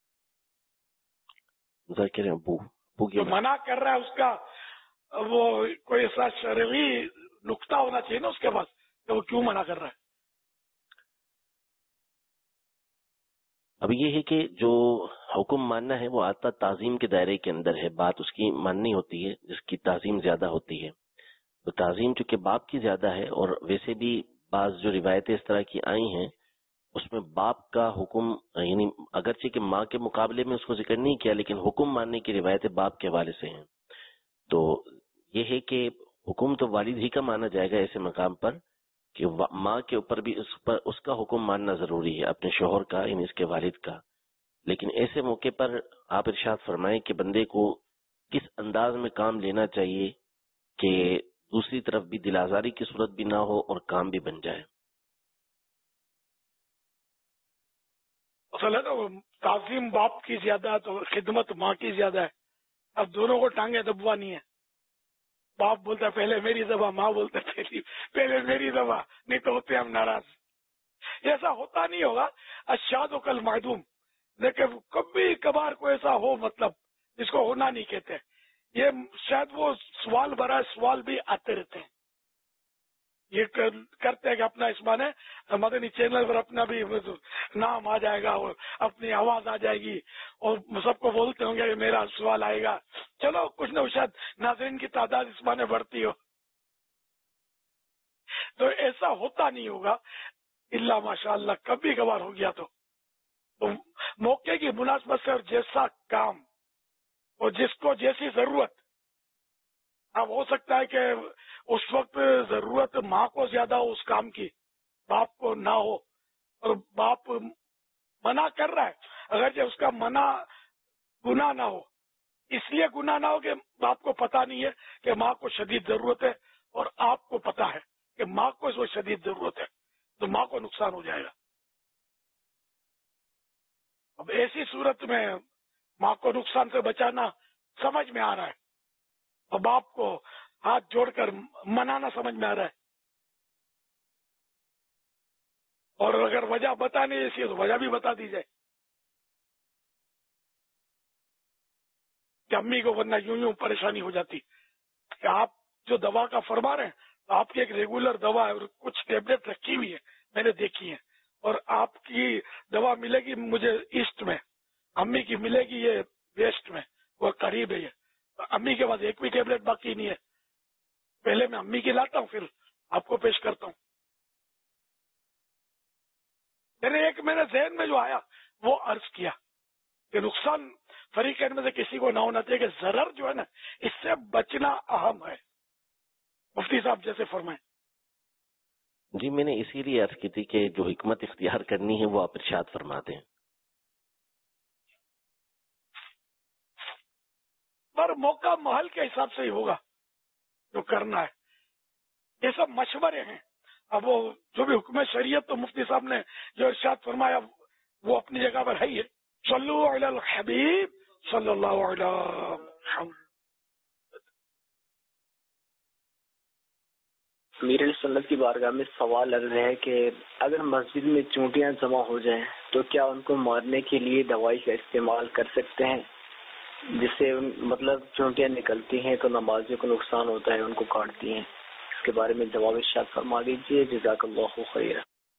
جو منع کر رہا ہے اس کا وہ کوئی ایسا شرعی نقطہ ہونا چاہیے نا اس کے پاس کہ وہ کیوں منع کر رہا ہے۔ اب یہ ہے کہ جو حکم ماننا ہے وہ آتا تعظیم کے دائرے کے اندر ہے، بات اس کی ماننی ہوتی ہے جس کی تعظیم زیادہ ہوتی ہے، تو تعظیم چونکہ باپ کی زیادہ ہے، اور ویسے بھی بعض جو روایتیں اس طرح کی آئی ہیں اس میں باپ کا حکم، یعنی اگرچہ کہ ماں کے مقابلے میں اس کو ذکر نہیں کیا لیکن حکم ماننے کی روایتیں باپ کے حوالے سے ہیں، تو یہ ہے کہ حکم تو والد ہی کا مانا جائے گا ایسے مقام پر، کہ ماں کے اوپر بھی اس پر اس کا حکم ماننا ضروری ہے، اپنے شوہر کا، یعنی اس کے والد کا، لیکن ایسے موقع پر آپ ارشاد فرمائیں کہ بندے کو کس انداز میں کام لینا چاہیے کہ دوسری طرف بھی دل آزاری کی صورت بھی نہ ہو اور کام بھی بن جائے۔ اصل ہے نا تعظیم باپ کی زیادہ ہے تو خدمت ماں کی زیادہ ہے۔ اب دونوں کو ٹانگیں دبوانی ہے، باپ بولتا ہے پہلے میری دبا، ماں بولتا ہے پہلے پہلے میری دبا، نہیں تو ہوتے ہم ناراض۔ ایسا ہوتا نہیں ہوگا، اشاد و کل معدوم، لیکن کبھی کبھار کو ایسا ہو، مطلب جس کو ہونا نہیں کہتے، یہ شاید وہ سوال برائے سوال بھی آتے رہتے ہیں، یہ کرتے ہیں کہ اپنا اس مانے مدنی چینل پر اپنا بھی نام آ جائے گا اور اپنی آواز آ جائے گی اور سب کو بولتے ہوں گے کہ میرا سوال آئے گا، چلو کچھ نہ شاید ناظرین کی تعداد اس مانے بڑھتی ہو، تو ایسا ہوتا نہیں ہوگا الا ماشاء اللہ، کبھی کبھار ہو گیا تو موقع کی مناسبت سے اور جیسا کام اور جس کو جیسی ضرورت۔ اب ہو سکتا ہے کہ اس وقت ضرورت ماں کو زیادہ ہو اس کام کی، باپ کو نہ ہو، اور باپ منع کر رہا ہے، اگر اس کا منع گناہ نہ ہو، اس لیے گناہ نہ ہو کہ باپ کو پتا نہیں ہے کہ ماں کو شدید ضرورت ہے، اور آپ کو پتا ہے کہ ماں کو اس وقت شدید ضرورت ہے، تو ماں کو نقصان ہو جائے گا۔ اب ایسی صورت میں ماں کو نقصان سے بچانا سمجھ میں آ رہا ہے، اور باپ کو ہاتھ جوڑ کر منانا سمجھ میں آ رہا ہے، اور اگر وجہ بتانی ایسی ہے تو وجہ بھی بتا دی جائے کہ امی کو ورنہ یوں یوں پریشانی ہو جاتی کہ آپ جو دوا کا فرما رہے ہیں، آپ کی ایک ریگولر دوا ہے اور کچھ ٹیبلٹ رکھی ہوئی ہے، میں نے دیکھی ہے، اور آپ کی دوا ملے گی مجھے ایسٹ میں، امی کی ملے گی یہ ویسٹ میں، وہ قریب ہے، یہ امی کے پاس ایک بھی ٹیبلٹ باقی نہیں ہے، پہلے میں امی کی لاتا ہوں پھر آپ کو پیش کرتا ہوں۔ یعنی ایک میرے ذہن میں جو آیا وہ عرض کیا کہ نقصان فریقین میں سے کسی کو نہ ہونا چاہیے، کہ ضرر جو ہے نا اس سے بچنا اہم ہے، مفتی صاحب جیسے فرمائیں۔ جی میں نے اسی لیے عرض کی تھی کہ جو حکمت اختیار کرنی ہے وہ آپ ارشاد فرماتے ہیں۔ پر موقع محل کے حساب سے ہی ہوگا جو کرنا ہے، یہ سب مشورے ہیں۔ اب وہ جو بھی حکم شریعت تو مفتی صاحب نے جو ارشاد فرمایا وہ اپنی جگہ پر ہے ہی ہے۔ صلو علی الحبیب صلی اللہ علیہ وسلم۔ امیر علیہ سنت کی بارگاہ میں سوال لگ رہا ہے کہ اگر مسجد میں چونٹیاں جمع ہو جائیں تو کیا ان کو مارنے کے لیے دوائی کا استعمال کر سکتے ہیں، جس سے مطلب چونٹیاں نکلتی ہیں تو نمازیوں کو نقصان ہوتا ہے، ان کو کاٹتی ہیں؟ اس کے بارے میں جواب ارشاد فرما دیجیے، جزاک اللہ خیر۔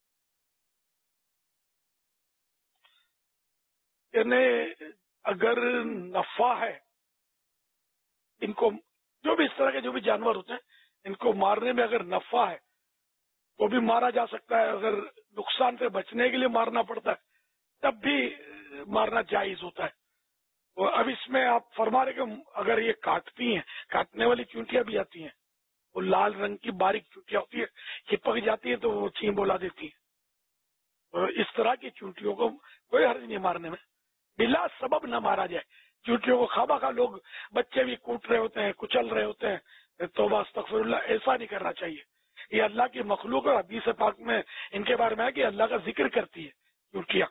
یعنی اگر نفع ہے، ان کو جو بھی اس طرح کے جو بھی جانور ہوتے ہیں ان کو مارنے میں اگر نفع ہے تو بھی مارا جا سکتا ہے، اگر نقصان سے بچنے کے لیے مارنا پڑتا ہے تب بھی مارنا جائز ہوتا ہے۔ اور اب اس میں آپ فرما رہے کہ اگر یہ کاٹتی ہیں، کاٹنے والی چونٹیاں بھی آتی ہیں، وہ لال رنگ کی باریک چونٹیاں ہوتی ہے، چپک جاتی ہے تو وہ چھین بولا دیتی ہے، اور اس طرح کی چونٹیوں کو کوئی حرج نہیں مارنے میں، بلا سبب نہ مارا جائے۔ چونٹیوں کو خواہ بخواہ لوگ بچے بھی کوٹ رہے ہوتے ہیں، کچل رہے ہوتے ہیں، توبہ استغفر اللہ، ایسا نہیں کرنا چاہیے۔ یہ اللہ کی مخلوق اور حدیث پاک میں ان کے بارے میں ہے کہ اللہ کا ذکر کرتی ہے چونٹیاں۔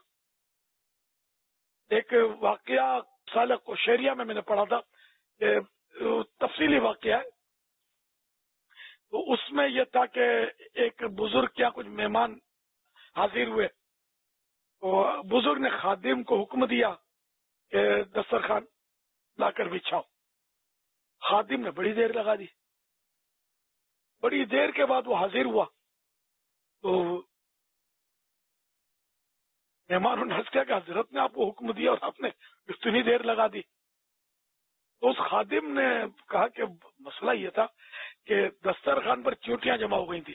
ایک واقعہ سالہ کوشیریا میں میں نے پڑھا تھا، کہ تفصیلی واقعہ ہے، تو اس میں یہ تھا کہ ایک بزرگ کیا کچھ مہمان حاضر ہوئے، تو بزرگ نے خادم کو حکم دیا کہ دسترخوان لا کر بچھاؤ۔ خادم نے بڑی دیر لگا دی، بڑی دیر کے بعد وہ حاضر ہوا، تو مہمانوں نے عرض کیا کہ حضرت نے آپ کو حکم دیا اور آپ نے اتنی دیر لگا دی۔ تو اس خادم نے کہا کہ مسئلہ یہ تھا کہ دسترخوان پر چونٹیاں جمع ہو گئی تھی،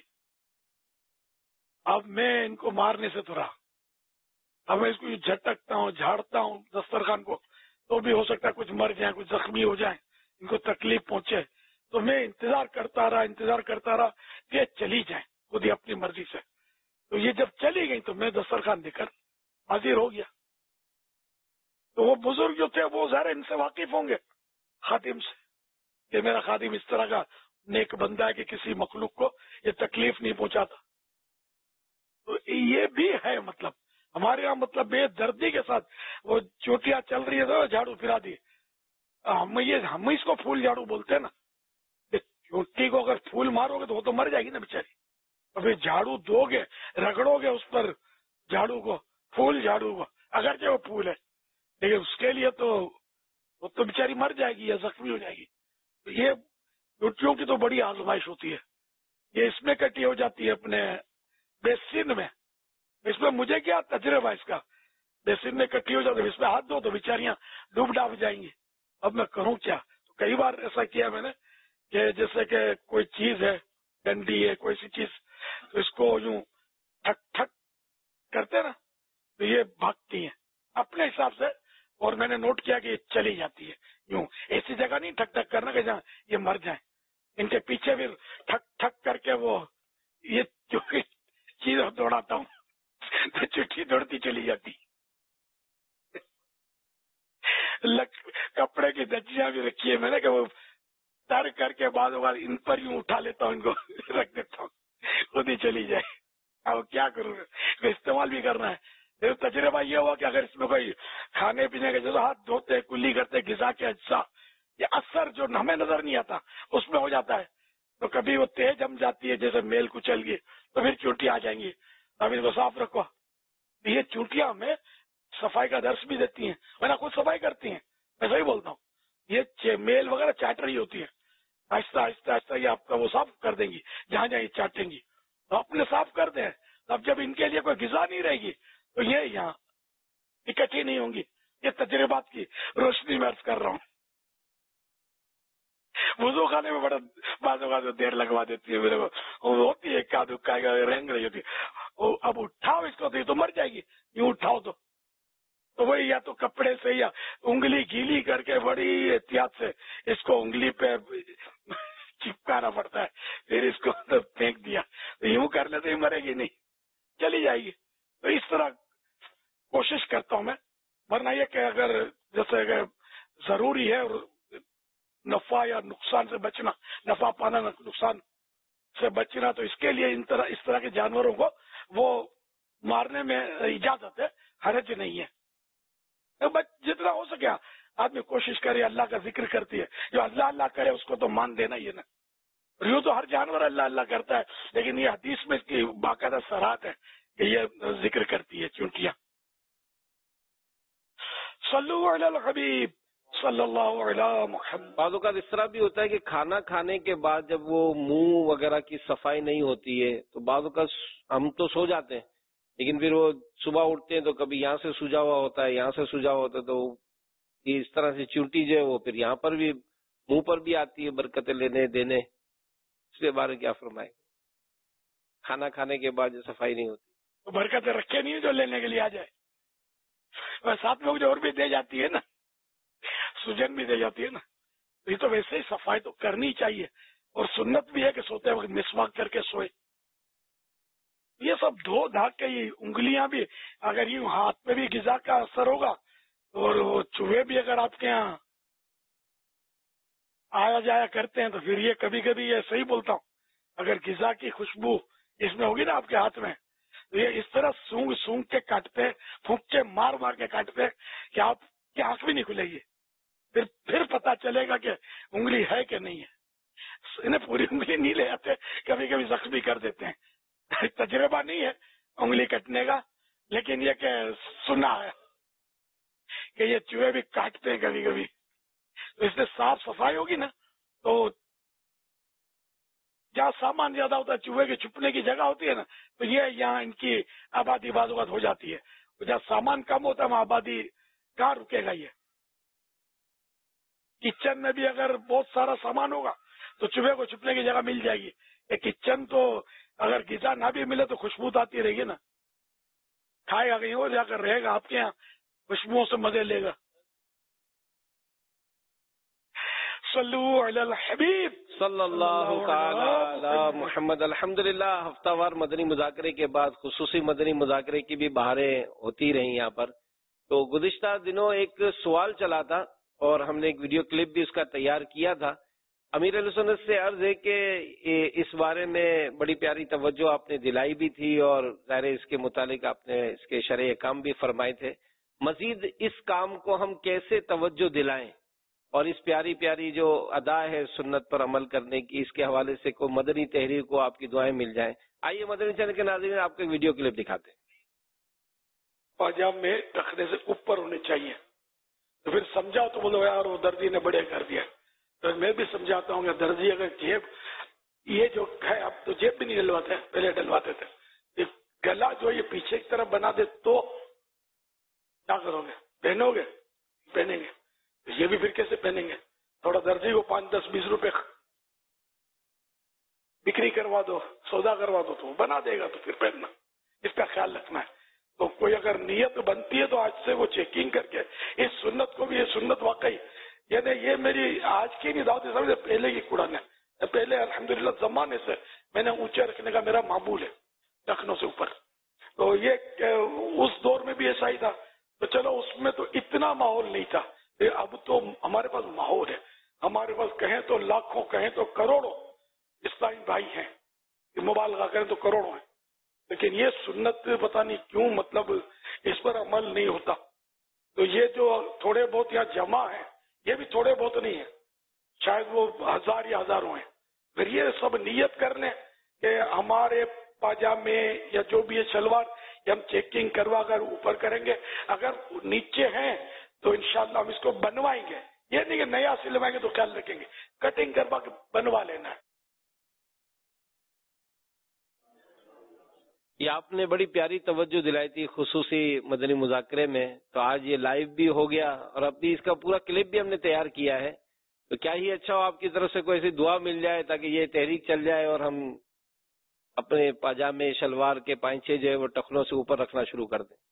اب میں ان کو مارنے سے تو رہا، اب میں اس کو جھٹکتا ہوں، جھاڑتا ہوں دسترخوان کو، تو بھی ہو سکتا ہے کچھ مر جائیں، کچھ زخمی ہو جائیں، ان کو تکلیف پہنچے، تو میں انتظار کرتا رہا انتظار کرتا رہا کہ چلی جائیں، خود ہی اپنی مرضی سے. تو یہ جب چلی گئی تو میں دسترخوان دے کر حاضر ہو گیا. تو وہ بزرگ جو تھے وہ ظاہر ان سے واقف ہوں گے خادم سے کہ میرا خادم اس طرح کا نیک بندہ ہے کہ کسی مخلوق کو یہ تکلیف نہیں پہنچاتا. تو یہ بھی ہے مطلب ہمارے یہاں مطلب بے دردی کے ساتھ وہ چوٹیاں چل رہی ہے تو جھاڑو پھرا دی. ہم یہ ہم اس کو پھول جھاڑو بولتے ہیں نا. چوٹی کو اگر پھول مارو گے تو وہ تو مر جائے گی نا بیچاری. اور پھر جھاڑو دو گے رگڑو گے اس پر جھاڑو کو پھول جھاڑو کو اگرچہ وہ پھول ہے لیکن اس کے لیے تو وہ تو بیچاری مر جائے گی یا زخمی ہو جائے گی. یہ چوٹیوں کی تو بڑی آزمائش ہوتی ہے. یہ اس میں کٹی ہو جاتی ہے اپنے بیسن میں. اس میں مجھے کیا تجربہ اس کا. بیسن میں کٹی ہو جاتی ہے اس میں ہاتھ دو تو بیچاریاں ڈوب ڈاب جائیں گی. اب میں کروں کیا. تو کئی بار ایسا کیا میں نے کہ جیسے کہ کوئی چیز ہے ڈنڈی ہے کوئی سی چیز تو اس کو یوں ٹھک ٹھک کرتے نا تو یہ بھاگتی ہیں اپنے حساب سے. اور میں نے نوٹ کیا کہ یہ چلی جاتی ہے یوں. ایسی جگہ نہیں ٹھک ٹھک کرنا کہ جہاں یہ مر جائیں. ان کے پیچھے بھی ٹھک ٹھک کر کے وہ یہ چیز دوڑاتا ہوں تو چٹھی دوڑتی چلی جاتی. کپڑے کی دجیاں بھی رکھی ہے میں نے کہ وہ تر کر کے بعد بعد ان پر یوں اٹھا لیتا ہوں ان کو رکھ دیتا ہوں خود ہی چلی جائے. اب کیا کروں استعمال بھی کرنا ہے. پھر تجربہ یہ ہوا کہ اگر اس میں کوئی کھانے پینے کے جیسے ہاتھ دھوتے کلی کرتے غذا کے اجزاء یہ اثر جو ہمیں نظر نہیں آتا اس میں ہو جاتا ہے تو کبھی وہ تیز جم جاتی ہے جیسے میل کچل گئی تو پھر چونٹیاں آ جائیں گی. اب ان کو صاف رکھو. یہ چونٹیاں ہمیں صفائی کا درس بھی دیتی ہیں ورنہ خود صفائی کرتی ہیں. میں صحیح بولتا ہوں. یہ میل وغیرہ چاٹ رہی ہوتی ہے آہستہ آہستہ آہستہ یہ آپ کا وہ صاف کر دیں گی جہاں جہاں یہ چاٹیں گی تو اپنے صاف کر دیں. اب جب ان کے لیے کوئی غذا نہیں رہے گی تو یہ یہاں اکٹھی نہیں ہوں گی. یہ تجربات کی روشنی میں عرض کر رہا ہوں. وضو خانے میں بڑا بعض اوقات دیر لگوا دیتی ہے میرے کو ہوتی ہے ایک دکا رنگ رہی ہوتی ہے. اب اٹھاؤ اس کو تو یہ تو مر جائے گی یوں اٹھاؤ تو تو وہی یا تو کپڑے سے یا انگلی گیلی کر کے بڑی احتیاط سے اس کو انگلی پہ چپکانا پڑتا ہے پھر اس کو پھینک دیا تو یوں کرنے سے ہی مرے گی نہیں چلی جائے گی. تو اس طرح کوشش کرتا ہوں میں. ورنہ یہ کہ اگر جیسے کہ ضروری ہے اور نفع یا نقصان سے بچنا نفع پانا نقصان سے بچنا تو اس کے لیے ان طرح اس طرح کے جانوروں کو وہ مارنے میں اجازت ہے حرج نہیں ہے. بس جتنا ہو سکے آدمی کوشش کرے اللہ کا ذکر کرتی ہے جو اللہ اللہ کرے اس کو تو مان دینا ہی ہے نا. یوں تو ہر جانور اللہ اللہ کرتا ہے لیکن یہ حدیث میں اس کی باقاعدہ صراحت ہے کہ یہ ذکر کرتی ہے چونٹیاں. صلو علی الحبیب صلی اللہ علیہ محمد. بعض اوقات اس طرح بھی ہوتا ہے کہ کھانا کھانے کے بعد جب وہ منہ وغیرہ کی صفائی نہیں ہوتی ہے تو بعض اوقات ہم تو سو جاتے ہیں لیکن پھر وہ صبح اٹھتے ہیں تو کبھی یہاں سے سوجا ہوا ہوتا ہے یہاں سے سوجا ہوا ہوتا ہے تو یہ اس طرح سے چونٹی جو ہے وہ پھر یہاں پر بھی منہ پر بھی آتی ہے برکتیں لینے دینے. اس کے بارے کیا فرمائے کھانا کھانے کے بعد جو صفائی نہیں ہوتی تو برکتیں رکھے نہیں جو لینے کے لیے آ جائے. اور ساتھ میں جو اور بھی دے جاتی ہے نا سوجن بھی دے جاتی ہے نا یہ تو ویسے ہی صفائی تو کرنی چاہیے. اور سنت بھی ہے کہ سوتے وقت مسواک کر کے سوئے. یہ سب دھو دھا کے یہ انگلیاں بھی اگر یہ ہاتھ پہ بھی غذا کا اثر ہوگا اور وہ چوہے بھی اگر آپ کے یہاں آیا جایا کرتے ہیں تو پھر یہ کبھی کبھی یہ صحیح بولتا ہوں اگر غذا کی خوشبو اس میں ہوگی نا آپ کے ہاتھ میں تو یہ اس طرح سونگ سونگ کے کاٹتے پھونک کے مار مار کے کاٹتے کہ آپ کی آنکھ بھی نہیں کھلے گی. پھر پھر پتا چلے گا کہ انگلی ہے کہ نہیں ہے. انہیں پوری انگلی نہیں لے آتے کبھی کبھی زخمی کر دیتے ہیں. تجربہ نہیں ہے انگلی کٹنے کا لیکن یہ کہ سنا ہے کہ یہ چوہے بھی کاٹتے ہیں کبھی کبھی. تو اس سے صاف صفائی ہوگی نا تو جہاں سامان زیادہ ہوتا ہے چوہے کے چھپنے کی جگہ ہوتی ہے نا تو یہ یہاں ان کی آبادی بعض اوقات ہو جاتی ہے. جہاں سامان کم ہوتا ہے وہاں آبادی کہاں رکے گا. یہ کچن میں بھی اگر بہت سارا سامان ہوگا تو چوہے کو چھپنے کی جگہ مل جائے گی. یہ کچن تو اگر غذا نہ بھی ملے تو خوشبو آتی رہے گی نا. کھائے گا کہیں اور جا کر رہے گا آپ کے یہاں خوشبوؤں سے مزے لے گا. صلو علی الحبیب صلی اللہ تعالی علی محمد. الحمدللہ ہفتہ وار مدنی مذاکرے کے بعد خصوصی مدنی مذاکرے کی بھی بہاریں ہوتی رہی یہاں پر. تو گزشتہ دنوں ایک سوال چلا تھا اور ہم نے ایک ویڈیو کلپ بھی اس کا تیار کیا تھا. امیر اہل سنت سے عرض ہے کہ اس بارے میں بڑی پیاری توجہ آپ نے دلائی بھی تھی اور ظاہر اس کے متعلق آپ نے اس کے شرح احکام بھی فرمائے تھے. مزید اس کام کو ہم کیسے توجہ دلائیں اور اس پیاری پیاری جو ادا ہے سنت پر عمل کرنے کی، اس کے حوالے سے کوئی مدنی تحریر کو آپ کی دعائیں مل جائیں. آئیے مدنی چینل کے ناظرین آپ کو ایک ویڈیو کلپ دکھاتے ہیں. پاجام میں ٹخنے سے اوپر ہونے چاہیے. تو پھر سمجھاؤ تو بولو یار وہ درزی نے بڑے کر دیا. تو میں بھی سمجھاتا ہوں کہ درزی اگر جیب یہ جو ہے اب تو جیب بھی نہیں ڈلواتے، پہلے ڈلواتے تھے. گلا جو یہ پیچھے کی طرف بنا دے تو کیا کرو گے؟ پہنو گے؟ پہنیں گے. یہ بھی پھر کیسے پہنیں گے؟ تھوڑا درزی کو پانچ دس بیس روپے بکری کروا دو، سودا کروا دو تو وہ بنا دے گا. تو پھر پہننا، اس کا خیال رکھنا ہے. تو کوئی اگر نیت بنتی ہے تو آج سے وہ چیکنگ کر کے اس سنت کو بھی، یہ سنت واقعی یعنی یہ میری آج کی نہیں دعوت اسلامی سے پہلے کی قرآن ہے. پہلے الحمدللہ زمانے سے میں نے اونچے رکھنے کا میرا معمول ہے ٹخنوں سے اوپر. تو یہ اس دور میں بھی ایسا ہی تھا. تو چلو اس میں تو اتنا ماحول نہیں تھا. اب تو ہمارے پاس ماحول ہے. ہمارے پاس کہیں تو لاکھوں، کہیں تو کروڑوں اسلامی بھائی ہیں، مبالغہ کریں تو کروڑوں ہیں. لیکن یہ سنت پتہ نہیں کیوں مطلب اس پر عمل نہیں ہوتا. تو یہ جو تھوڑے بہت یہاں جمع ہیں یہ بھی تھوڑے بہت نہیں ہیں، شاید وہ ہزار یا ہزاروں ہیں. پھر یہ سب نیت کر لیں کہ ہمارے پاجامے یا جو بھی ہے شلوار یہ ہم چیکنگ کروا کر اوپر کریں گے. اگر نیچے ہیں تو انشاءاللہ ہم اس کو بنوائیں گے. یہ نہیں کہ نیا سلوائیں گے تو خیال رکھیں گے، کٹنگ کروا کے بنوا لینا ہے. یہ آپ نے بڑی پیاری توجہ دلائی تھی خصوصی مدنی مذاکرے میں. تو آج یہ لائیو بھی ہو گیا اور اب بھی اس کا پورا کلپ بھی ہم نے تیار کیا ہے. تو کیا ہی اچھا ہو آپ کی طرف سے کوئی ایسی دعا مل جائے تاکہ یہ تحریک چل جائے اور ہم اپنے پاجامے شلوار کے پائنچے جو ہے وہ ٹخنوں سے اوپر رکھنا شروع کر دیں.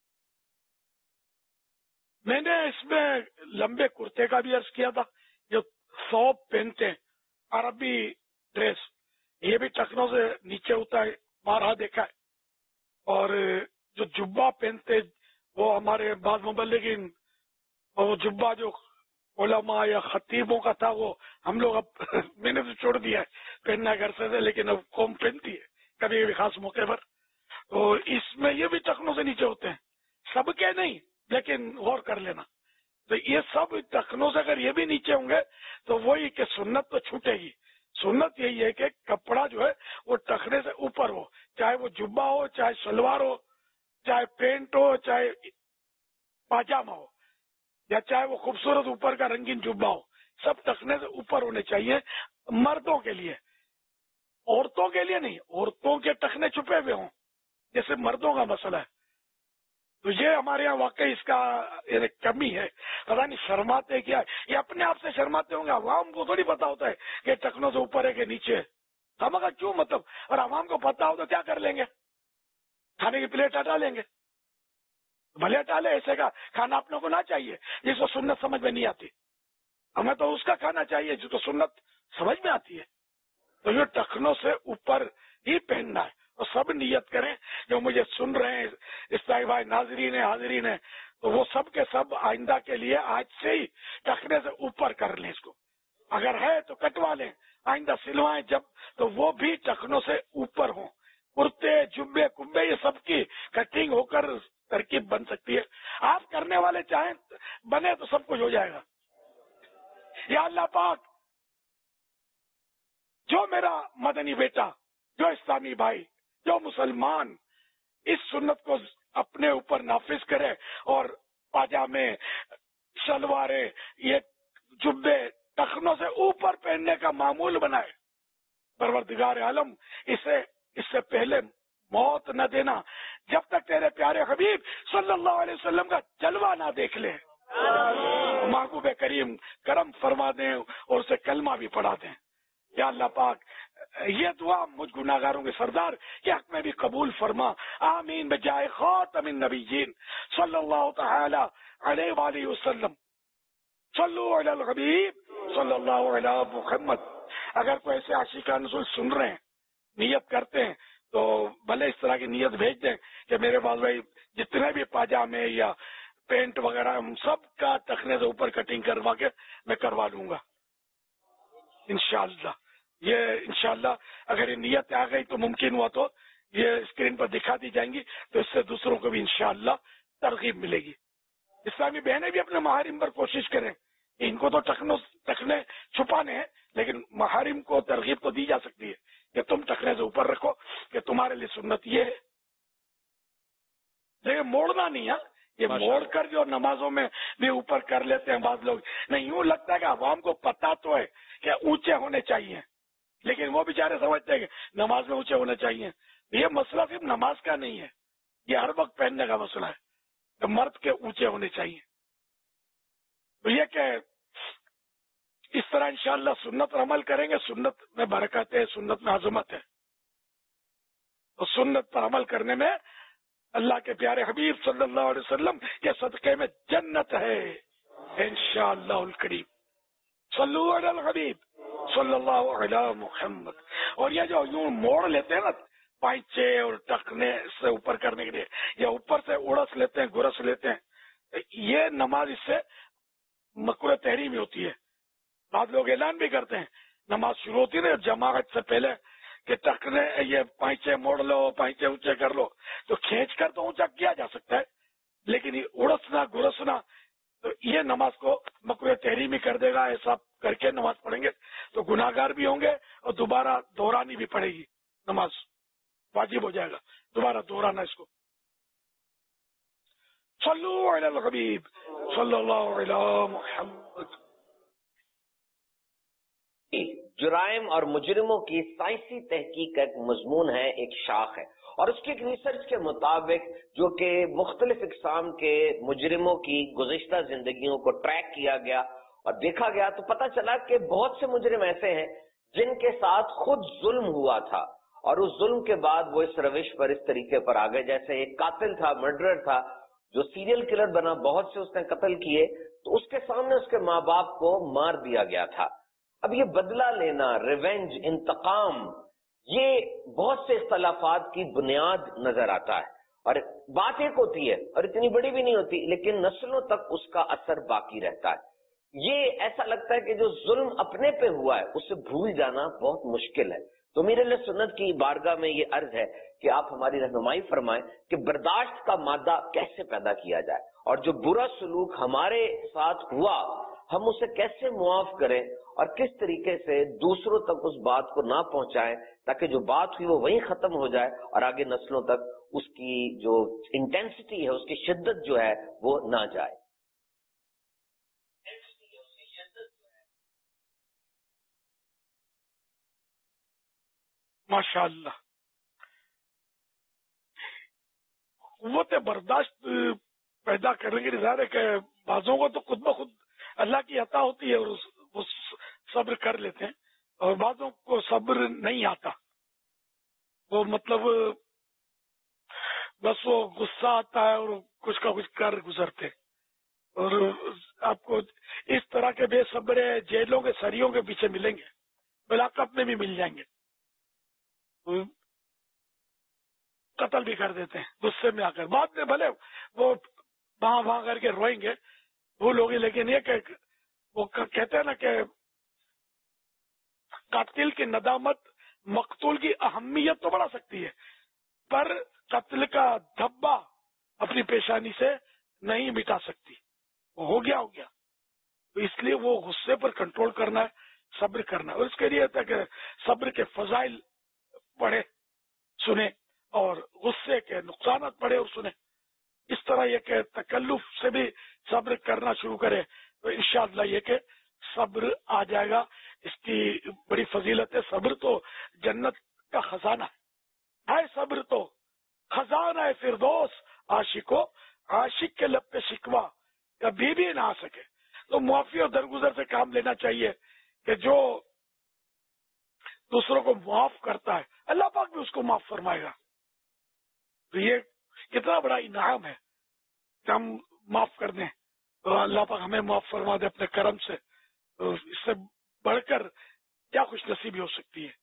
میں نے اس میں لمبے کرتے کا بھی عرض کیا تھا. جو سوپ پہنتے ہیں عربی ڈریس، یہ بھی ٹخنوں سے نیچے ہوتا ہے، بارہا دیکھا ہے. اور جو جبہ پہنتے وہ ہمارے بعض مبلغین، اور وہ جبہ جو علماء یا خطیبوں کا تھا وہ ہم لوگ اب میں نے تو چھوڑ دیا ہے پہننا گھر سے، لیکن اب قوم پہنتی ہے کبھی کبھی خاص موقع پر. تو اس میں یہ بھی ٹخنوں سے نیچے ہوتے ہیں، سب کے نہیں لیکن غور کر لینا. تو یہ سب ٹخنوں سے اگر یہ بھی نیچے ہوں گے تو وہی کہ سنت تو چھوٹے گی. سنت یہی ہے کہ کپڑا جو ہے وہ ٹخنے سے اوپر ہو، چاہے وہ جبہ ہو، چاہے شلوار ہو، چاہے پینٹ ہو، چاہے پاجامہ ہو، یا چاہے وہ خوبصورت اوپر کا رنگین جبہ ہو، سب ٹخنے سے اوپر ہونے چاہیے. مردوں کے لیے، عورتوں کے لیے نہیں. عورتوں کے ٹخنے چھپے ہوئے ہوں جیسے مردوں کا مسئلہ ہے. تو یہ ہمارے یہاں واقعی اس کا کمی ہے. پتا نہیں شرماتے کیا، یہ اپنے آپ سے شرماتے ہوں گے. عوام کو تھوڑی پتا ہوتا ہے کہ ٹخنوں سے اوپر ہے کہ نیچے. ہم کا کیوں مطلب، اور عوام کو پتا ہو تو کیا کر لیں گے؟ کھانے کی پلیٹ ہٹا لیں گے. بھلے ہٹا لے، ایسے کا کھانا اپنے کو نہ چاہیے جس کو سنت سمجھ میں نہیں آتی. ہمیں تو اس کا کھانا چاہیے جو تو سنت سمجھ میں آتی ہے. تو یہ ٹخنوں سے اوپر ہی پہننا ہے. اور سب نیت کریں جو مجھے سن رہے ہیں اسلامی بھائی، ناظرین ہیں، حاضرین ہیں، تو وہ سب کے سب آئندہ کے لیے آج سے ہی ٹخنے سے اوپر کر لیں. اس کو اگر ہے تو کٹوا لیں، آئندہ سلوائیں جب تو وہ بھی ٹخنوں سے اوپر ہوں. کرتے، جبے، کبے یہ سب کی کٹنگ ہو کر ترکیب بن سکتی ہے. آپ کرنے والے چاہیں بنے تو سب کچھ ہو جائے گا. یا اللہ پاک، جو میرا مدنی بیٹا، جو اسلامی بھائی، جو مسلمان اس سنت کو اپنے اوپر نافذ کرے اور پاجامے، شلوارے، یہ جبے ٹخنوں سے اوپر پہننے کا معمول بنائے، پروردگار عالم اسے اس سے پہلے موت نہ دینا جب تک تیرے پیارے حبیب صلی اللہ علیہ وسلم کا جلوہ نہ دیکھ لے. محبوب کریم کرم فرما دیں اور اسے کلمہ بھی پڑھا دیں. یا اللہ پاک، یہ دعا مجھ گناہگاروں کے سردار کے حق میں بھی قبول فرما. آمین بجائے خاتم النبیین صلی اللہ تعالی علیہ وآلہ وسلم. صلو علی الحبیب صلی اللہ علیہ محمد. اگر کوئی ایسے عاشقان رسول سن رہے ہیں, نیت کرتے ہیں, تو بھلے اس طرح کی نیت بھیج دیں کہ میرے پاس بھائی جتنے بھی پاجامے یا پینٹ وغیرہ ہم سب کا ٹخنے سے اوپر کٹنگ کروا کے میں کروا لوں گا انشاءاللہ. یہ انشاءاللہ اگر یہ نیت آ گئی تو ممکن ہوا تو یہ اسکرین پر دکھا دی جائیں گی, تو اس سے دوسروں کو بھی انشاءاللہ ترغیب ملے گی. اسلامی بہنیں بھی اپنے محارم پر کوشش کریں. ان کو تو ٹخنوں ٹخنے چھپانے ہیں, لیکن محارم کو ترغیب تو دی جا سکتی ہے کہ تم ٹخنے سے اوپر رکھو, کہ تمہارے لیے سنت یہ ہے. لیکن موڑنا نہیں ہے, یہ موڑ کر جو نمازوں میں بھی اوپر کر لیتے ہیں بعض لوگ. نہیں, یوں لگتا ہے کہ عوام کو پتا تو ہے کہ اونچے ہونے چاہیے, لیکن وہ بیچارے سمجھتے ہیں کہ نماز میں اونچے ہونے چاہیے. یہ مسئلہ صرف نماز کا نہیں ہے, یہ ہر وقت پہننے کا مسئلہ ہے کہ مرد کے اونچے ہونے چاہیے. تو یہ کہ اس طرح انشاءاللہ سنت پر عمل کریں گے, سنت میں برکت ہے, سنت میں عظمت ہے. تو سنت پر عمل کرنے میں اللہ کے پیارے حبیب صلی اللہ علیہ وسلم کے صدقے میں جنت ہے انشاءاللہ الکریم. صلو علی الحبیب صلی اللہ علیہ محمد. اور یہ جو یوں موڑ لیتے ہیں نا پائچے اور ٹکنے سے اوپر کرنے کے لیے, یا اوپر سے اڑس لیتے ہیں, گرس لیتے ہیں, یہ نماز اس سے مکروہ تحریمی ہوتی ہے. بعض لوگ اعلان بھی کرتے ہیں نماز شروع ہوتی ہے جماعت سے پہلے کہ ٹکنے یہ پائچے موڑ لو, پائچے اونچے کر لو, تو کھینچ کر تو اونچا کیا جا سکتا ہے, لیکن یہ اڑسنا گرسنا تو یہ نماز کو مکروہ تحریمی کر دے گا. ایسا کر کے نماز پڑھیں گے تو گناہگار بھی ہوں گے, اور دوبارہ دہرانی بھی پڑے گی, نماز واجب ہو جائے گا دوبارہ دہرانا اس کو. صلو علی الحبیب صلی اللہ علیہ محمد. جرائم اور مجرموں کی سائنسی تحقیق کا ایک مضمون ہے, ایک شاخ ہے, اور اس کی ایک ریسرچ کے مطابق جو کہ مختلف اقسام کے مجرموں کی گزشتہ زندگیوں کو ٹریک کیا گیا اور دیکھا گیا, تو پتہ چلا کہ بہت سے مجرم ایسے ہیں جن کے ساتھ خود ظلم ہوا تھا, اور اس ظلم کے بعد وہ اس روش پر اس طریقے پر آ گئے. جیسے ایک قاتل تھا, مرڈرر تھا, جو سیریل کلر بنا, بہت سے اس نے قتل کیے, تو اس کے سامنے اس کے ماں باپ کو مار دیا گیا تھا. اب یہ بدلہ لینا, ریونج, انتقام, یہ بہت سے اختلافات کی بنیاد نظر آتا ہے. اور بات ایک ہوتی ہے اور اتنی بڑی بھی نہیں ہوتی, لیکن نسلوں تک اس کا اثر باقی رہتا ہے. یہ ایسا لگتا ہے کہ جو ظلم اپنے پہ ہوا ہے اسے بھول جانا بہت مشکل ہے. تو میرے لیے سنت کی بارگاہ میں یہ عرض ہے کہ آپ ہماری رہنمائی فرمائیں کہ برداشت کا مادہ کیسے پیدا کیا جائے, اور جو برا سلوک ہمارے ساتھ ہوا ہم اسے کیسے معاف کریں, اور کس طریقے سے دوسروں تک اس بات کو نہ پہنچائیں تاکہ جو بات ہوئی وہ وہیں ختم ہو جائے اور آگے نسلوں تک اس کی جو انٹینسٹی ہے, اس کی شدت جو ہے وہ نہ جائے. ماشاء اللہ. قوت برداشت پیدا کرنے کے ظاہر ہے کہ بعضوں کو تو خود بخود اللہ کی عطا ہوتی ہے اور وہ صبر کر لیتے ہیں, اور بعضوں کو صبر نہیں آتا, وہ مطلب بس وہ غصہ آتا ہے اور کچھ کا کچھ کر گزرتے. اور آپ کو اس طرح کے بے صبر جیلوں کے سریوں کے پیچھے ملیں گے, بلاکت میں بھی مل جائیں گے, قتل بھی کر دیتے ہیں غصے میں آ کر. بعد میں بھلے وہ وہاں وہاں کر کے روئیں گے وہ لوگ, لیکن یہ کہ وہ کہتے ہیں نا کہ قاتل کی ندامت مقتول کی اہمیت تو بڑھا سکتی ہے, پر قتل کا دھبا اپنی پیشانی سے نہیں مٹا سکتی. ہو گیا ہو گیا تو اس لیے وہ غصے پر کنٹرول کرنا ہے, صبر کرنا ہے. اور اس کے لیے ہوتا ہے کہ صبر کے فضائل پڑھے سنے اور غصے کے نقصانات پڑھے اور سنے. اس طرح یہ کہ تکلف سے بھی صبر کرنا شروع کرے تو انشاءاللہ یہ کہ صبر آ جائے گا. اس کی بڑی فضیلت ہے. صبر تو جنت کا خزانہ ہے, صبر تو خزانہ ہے فردوس. عاشقو عاشق کے لب پہ شکوا کبھی بھی نہ آ سکے. تو معافی اور درگزر سے کام لینا چاہیے کہ جو دوسروں کو معاف کرتا ہے اللہ پاک بھی اس کو معاف فرمائے گا. تو یہ کتنا بڑا انعام ہے کہ ہم معاف کر دیں, تو اللہ پاک ہمیں معاف فرما دے اپنے کرم سے. اس سے بڑھ کر کیا خوش نصیبی ہو سکتی ہے.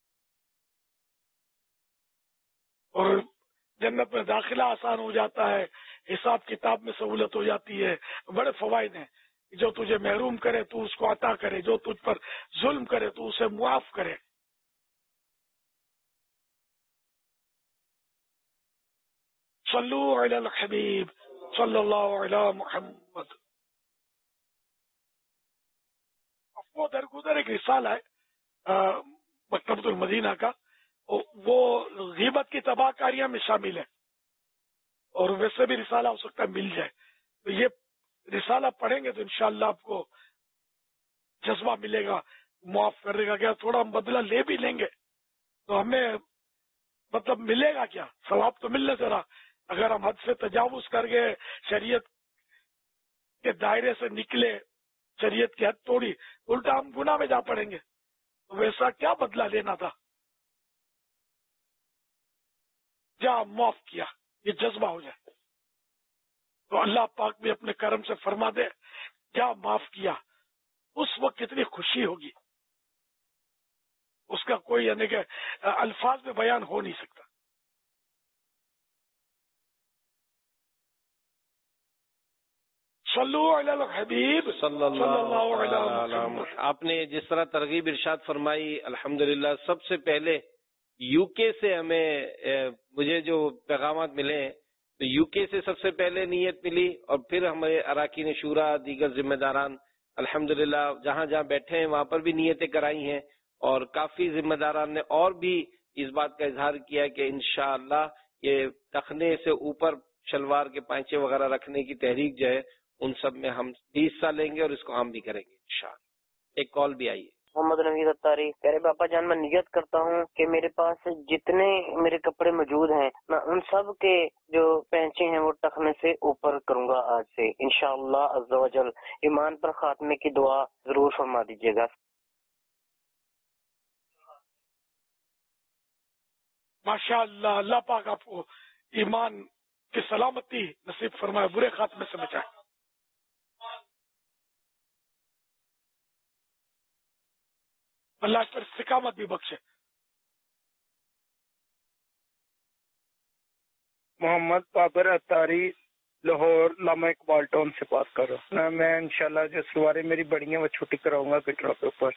اور جنت میں داخلہ آسان ہو جاتا ہے، حساب کتاب میں سہولت ہو جاتی ہے، بڑے فوائد ہیں. جو تجھے محروم کرے تو اس کو عطا کرے، جو تجھ پر ظلم کرے تو اسے معاف کرے. صلو علی الحبیب صلی اللہ علی محمد. وہ درگزر ایک رسالہ ہے مکتبۃ المدینہ کا، وہ غیبت کی تباہ کاریاں میں شامل ہے، اور ویسے بھی رسالہ ہو سکتا ہے مل جائے. تو یہ رسالہ پڑھیں گے تو انشاءاللہ آپ کو جذبہ ملے گا معاف کرنے کا. کیا تھوڑا ہم بدلہ لے بھی لیں گے تو ہمیں مطلب ملے گا کیا؟ ثواب تو ملنے ذرا. اگر ہم حد سے تجاوز کر گئے، شریعت کے دائرے سے نکلے، شریعت کی حد توڑی، الٹا ہم گناہ میں جا پڑیں گے. تو ویسا کیا بدلہ لینا تھا؟ جا معاف کیا، یہ جذبہ ہو جائے تو اللہ پاک بھی اپنے کرم سے فرما دے کیا معاف کیا. اس وقت کتنی خوشی ہوگی، اس کا کوئی یعنی کہ الفاظ میں بیان ہو نہیں سکتا. صلو علی الحبیب صلی اللہ علیہ وسلم. آپ نے جس طرح ترغیب ارشاد فرمائی، الحمدللہ سب سے پہلے یو کے سے ہمیں مجھے جو پیغامات ملے ہیں تو یو کے سے سب سے پہلے نیت ملی، اور پھر ہمارے اراکین شورا دیگر ذمہ داران الحمدللہ جہاں جہاں بیٹھے ہیں وہاں پر بھی نیتیں کرائی ہیں، اور کافی ذمہ داران نے اور بھی اس بات کا اظہار کیا کہ انشاءاللہ یہ ٹخنے سے اوپر شلوار کے پائچے وغیرہ رکھنے کی تحریک جو ہے ان سب میں ہم بھی حصہ لیں گے اور اس کو عام بھی کریں گے انشاءاللہ. ایک کال بھی آئی ہے. محمد نوید اتاری. میرے باپا جان میں نیت کرتا ہوں کہ میرے پاس جتنے میرے کپڑے موجود ہیں میں ان سب کے جو پینچے ہیں وہ ٹخنے سے اوپر کروں گا آج سے انشاءاللہ عز و جل. ایمان پر خاتمے کی دعا ضرور فرما دیجیے گا. ماشاء اللہ، اللہ پاک آپ کو ایمان کی سلامتی نصیب فرمائے، برے خاتمے سے بچائے. اللہ اس پر استقامت بھی بخشے. محمد بابر اتاری لاہور علامہ اقبال ٹاؤن سے بات کر رہا ہوں. میں انشاءاللہ جو سواری میری بڑی ہیں وہ چھٹی کراؤں گا پٹرا کے اوپر.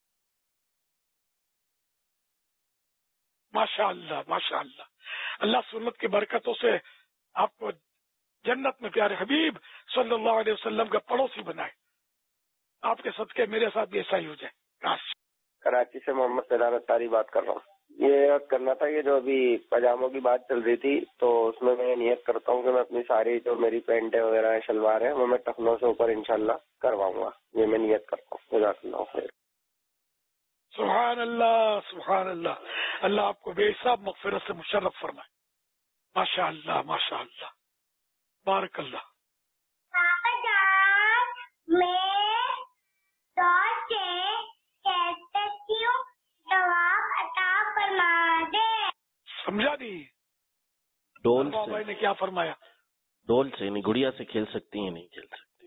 ماشاء اللہ ماشاء اللہ. اللہ سنت کی برکتوں سے آپ کو جنت میں پیارے حبیب صلی اللہ علیہ وسلم کا پڑوسی بنائے. آپ کے صدقے میرے ساتھ بھی ایسا ہی ہو جائے. کاش. کراچی سے محمد سیدار اتاری بات کر رہا ہوں. یہ کرنا تھا کہ جو ابھی پاجاموں کی بات چل رہی تھی تو اس میں میں نیت کرتا ہوں کہ میں اپنی ساری جو میری پینٹیں وغیرہ ہیں، شلوار ہیں، وہ میں ٹخنوں سے اوپر انشاءاللہ کرواؤں گا. یہ میں نیت کرتا ہوں. جزاک اللہ خیر. سبحان اللہ سبحان اللہ. اللہ آپ کو بے حساب مغفرت سے مشرف فرمائے. ماشاء اللہ ماشاء اللہ. بارک اللہ. پاپا جان میں دوست سے کہتی ہوں جواب عطا فرما دے. سمجھا نہیں؟ ڈول بھائی نے کیا فرمایا؟ ڈول سے نہیں، گڑیا سے کھیل سکتی ہیں؟ نہیں کھیل سکتی.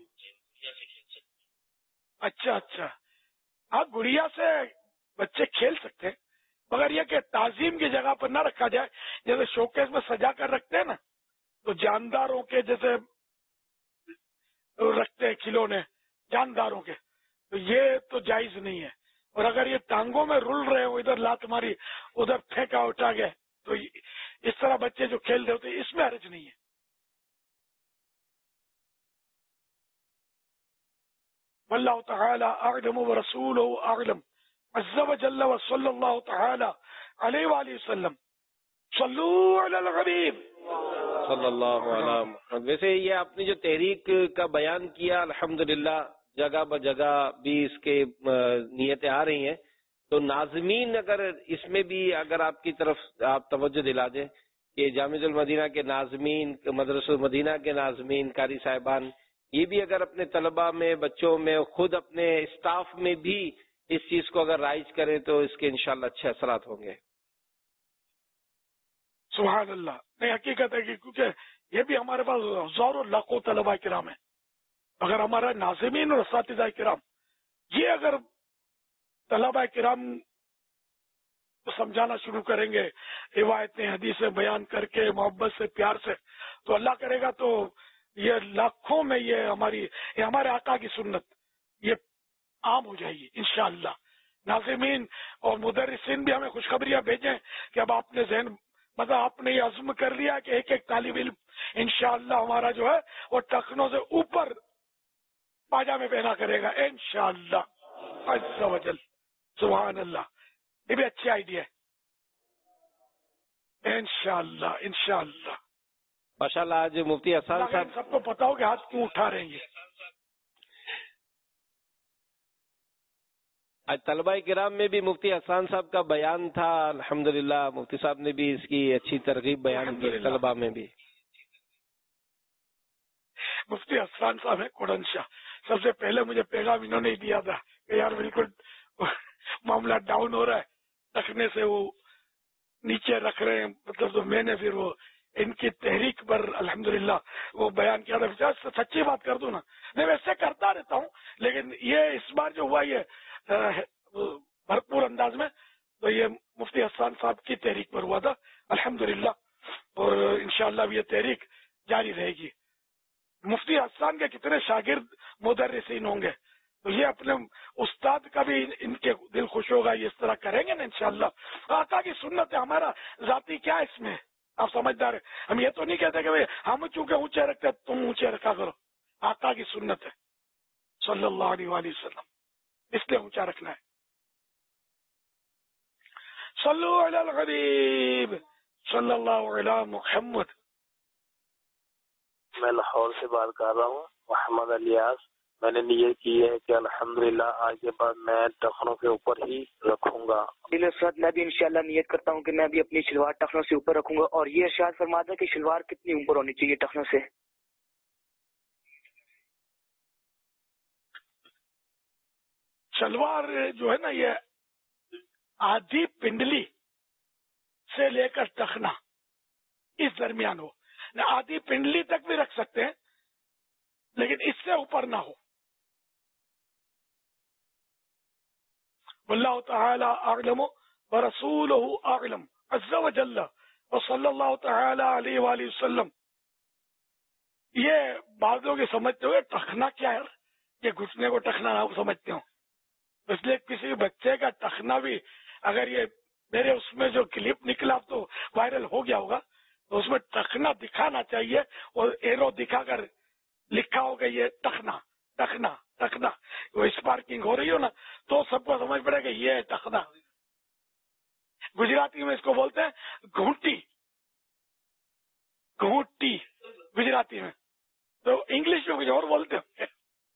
اچھا اچھا. ہاں گڑیا سے بچے کھیل سکتے ہیں، مگر یہ کہ تعظیم کی جگہ پر نہ رکھا جائے. جیسے شوکیس میں سجا کر رکھتے ہیں نا، تو جانداروں کے جیسے رکھتے ہیں کھلونے جانداروں کے، تو یہ تو جائز نہیں ہے. اور اگر یہ ٹانگوں میں رول رہے ہو، ادھر لات ماری ادھر پھینکا اٹھا گئے، تو اس طرح بچے جو کھیل رہے ہوتے ہیں اس میں حرج نہیں ہے. واللہ تعالی اعلم ورسولہ اعلم عز وجل وصلی اللہ تعالی علیہ وآلہ وسلم. صلو علی الحبیب صلی اللہ علیہ محمد. ویسے یہ آپ نے جو تحریک کا بیان کیا الحمدللہ جگہ ب جگہ بھی اس کے نیتیں آ رہی ہیں، تو ناظمین اگر اس میں بھی اگر آپ کی طرف آپ توجہ دلا دیں کہ جامع المدینہ کے ناظمین، مدرسہ المدینہ کے ناظمین، قاری صاحبان، یہ بھی اگر اپنے طلباء میں، بچوں میں، خود اپنے اسٹاف میں بھی اس چیز کو اگر رائج کریں تو اس کے انشاءاللہ اچھے اثرات ہوں گے. سبحان اللہ. نہیں، حقیقت ہے کہ کیونکہ یہ بھی ہمارے پاس ہزاروں لاکھوں طلباء کرام ہیں. اگر ہمارا ناظمین اور اساتذہ کرام یہ اگر طلبہ کرام سمجھانا شروع کریں گے روایتیں حدیثیں بیان کر کے محبت سے پیار سے، تو اللہ کرے گا تو یہ لاکھوں میں یہ ہماری یہ ہمارے آقا کی سنت یہ عام ہو جائے گی انشاءاللہ۔ ناظمین اور مدرسین بھی ہمیں خوشخبریاں بھیجیں کہ اب آپ نے ذہن مطلب آپ نے یہ عزم کر لیا کہ ایک ایک طالب علم انشاءاللہ ہمارا جو ہے وہ ٹخنوں سے اوپر پاجامے پہنا کرے گا انشاءاللہ عز و جل۔ سبحان اللہ، یہ بھی اچھی آئیڈیا ہے انشاءاللہ انشاءاللہ۔ ماشاءاللہ آج مفتی حسان صاحب سب کو پتا ہو کہ ہاتھ کیوں اٹھا رہے ہیں۔ آج طلبہ کرام میں بھی مفتی حسان صاحب کا بیان تھا، الحمدللہ مفتی صاحب نے بھی اس کی اچھی ترغیب بیان کی طلبہ میں بھی۔ مفتی حسان صاحب ہے کوڑن شاہ، سب سے پہلے مجھے پیغام انہوں نے دیا تھا کہ یار بالکل معاملہ ڈاؤن ہو رہا ہے، رکھنے سے وہ نیچے رکھ رہے ہیں، مطلب تو میں نے پھر وہ ان کی تحریک پر الحمدللہ وہ بیان کیا تھا۔ سچی بات کر دوں نا، میں ویسے کرتا رہتا ہوں لیکن یہ اس بار جو ہوا یہ بھرپور انداز میں تو یہ مفتی حسان صاحب کی تحریک پر ہوا تھا الحمدللہ، اور انشاءاللہ بھی یہ تحریک جاری رہے گی۔ مفتی حسان کے کتنے شاگرد مدرسین ہوں گے تو یہ اپنے استاد کا بھی ان کے دل خوش ہوگا، یہ اس طرح کریں گے نا انشاءاللہ۔ آقا کی سنت ہے، ہمارا ذاتی کیا ہے اس میں، آپ سمجھدار ہیں۔ ہم یہ تو نہیں کہتے کہ ہم چونکہ اونچے رکھتے تم اونچے رکھا کرو، آقا کی سنت ہے صلی اللہ علیہ وآلہ وسلم، اس لیے اونچا رکھنا ہے۔ صلو علی الحبیب صلی اللہ علی محمد۔ میں لاہور سے بات کر رہا ہوں، محمد الیاس۔ میں نے نیت کی ہے کہ الحمدللہ آج کے بعد میں ٹخنوں کے اوپر ہی رکھوں گا۔ ساتھ میں بھی انشاءاللہ نیت کرتا ہوں کہ میں بھی اپنی شلوار ٹخنوں سے اوپر رکھوں گا۔ اور یہ ارشاد فرما دیں کہ شلوار کتنی اوپر ہونی چاہیے ٹخنوں سے؟ شلوار جو ہے نا یہ آدھی پنڈلی سے لے کر ٹخنا اس درمیان ہو، آدھی پنڈلی تک بھی رکھ سکتے ہیں لیکن اس سے اوپر نہ ہو۔ واللہ تعالی اعلم ورسولہ اعلم عز و جل وصلی اللہ تعالی علیہ وآلہ وسلم۔ یہ بعض لوگ یہ سمجھتے ہوئے ٹخنا کیا ہے، یہ گھٹنے کو ٹخنا نہ سمجھتے ہوں، اس لیے کسی بچے کا ٹخنا بھی اگر یہ میرے اس میں جو کلپ نکلا تو وائرل ہو گیا ہوگا تو اس میں ٹخنا دکھانا چاہیے اور ایرو دکھا کر لکھا ہوگا یہ ٹخنا ٹخنا ٹخنا، وہ اسپارکنگ ہو رہی ہو نا تو سب کو سمجھ پڑے گا یہ ہے ٹخنا۔ گجراتی میں اس کو بولتے ہیں گھونٹی، گھونٹی گجراتی میں، تو انگلش میں کچھ اور بولتے ہیں۔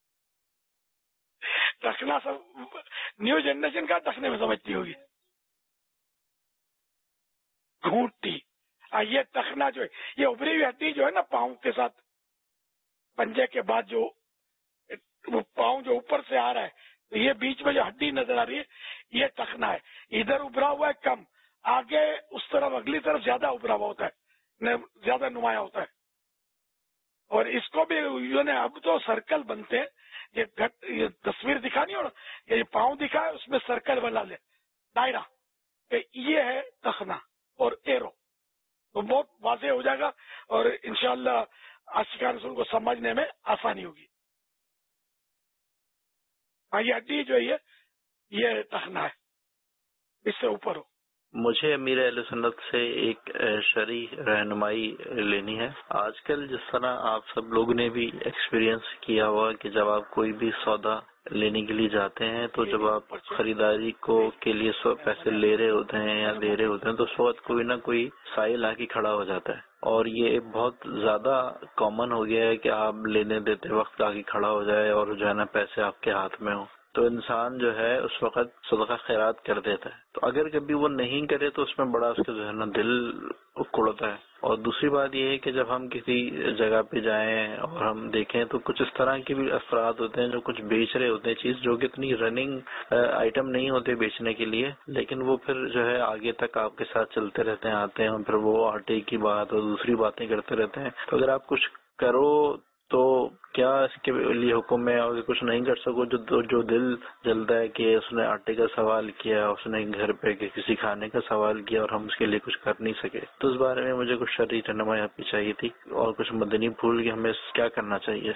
ٹخنا سب نیو جنریشن کا ٹخنے میں سمجھتی ہوگی، گھونٹی۔ یہ ٹخنا جو ہے یہ ابری ہوئی ہڈی جو ہے نا پاؤں کے ساتھ پنجے کے بعد جو وہ پاؤں جو اوپر سے آ رہا ہے تو یہ بیچ میں جو ہڈی نظر آ رہی ہے یہ ٹخنا ہے۔ ادھر ابھرا ہوا ہے کم، آگے اس طرف اگلی طرف زیادہ ابھرا ہوا ہوتا ہے، زیادہ نمایاں ہوتا ہے۔ اور اس کو بھی اب تو سرکل بنتے ہیں، یہ یہ تصویر دکھانی ہو نا، یہ پاؤں دکھا ہے اس میں سرکل بنا لے دائرہ، کہ یہ ہے ٹخنا اور ایرو، تو بہت واضح ہو جائے گا اور انشاءاللہ عاشقان رسول کو سمجھنے میں آسانی ہوگی۔ یہ ہڈی جو ہے یہ ٹخنا ہے، اس سے اوپر ہو۔ مجھے امیر اہل سنت سے ایک شرعی رہنمائی لینی ہے۔ آج کل جس طرح آپ سب لوگوں نے بھی ایکسپیرینس کیا ہوا کہ جب آپ کوئی بھی سودا لینے کے لیے جاتے ہیں تو جب آپ خریداری کو کے لیے سو پیسے لے رہے ہوتے ہیں یا دے رہے ہوتے ہیں تو اس وقت کوئی نہ کوئی سائل آ کے کھڑا ہو جاتا ہے، اور یہ بہت زیادہ کامن ہو گیا ہے کہ آپ لینے دیتے وقت آ کے کھڑا ہو جائے اور جو ہے نا پیسے آپ کے ہاتھ میں ہوں، تو انسان جو ہے اس وقت صدقہ خیرات کر دیتا ہے۔ تو اگر کبھی وہ نہیں کرے تو اس میں بڑا اس کا جو ہے نا دل کڑتا ہے۔ اور دوسری بات یہ ہے کہ جب ہم کسی جگہ پہ جائیں اور ہم دیکھیں تو کچھ اس طرح کے بھی افراد ہوتے ہیں جو کچھ بیچ رہے ہوتے ہیں چیز جو کہ اتنی رننگ آئٹم نہیں ہوتے بیچنے کے لیے، لیکن وہ پھر جو ہے آگے تک آپ کے ساتھ چلتے رہتے ہیں، آتے ہیں، پھر وہ آٹے کی بات اور دوسری باتیں کرتے رہتے ہیں۔ تو اگر آپ کچھ کرو تو کیا اس کے لیے حکم ہے اور کچھ نہیں کر سکو؟ جو جو دل جلتا ہے کہ اس نے آٹے کا سوال کیا، اس نے گھر پہ کسی کھانے کا سوال کیا اور ہم اس کے لیے کچھ کر نہیں سکے، تو اس بارے میں مجھے کچھ شرعی رہنمائی آپ کی چاہیے تھی اور کچھ مدنی پھول کہ ہمیں کیا کرنا چاہیے۔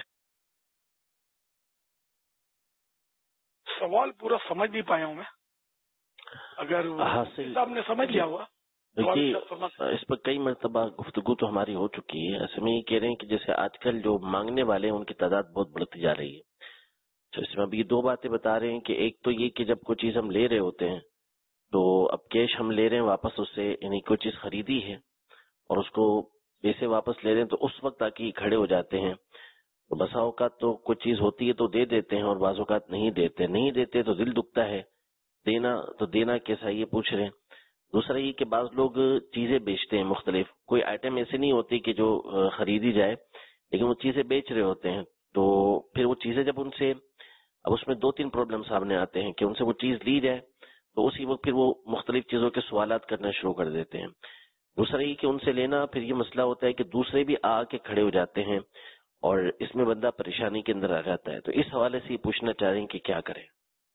سوال پورا سمجھ نہیں پایا ہوں میں، اگر صاحب نے سمجھ لیا ہوا۔ دیکھیے اس پر کئی مرتبہ گفتگو تو ہماری ہو چکی ہے، ایسے میں یہ کہہ رہے ہیں کہ جیسے آج کل جو مانگنے والے ہیں ان کی تعداد بہت بڑھتی جا رہی ہے، تو اس میں اب یہ دو باتیں بتا رہے ہیں کہ ایک تو یہ کہ جب کوئی چیز ہم لے رہے ہوتے ہیں تو اب کیش ہم لے رہے ہیں واپس اس سے، یعنی کوئی چیز خریدی ہے اور اس کو پیسے واپس لے رہے ہیں تو اس وقت تاکہ کھڑے ہو جاتے ہیں، تو بسا اوقات تو کوئی چیز ہوتی ہے تو دے دیتے ہیں اور بعض اوقات نہیں دیتے نہیں دیتے تو دل دکھتا ہے، دینا تو دینا کیسا یہ پوچھ رہے ہیں۔ دوسرا یہ کہ بعض لوگ چیزیں بیچتے ہیں مختلف، کوئی آئٹم ایسے نہیں ہوتی کہ جو خریدی جائے لیکن وہ چیزیں بیچ رہے ہوتے ہیں، تو پھر وہ چیزیں جب ان سے، اب اس میں دو تین پرابلم سامنے آتے ہیں کہ ان سے وہ چیز لی جائے تو اسی وقت پھر وہ مختلف چیزوں کے سوالات کرنا شروع کر دیتے ہیں۔ دوسرا یہ کہ ان سے لینا پھر یہ مسئلہ ہوتا ہے کہ دوسرے بھی آ کے کھڑے ہو جاتے ہیں اور اس میں بندہ پریشانی کے اندر آ جاتا ہے، تو اس حوالے سے یہ پوچھنا چاہ رہے ہیں کہ کیا کریں۔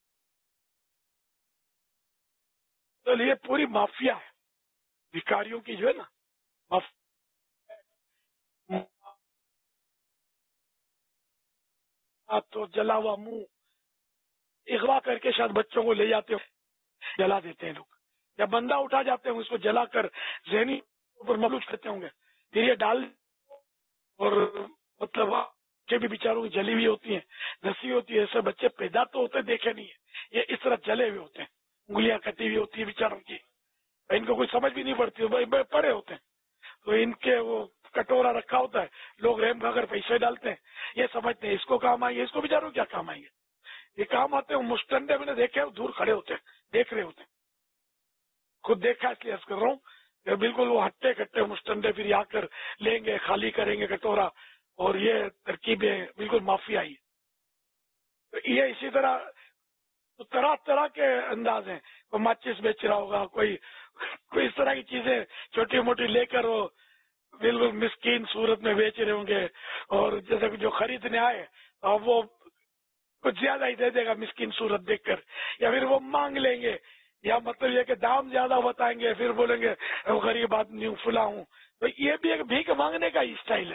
تو یہ پوری مافیا ہے بھکاریوں کی جو ہے نا، تو جلا ہوا منہ اغوا کر کے شاید بچوں کو لے جاتے ہوں، جلا دیتے ہیں لوگ، یا بندہ اٹھا جاتے ہیں اس کو جلا کر ذہنی اوپر ملوث کرتے ہوں گے، پھر یہ ڈال اور مطلب کے بھی بیچاروں کی جلی ہوئی ہوتی ہیں، دسی ہوتی ہے، ایسے بچے پیدا تو ہوتے دیکھے نہیں ہے، یہ اس طرح جلے ہوئے ہوتے ہیں، انگلیاں کٹی ہوئی ہوتی ہے بیچاروں کی، ان کو کوئی سمجھ بھی نہیں پڑتی، پڑے ہوتے ہیں تو ان کے وہ کٹورا رکھا ہوتا ہے، لوگ ریم کھا کر پیسے ڈالتے ہیں، یہ سمجھتے ہیں اس کو کام آئیں گے، اس کو بیچاروں کیا کام آئیں گے، یہ کام آتے ہیں مشٹنڈے میں نے دیکھے دور کھڑے ہوتے ہیں، دیکھ رہے ہوتے ہیں، خود دیکھا اس لیے عرض کر رہا ہوں کہ بالکل وہ ہٹے کٹے مشٹنڈے پھر آ کر لیں گے، خالی کریں گے کٹورا، اور یہ ترکیبیں بالکل مافیائی ہے۔ یہ اسی طرح طرح طرح کے انداز ہیں، کوئی ماچس بیچ رہا ہوگا، کوئی کوئی اس طرح کی چیزیں چھوٹی موٹی لے کر وہ بالکل مسکین صورت میں بیچ رہے ہوں گے، اور جیسے جو خریدنے آئے اب وہ کچھ زیادہ ہی دے دے گا مسکین صورت دیکھ کر، یا پھر وہ مانگ لیں گے، یا مطلب یہ کہ دام زیادہ بتائیں گے، پھر بولیں گے غریب آدمی ہوں فلاں ہوں، تو یہ بھی ایک بھیک مانگنے کا ہی اسٹائل ہے،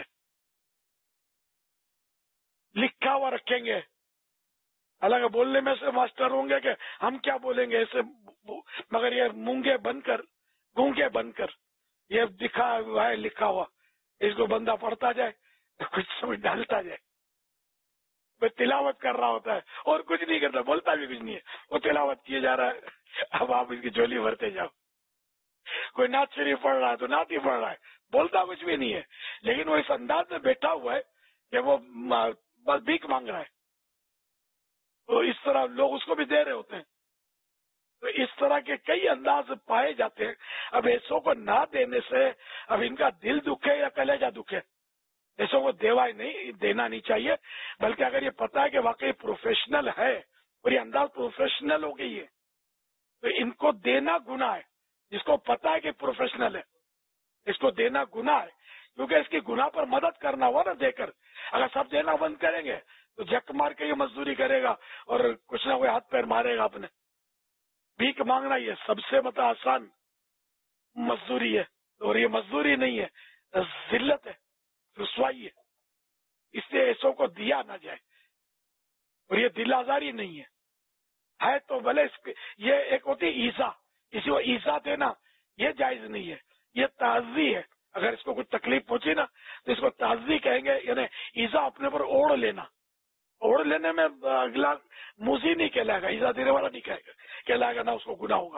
لکھا ہوا رکھیں گے، حالانکہ بولنے میں سے ماسٹر ہوں گے کہ ہم کیا بولیں گے ایسے، مگر یہ مونگے بن کر گونگے بن کر یہ دکھا ہوا ہے لکھا ہوا، اس کو بندہ پڑھتا جائے کچھ سمجھ ڈالتا جائے، وہ تلاوت کر رہا ہوتا ہے اور کچھ نہیں کرتا، بولتا بھی کچھ نہیں ہے، وہ تلاوت کیے جا رہا ہے، اب آپ اس کی جولی بھرتے جاؤ، کوئی نعت شریف پڑھ رہا ہے تو نعت ہی پڑھ رہا ہے، بولتا کچھ بھی نہیں ہے، لیکن وہ اس انداز میں بیٹھا ہوا ہے کہ وہ بس بھیک مانگ رہا ہے، تو اس طرح لوگ اس کو بھی دے رہے ہوتے ہیں، تو اس طرح کے کئی انداز پائے جاتے ہیں۔ اب ایسوں کو نہ دینے سے اب ان کا دل دکھے یا کلیجہ دکھے، ایسوں کو دیوا نہیں دینا نہیں چاہیے، بلکہ اگر یہ پتا ہے کہ واقعی پروفیشنل ہے اور یہ انداز پروفیشنل ہو گئی ہے تو ان کو دینا گناہ ہے، جس کو پتا ہے کہ پروفیشنل ہے اس کو دینا گناہ ہے، کیونکہ اس کی گناہ پر مدد کرنا ہوا نا دے کر، اگر سب دینا بند کریں گے تو جک مار کے یہ مزدوری کرے گا اور کچھ نہ کوئی ہاتھ پیر مارے گا اپنے۔ بھیک مانگنا یہ سب سے مطلب آسان مزدوری ہے، اور یہ مزدوری نہیں ہے، ذلت ہے، رسوائی ہے، اس لیے ایسوں کو دیا نہ جائے، اور یہ دل آزاری نہیں ہے، ہے تو بھلے اس یہ ایک ہوتی ایزا، کسی کو ایزا دینا یہ جائز نہیں ہے، یہ تعزی ہے، اگر اس کو کوئی تکلیف پہنچی نا تو اس کو تعزی کہیں گے، یعنی ایزا اپنے پر اوڑھ لینا، اوڑھ لینے میں اگلا موزی نہیں کہلائے گا، ایزا دینے والا نہیں کہے گا کہلائے گا، نہ اس کو گناہ ہوگا۔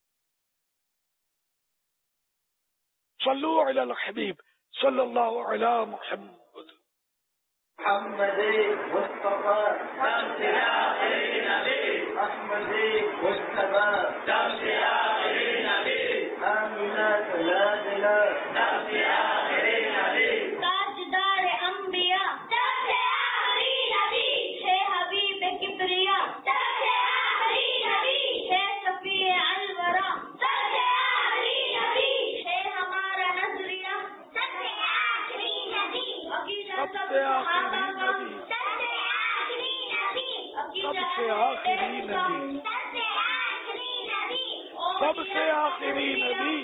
صلو علی الحبیب صلی اللہ علی محمد محمد مصطفیٰ شمس آخری نبی، محمد مصطفیٰ شمس آخری نبی، آمینہ سلادنا شمس آخری نبی، تاجدار انبیاء شمس آخری نبی، ہے حبیب کبریا شمس آخری نبی، ہے شفیع الورا شمس آخری نبی، ہے ہمارا نظریہ شمس آخری نبی، عقیدہ سے آخری نبی سب سے آخری نبی سب سے آخری نبی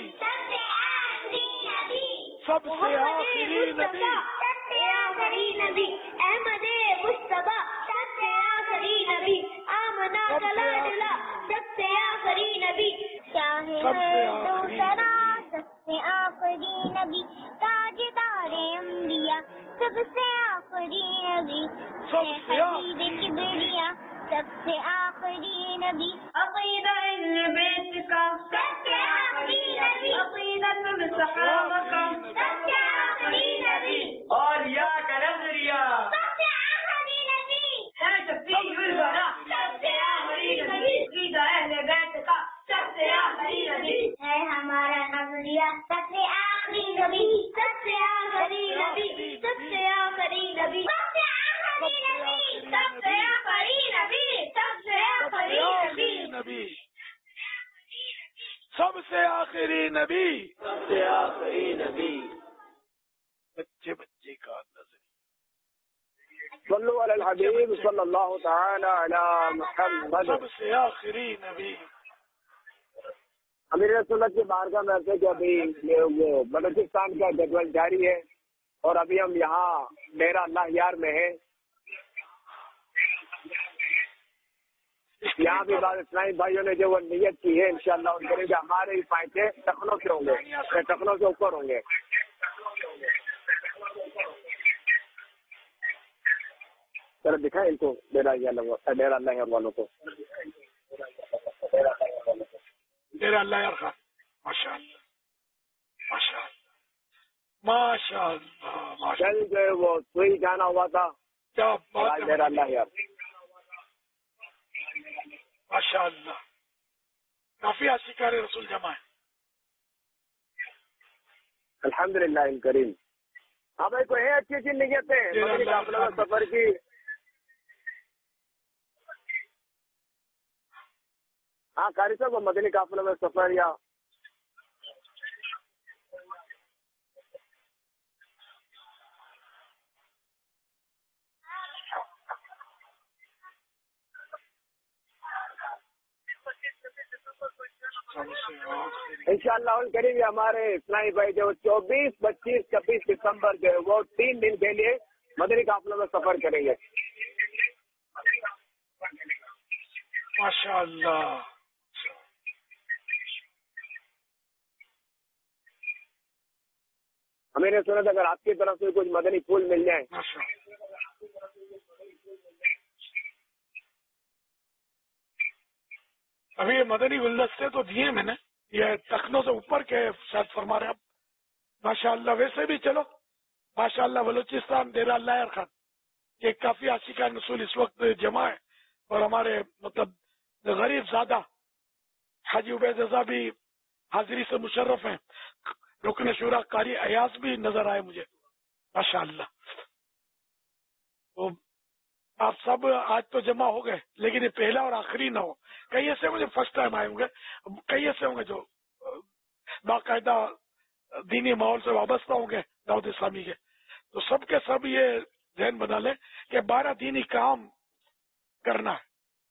سب سے آخری نبی آخری نبی احمد مصطفیٰ سب سے آخری نبی آمنا کلاللہ سب سے آخری نبی چاہے دوسرا سب سے آخری نبی تاجدار انبیاء سب سے آخری نبی حبیب کبریا سب سے آخری نبی عقیدہ اہل بیت کا سب سے آخری نبی عقیدۃ الصحابہ کا سب سے آخری نبی اور یا کا نظریہ سب سے آخری نبی ہے تفسیر الورا سب سے آخری نبی عقیدہ اہل بیت کا سب سے آخری نبی ہے ہمارا نظریہ سب سے آخری نبی سب سے آخری نبی سب سے آخری نبی سب سے آخری نبی سب سے آخری نبی سب سے آخری نبی سب سے آخری نبی سب سے آخری نبی بچے بچے کا نظریہ صلو علی الحبیب صلی اللہ تعالی علی محمد سب سے آخری نبی امیر سنت کی بارگاہ میں سے کہ ابھی بلوچستان کا جدول جاری ہے اور ابھی ہم یہاں ڈیرہ اللہ یار میں ہیں. یہاں بھی بعض اسلامی بھائیوں نے جو وہ نیت کی ہے انشاءاللہ ان کریں گے ہمارے ہی فائدے ٹخنوں سے ہوں گے ٹخنوں سے اوپر ہوں گے. ذرا دکھائیں ان کو ڈیرہ ڈیرہ اللہ یار والوں کو ڈیرہ اللہ یار خان ماشاء اللہ ماشاء اللہ ماشاء اللہ کل جو ہے وہ سوئی جانا ہوا تھا کیا بات ہے ڈیرہ اللہ یار ماشاء اللہ کافی عاشقان رسول جمع ہے الحمدللہ کریم. ہاں بھائی کوئی ہے اچھی اچھی نیتیں مدنی قافلہ میں سفر کی ہاں قاری صاحب مدنی قافلہ میں سفر یا انشاءاللہ ان کریں گے ہمارے اسلامی بھائی جو چوبیس پچیس چھبیس ستمبر جو ہے وہ تین دن کے لیے مدنی قافلوں میں سفر کریں گے. ماشاء اللہ ہمیں نے سنا تھا اگر آپ کی طرف سے کچھ مدنی پھول مل جائیں. ابھی یہ مدنی گلدستے تو دیے میں نے یہ ٹخنوں سے اوپر کے شاید فرما رہے آپ ماشاء اللہ. ویسے بھی چلو ماشاء اللہ بلوچستان ڈیرہ اللہ یار خان کے کافی عاشقان رسول اس وقت جمع ہے اور ہمارے مطلب غریب زادہ حاجی عبید رضا بھی حاضری سے مشرف ہیں. رکن شورا قاری ایاز بھی نظر آئے مجھے ماشاء اللہ. تو آپ سب آج تو جمع ہو گئے لیکن یہ پہلا اور آخری نہ ہو. کئی ایسے ہوں گے فرسٹ ٹائم آئے ہوں گے کئی ایسے ہوں گے جو باقاعدہ دینی ماحول سے وابستہ ہوں گے دعوت اسلامی کے. تو سب کے سب یہ ذہن بنا لیں کہ بارہ دینی کام کرنا ہے.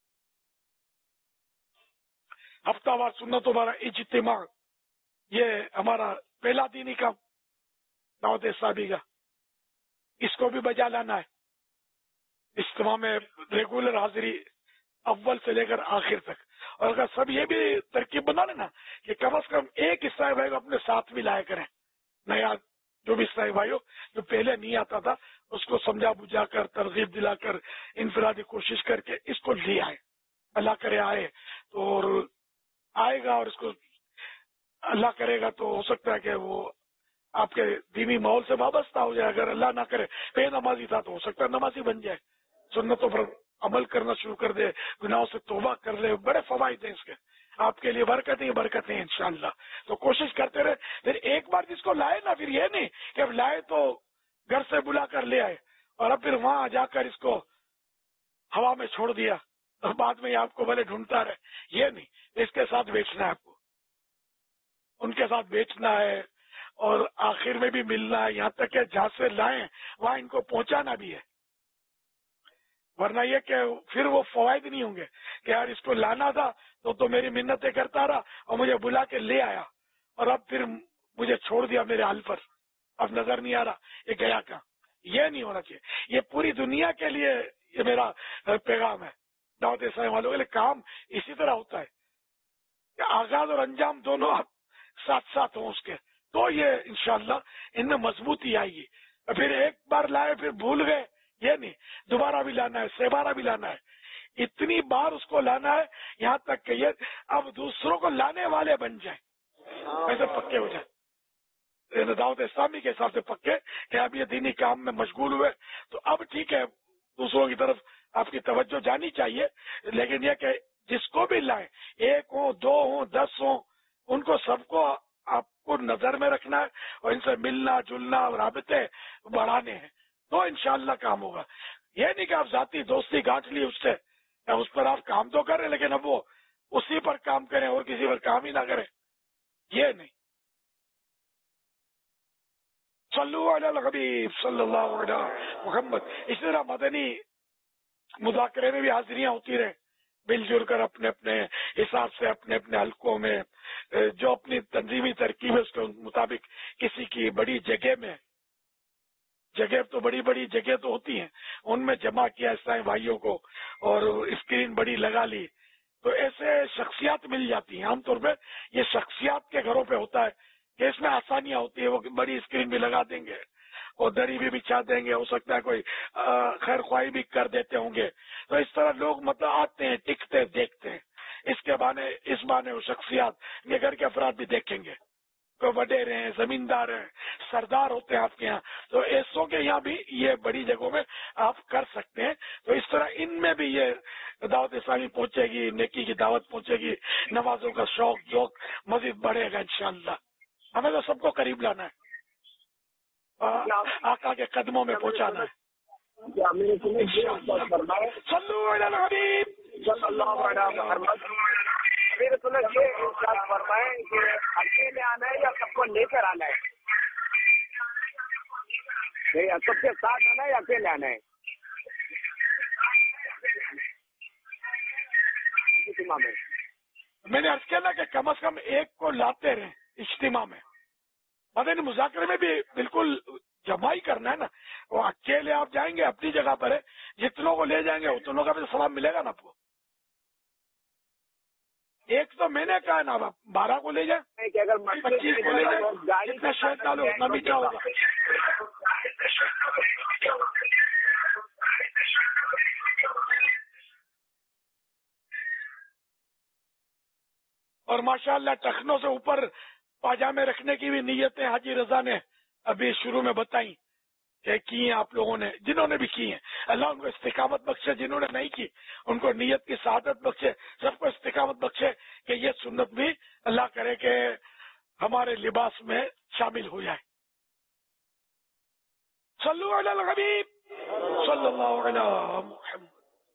ہفتہ وار سنت و بارہ اجتماع یہ ہمارا پہلا دینی کام دعوت اسلامی کا. اس کو بھی بجا لانا ہے. اجتماع میں ریگولر حاضری اول سے لے کر آخر تک. اور اگر سب یہ بھی ترکیب بنا لینا کہ کم از کم ایک اسلامی بھائی کو اپنے ساتھ بھی لایا کریں. نیا جو بھی اسلامی بھائی ہو جو پہلے نہیں آتا تھا اس کو سمجھا بجھا کر ترغیب دلا کر انفرادی کوشش کر کے اس کو لے آئے. اللہ کرے آئے تو اور آئے گا اور اس کو اللہ کرے گا تو ہو سکتا ہے کہ وہ آپ کے دینی ماحول سے وابستہ ہو جائے. اگر اللہ نہ کرے بے نمازی تھا تو ہو سکتا ہے نمازی بن جائے سنتوں پر عمل کرنا شروع کر دے گناہوں سے توبہ کر لے. بڑے فوائد ہیں اس کے آپ کے لیے برکت ہی برکت ہے انشاءاللہ. تو کوشش کرتے رہے. پھر ایک بار جس کو لائے نا پھر یہ نہیں کہ اب لائے تو گھر سے بلا کر لے آئے اور اب پھر وہاں جا کر اس کو ہوا میں چھوڑ دیا اور بعد میں آپ کو بھلے ڈھونڈتا رہے. یہ نہیں اس کے ساتھ بیچنا ہے آپ کو ان کے ساتھ بیچنا ہے اور آخر میں بھی ملنا ہے، یہاں تک کہ جہاں سے لائیں وہاں ان کو پہنچانا بھی ہے، ورنہ یہ کہ پھر وہ فوائد نہیں ہوں گے کہ یار اس کو لانا تھا تو تو میری منتیں کرتا رہا اور مجھے بلا کے لے آیا اور اب پھر مجھے چھوڑ دیا میرے حال پر، اب نظر نہیں آ رہا یہ گیا کہاں. یہ نہیں ہونا چاہیے. یہ پوری دنیا کے لیے یہ میرا پیغام ہے دعوت اسلامی والوں کے لیے. کام اسی طرح ہوتا ہے کہ آغاز اور انجام دونوں ساتھ ساتھ ہوں اس کے، تو یہ انشاءاللہ ان میں مضبوطی آئے گی. پھر ایک بار لائے پھر بھول گئے، یہ نہیں، دوبارہ بھی لانا ہے، سے بارہ بھی لانا ہے، اتنی بار اس کو لانا ہے یہاں تک کہ یہ اب دوسروں کو لانے والے بن جائیں، ایسے پکے ہو جائیں دعوت اسلامی کے حساب سے پکے کہ اب یہ دینی کام میں مشغول ہوئے تو اب ٹھیک ہے دوسروں کی طرف آپ کی توجہ جانی چاہیے، لیکن یہ کہ جس کو بھی لائیں، ایک ہوں، دو ہوں، دس ہوں، ان کو سب کو آپ کو نظر میں رکھنا ہے اور ان سے ملنا جلنا اور رابطے بڑھانے ہیں، تو انشاءاللہ کام ہوگا. یہ نہیں کہ آپ ذاتی دوستی گانٹ لی اس سے، اس پر آپ کام تو کر رہے لیکن اب وہ اسی پر کام کریں اور کسی پر کام ہی نہ کریں، یہ نہیں. صلو علی الحبیب صلی اللہ علیہ محمد. اسی طرح مدنی مذاکرے میں بھی حاضریاں ہوتی رہیں، مل جل کر اپنے اپنے حساب سے اپنے اپنے حلقوں میں جو اپنی تنظیمی ترکیب ہے اس کے مطابق کسی کی بڑی جگہ میں، جگہ تو بڑی بڑی جگہ تو ہوتی ہیں ان میں جمع کیا اسلامی بھائیوں کو اور اسکرین بڑی لگا لی، تو ایسے شخصیات مل جاتی ہیں. عام طور پہ یہ شخصیات کے گھروں پہ ہوتا ہے کہ اس میں آسانیاں ہوتی ہے، وہ بڑی اسکرین بھی لگا دیں گے اور دری بھی بچھا دیں گے، ہو سکتا ہے کوئی خیر خواہی بھی کر دیتے ہوں گے. تو اس طرح لوگ مطلب آتے ہیں، ٹکتے دیکھتے ہیں، اس کے بانے اس بانے وہ شخصیات یہ گھر کے افراد بھی دیکھیں گے، کوئی وڈیرے ہیں، زمیندار ہیں، سردار ہوتے ہیں آپ کے یہاں، تو ایسوں کے یہاں بھی یہ بڑی جگہوں میں آپ کر سکتے ہیں. تو اس طرح ان میں بھی یہ دعوت اسلامی پہنچے گی، نیکی کی دعوت پہنچے گی، نمازوں کا شوق ذوق مزید بڑھے گا انشاءاللہ. ہمیں تو سب کو قریب لانا ہے، آقا کے قدموں میں پہنچانا ہے. صلو علی الحبیب صلی اللہ علیہ محمد. میرے سنت یہ ارشاد فرمائیں کہ اکیلے آنا ہے یا سب کو لے کر آنا ہے؟ سب کے ساتھ آنا ہے یا اکیلے آنا ہے؟ اجتماع میں میں نے عرض کیا نا کہ کم از کم ایک کو لاتے رہیں اجتماع میں. مدنی مذاکرے میں بھی بالکل جمع ہی کرنا ہے نا. وہ اکیلے آپ جائیں گے اپنی جگہ پر ہے، جتنوں کو لے جائیں گے اتنوں کا بھی سلام ملے گا نا آپ کو. ایک تو میں نے کہا نا آپ بارہ کو لے جائیں، پچیس کو لے جائیں، جتنا شہد ڈالو اتنا میٹھا ہوگا. اور ماشاءاللہ ٹخنوں سے اوپر پاجامے رکھنے کی بھی نیتیں حاجی رضا نے ابھی شروع میں بتائیں کہ کی ہیں آپ لوگوں نے، جنہوں نے بھی کی ہیں اللہ ان کو استقامت بخشے، جنہوں نے نہیں کی ان کو نیت کی سعادت بخشے، سب کو استقامت بخشے کہ یہ سنت بھی اللہ کرے کہ ہمارے لباس میں شامل ہو جائے. صلو علی الحبیب صلی اللہ علیہ محمد.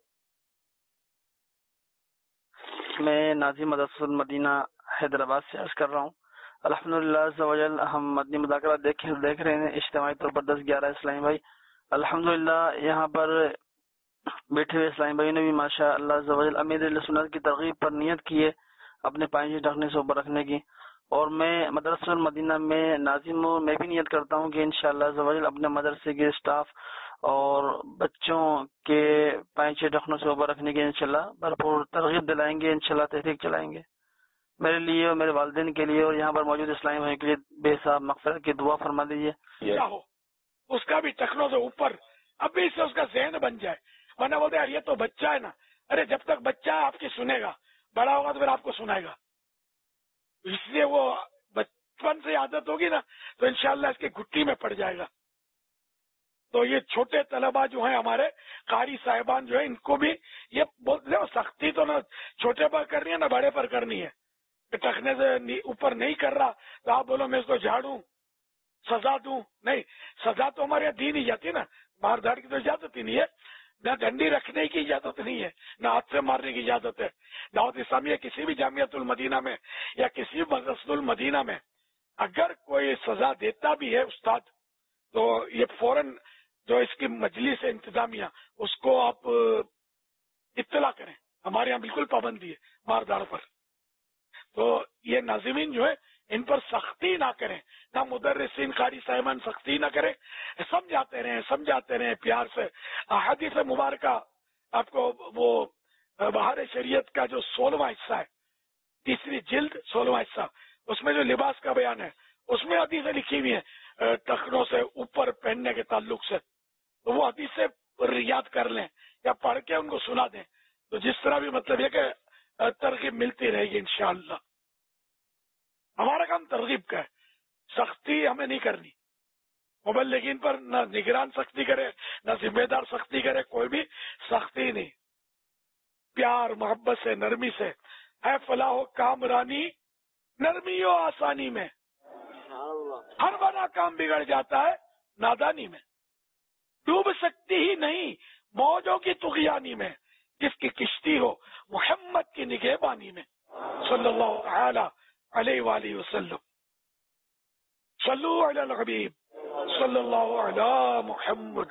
میں ناظم مدرسۃ المدینہ حیدرآباد سے عرض کر رہا ہوں. الحمدللہ عز و جل ہم مدنی مذاکرہ دیکھ دیکھ رہے ہیں اجتماعی طور پر دس گیارہ اسلامی بھائی. الحمدللہ یہاں پر بیٹھے ہوئے اسلامی بھائی نے بھی ماشاء اللہ عز و جل امیر اہل سنت کی ترغیب پر نیت کی ہے اپنے پائیں ڈھکنے سے اوپر رکھنے کی. اور میں مدرسۃ المدینہ میں ناظم ہوں، میں بھی نیت کرتا ہوں کہ انشاءاللہ عز و جل اپنے مدرسے کے اسٹاف اور بچوں کے پائیں ڈھکنوں سے اوپر رکھنے کی انشاءاللہ بھرپور ترغیب دلائیں گے، انشاءاللہ تحریک چلائیں گے. میرے لیے اور میرے والدین کے لیے اور یہاں پر موجود اسلامی بھائی کے لیے بے حساب مغفرت کی دعا فرما دیجیے. اس کا بھی ٹخنوں سے اوپر اب بھی اس سے اس کا ذہن بن جائے، ورنہ بولتے یار یہ تو بچہ ہے نا. ارے جب تک بچہ ہے آپ کی سنے گا، بڑا ہوگا تو پھر آپ کو سنائے گا. اس لیے وہ بچپن سے عادت ہوگی نا تو انشاءاللہ اس کی گھٹی میں پڑ جائے گا. تو یہ چھوٹے طلباء جو ہیں ہمارے قاری صاحبان جو ہیں ان کو بھی یہ بہت سختی تو نہ چھوٹے پر کرنی ہے نہ بڑے پر کرنی ہے. ٹخنے سے اوپر نہیں کر رہا تو آپ بولو میں اس کو جھاڑوں سزا دوں، نہیں، سزا تو ہمارے یہاں دی نہیں جاتی نا، مار دھاڑ کی تو اجازت ہی نہیں ہے، نہ ڈنڈی رکھنے کی اجازت نہیں ہے، نہ ہاتھ سے مارنے کی اجازت ہے. دعوت اسلامیہ کسی بھی جامعۃ المدینہ میں یا کسی بھی مدرسۃ المدینہ میں اگر کوئی سزا دیتا بھی ہے استاد تو یہ فوراً جو اس کی مجلس انتظامیہ اس کو آپ اطلاع کریں. ہمارے یہاں بالکل پابندی ہے ماردار پر. تو یہ ناظمین جو ہے ان پر سختی نہ کریں, نہ مدرسین قاری صاحبان سختی نہ کریں, سمجھاتے رہیں سمجھاتے رہیں پیار سے. احادیث مبارکہ آپ کو وہ بہار شریعت کا جو سولہواں حصہ ہے, تیسری جلد سولہواں حصہ, اس میں جو لباس کا بیان ہے اس میں حدیثیں لکھی ہوئی ہیں ٹخنوں سے اوپر پہننے کے تعلق سے. تو وہ حدیثیں یاد کر لیں یا پڑھ کے ان کو سنا دیں. تو جس طرح بھی مطلب یہ کہ ترغیب ملتی رہے گی انشاءاللہ. ہمارا کام ترغیب کا ہے, سختی ہمیں نہیں کرنی. مبلغین پر نہ نگران سختی کرے نہ ذمہ دار سختی کرے, کوئی بھی سختی نہیں. پیار محبت سے نرمی سے ہے فلاح و کامرانی, نرمی و آسانی میں. ہر بنا کام بگڑ جاتا ہے نادانی میں. ڈوب سکتی ہی نہیں موجوں کی طغیانی میں, جس کی کشتی ہو محمد کی نگہبانی میں. صلی اللہ تعالی علیہ وآلہ وسلم. صلو علی الحبیب صلی اللہ علی محمد.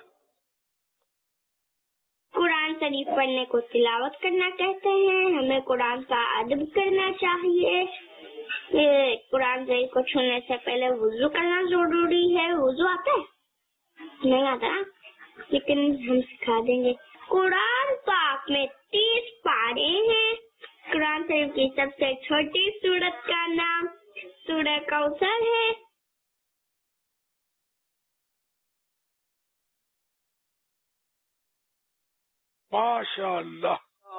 قرآن شریف پڑھنے کو تلاوت کرنا کہتے ہیں. ہمیں قرآن کا ادب کرنا چاہیے. قرآن شریف کو چھونے سے پہلے وضو کرنا ضروری ہے. وضو آتا ہے؟ نہیں آتا نا, لیکن ہم سکھا دیں گے. قرآن پاک میں تیس پارے ہیں. قرآن شریف کی سب سے چھوٹی سورت کا نام سورہ کوثر ہے. ماشاء اللہ.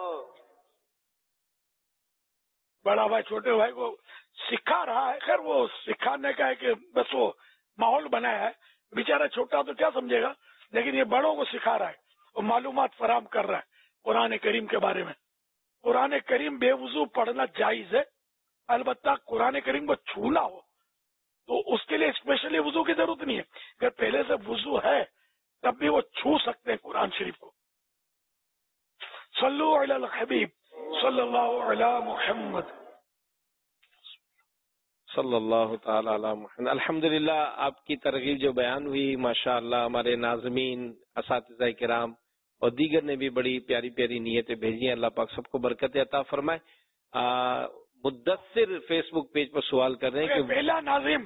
بڑا بھائی چھوٹے بھائی کو سکھا رہا ہے. خیر وہ سکھانے کا ہے کہ بس وہ ماحول بنایا ہے. بیچارہ چھوٹا تو کیا سمجھے گا, لیکن یہ بڑوں کو سکھا رہا ہے اور معلومات فراہم کر رہا ہے قرآن کریم کے بارے میں. قرآن کریم بے وضو پڑھنا جائز ہے, البتہ قرآن کریم کو چھونا ہو تو اس کے لیے اسپیشلی وضو کی ضرورت نہیں ہے. اگر پہلے سے وضو ہے تب بھی وہ چھو سکتے ہیں قرآن شریف کو. صلو علی الحبیب صلی اللہ علی محمد صلی اللہ تعالی علی محمد. الحمدللہ آپ کی ترغیب جو بیان ہوئی ماشاءاللہ, ہمارے ناظمین اساتذہ کرام اور دیگر نے بھی بڑی پیاری پیاری نیتیں بھیجی ہیں. اللہ پاک سب کو برکت عطا فرمائے. مدثر فیس بک پیج پر سوال کر رہے ہیں کہ پہلا ناظم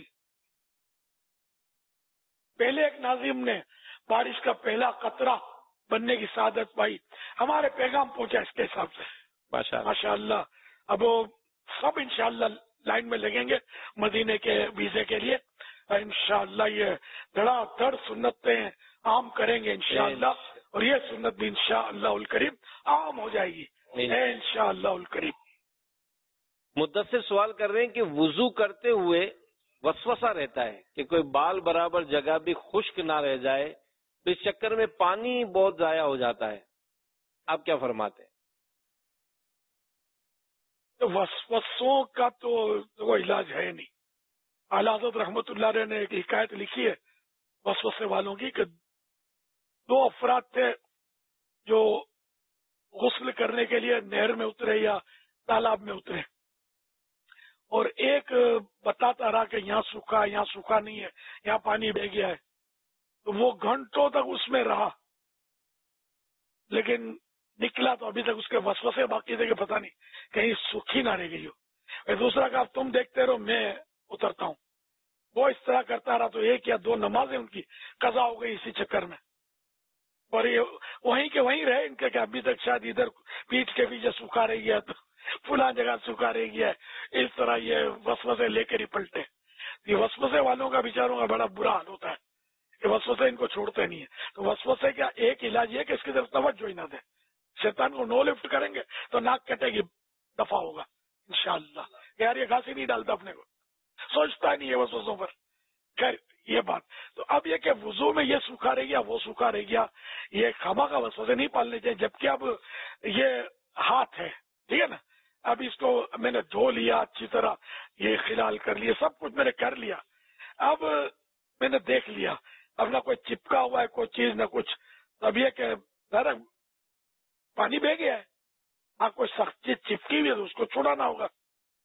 پہلے ایک ناظم نے بارش کا پہلا قطرہ بننے کی سعادت پائی. ہمارے پیغام پہنچا اس کے حساب سے ماشاء اللہ. اب وہ سب انشاءاللہ لائن میں لگیں گے مدینے کے ویزے کے لیے. انشاءاللہ یہ دھڑا دھڑ سنتیں عام کریں گے انشاءاللہ, اور یہ سنت بھی انشاءاللہ الکریم عام ہو جائے گی انشاءاللہ الکریم. مدثر سوال کر رہے ہیں کہ وضو کرتے ہوئے وسوسہ رہتا ہے کہ کوئی بال برابر جگہ بھی خشک نہ رہ جائے, تو اس چکر میں پانی بہت ضائع ہو جاتا ہے. آپ کیا فرماتے ہیں؟ وسوسوں کا تو وہ علاج ہے نہیں. اعلیٰ حضرت رحمت اللہ علیہ نے ایک حکایت لکھی ہے وسوسے والوں کی کہ دو افراد تھے جو غسل کرنے کے لیے نہر میں اترے یا تالاب میں اترے, اور ایک بتاتا رہا کہ یہاں سوکھا یہاں سوکھا نہیں ہے, یہاں پانی بہ گیا ہے. تو وہ گھنٹوں تک اس میں رہا, لیکن نکلا تو ابھی تک اس کے وسوسے باقی تھے کہ پتہ نہیں کہیں سوکھی نہ رہ گئی ہو. دوسرا کہا تم دیکھتے رہو میں اترتا ہوں. وہ اس طرح کرتا رہا تو ایک یا دو نمازیں ان کی قضا ہو گئی اسی چکر میں, اور یہ وہیں کے وہیں رہے ان کے کہ ابھی تک شاید ادھر پیٹھ کے پیچھے سوکھا رہ گیا تو فلاں جگہ سوکھا رہ گیا. اس طرح یہ وسوسے لے کر ہی پلٹے. یہ وسوسے والوں کا بیچاروں کا بڑا برا حال ہوتا ہے کہ وسوسے ان کو چھوڑتے نہیں ہے. تو وسوسے کا ایک علاج یہ کہ اس کی طرف توجہ ہی نہ دیں. شیطان کو نو لفٹ کریں گے تو ناک کٹے گی, دفاع ہوگا انشاءاللہ. یار یہ گھاسی نہیں ڈالتا اپنے کو, سوچتا نہیں ہے وسوسوں پر. خیر یہ بات. تو اب یہ کہ وضو میں یہ سوکھا رہ گیا وہ سوکھا رہ گیا, یہ خامہ کا وسوسے نہیں پالنے چاہیے. جبکہ اب یہ ہاتھ ہے, ٹھیک ہے نا, اب اس کو میں نے دھو لیا اچھی طرح, یہ خلال کر لیا, سب کچھ میں نے کر لیا. اب میں نے دیکھ لیا اب نہ کوئی چپکا ہوا ہے کوئی چیز نہ کچھ. اب یہ کہ پانی بہ گیا ہے, آپ کوئی سخت چیز چپکی ہوئی ہے تو اس کو چھوڑانا ہوگا.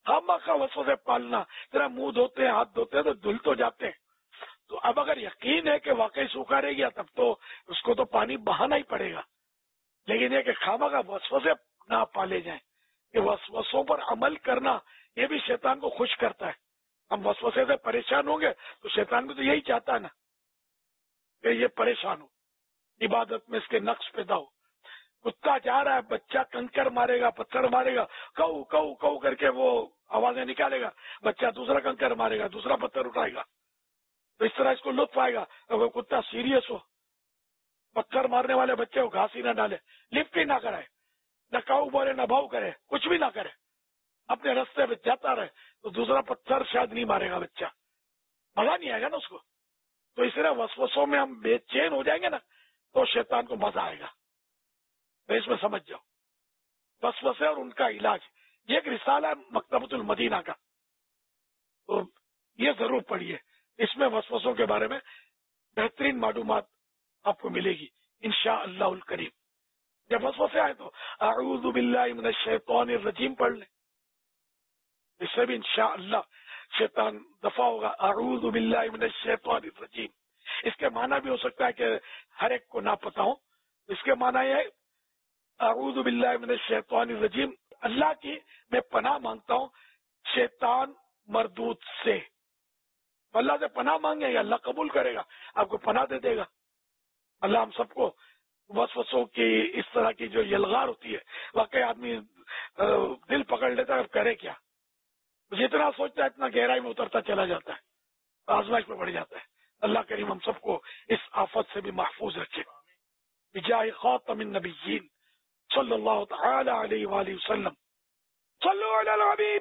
खामा खा वसवसे पालना, जरा मुंह धोते हैं, हाथ धोते हैं तो धुल तो जाते हैं। तो अब अगर यकीन है कि वाकई सूखा रह गया तब तो उसको तो पानी बहाना ही पड़ेगा, लेकिन ये कि खामा का वसवसे ना पाले जाए, कि वसवसों पर अमल करना ये भी शैतान को खुश करता है। हम वसवसे से परेशान होंगे तो शैतान भी तो यही चाहता है ना कि ये परेशान हो, इबादत में इसके नक्श पैदा हो। कुत्ता जा रहा है, बच्चा कंकर मारेगा, पत्थर मारेगा, कऊ कऊ कऊ करके वो आवाजें निकालेगा, बच्चा दूसरा कंकर मारेगा, दूसरा पत्थर उठाएगा, तो इस तरह इसको लुत्फ आएगा। अगर कुत्ता सीरियस हो, पत्थर मारने वाले बच्चे को घास ही ना डाले, लिफ्ट ही ना कराए, न काऊ बोले न भाव करे, कुछ भी ना करे, अपने रास्ते पे जाता रहे, तो दूसरा पत्थर शायद नहीं मारेगा बच्चा, मजा नहीं आएगा ना उसको। तो इसलिए वसवसों में हम बेचैन हो जाएंगे ना तो शैतान को मजा आएगा। तो इसमें समझ जाओ वसवसे और उनका इलाज, ये एक रिसाला है मकतबतुल मदीना का, तो ये जरूर पढ़िए, इसमें वसवसों के बारे में बेहतरीन मालूमात आपको मिलेगी इंशाअल्लाहुल करीम। जब वसवसे आए तो अऊज़ु बिल्लाहि मिनश शैतानिर रजीम पढ़ ले, इससे भी इंशाअल्लाह शैतान दफा होगा। अऊज़ु बिल्लाहि मिनश शैतानिर रजीम, इसके माना भी हो सकता है कि हर एक को ना पता हो। इसके माना यह है अऊज़ु बिल्लाहि मिनश शैतानिर रजीम, अल्लाह की मैं पनाह मांगता हूँ शैतान मरदूद से। अल्लाह से पनाह मांगे, अल्लाह कबूल करेगा, आपको पनाह दे देगा। अल्लाह हम सबको वसवसों की इस तरह की जो यलगार होती है, वाकई आदमी दिल पकड़ लेता है, करे क्या, जितना सोचता है इतना गहराई में उतरता चला जाता है, आजमाइश में बढ़ जाता है। अल्लाह करीम हम सबको इस आफत से भी महफूज रखे। बिजाए खातमिन नबिय्यीन सल्लल्लाहु तआला अलैहि वालैहि वसल्लम, सल्लु अलल हबीब।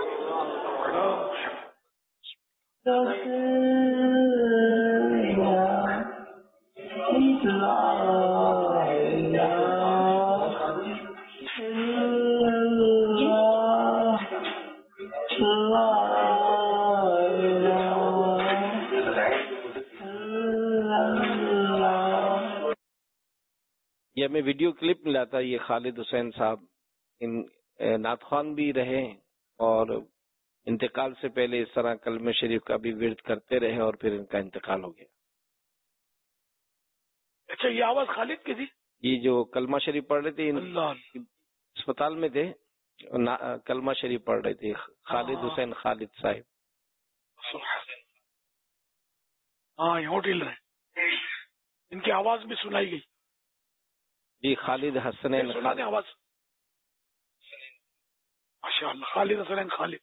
ये हमें वीडियो क्लिप मिला था, ये खालिद हुसैन साहब इन नातखान भी रहे और इंतकाल से पहले इस तरह कलमे शरीफ का भी विर्द करते रहे और फिर इनका इंतकाल हो गया। अच्छा, ये आवाज खालिद की थी? ये जो कलमा शरीफ पढ़ रहे थे अस्पताल में थे, कलमा शरीफ पढ़ रहे थे, खालिद हुसैन खालिद साहब। हाँ, यहाँ होटल रहे, इनकी आवाज भी सुनाई गई। जी, खालिद हसनैन सुना दे आवाज। माशाअल्लाह, खालिद हसनैन खालिद।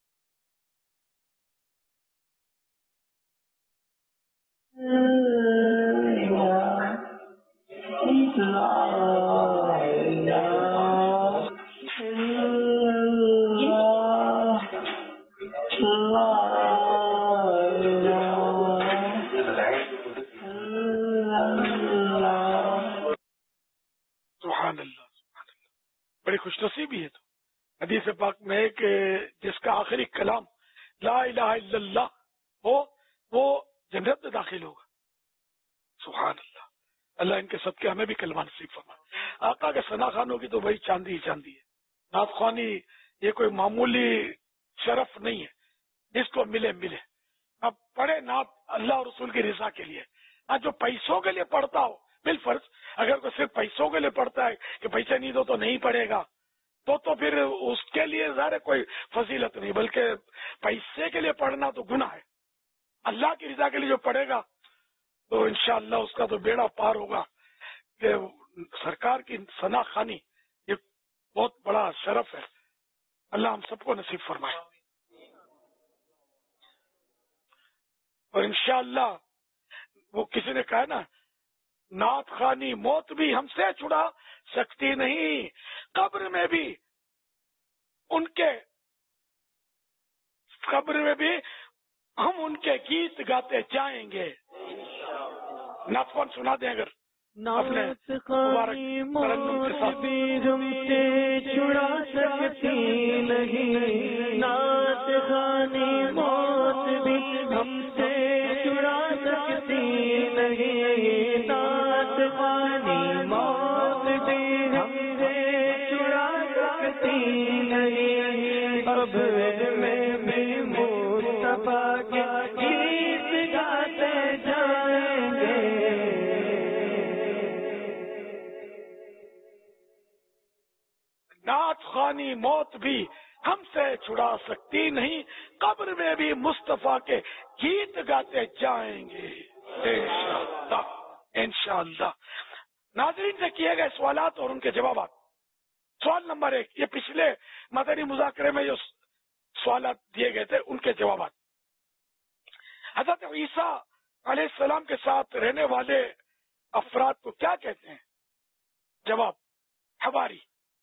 बड़ी खुशनसीबी है। तो हदीस पाक में कि जिसका आखिरी कलाम ला इलाहा इल्लल्लाह हो वो जन्नत में दाखिल होगा। सुभान अल्लाह, अल्लाह इनके सबके हमें भी कलमा नसीब फरमाए। आका के सना खानों की तो भाई चांदी ही चांदी है। नात खानी ये कोई मामूली शरफ नहीं है, जिसको मिले मिले। अब पढ़े नात अल्लाह और रसूल की रिजा के लिए, आज जो पैसों के लिए पढ़ता हो बिल फर्ज, अगर कोई सिर्फ पैसों के लिए पढ़ता है कि पैसे नहीं दो तो नहीं पढ़ेगा, तो तो फिर उसके लिए ज़ाहिर कोई फजीलत नहीं, बल्कि पैसे के लिए पढ़ना तो गुनाह है। अल्लाह की रिजा के लिए जो पढ़ेगा तो इंशाअल्लाह उसका तो बेड़ा पार होगा। कि सरकार की सना खानी ये बहुत बड़ा शरफ है, अल्लाह हम सबको नसीब फरमाए। और इंशाअल्लाह वो किसी ने कहा ना, नात खानी मौत भी हमसे छुड़ा सकती नहीं, कब्र में भी उनके कब्र में भी हम उनके गीत गाते जाएंगे। नात खान सुना दें अगर अपने मुबारक के साथ। भी हमसे छुड़ा सकती नहीं, नात खानी मौत भी हमसे छुड़ा सकती नहीं, नात खानी मौत भी हमसे छुड़ा सकती नहीं। अब فانی موت بھی ہم سے چھڑا سکتی نہیں، قبر میں بھی مصطفیٰ کے گیت گاتے جائیں گے انشاءاللہ انشاءاللہ۔ ناظرین سے کیے گئے سوالات اور ان کے جوابات۔ سوال نمبر ایک، یہ پچھلے مدنی مذاکرے میں جو سوالات دیے گئے تھے ان کے جوابات۔ حضرت عیسیٰ علیہ السلام کے ساتھ رہنے والے افراد کو کیا کہتے ہیں؟ جواب، حواری۔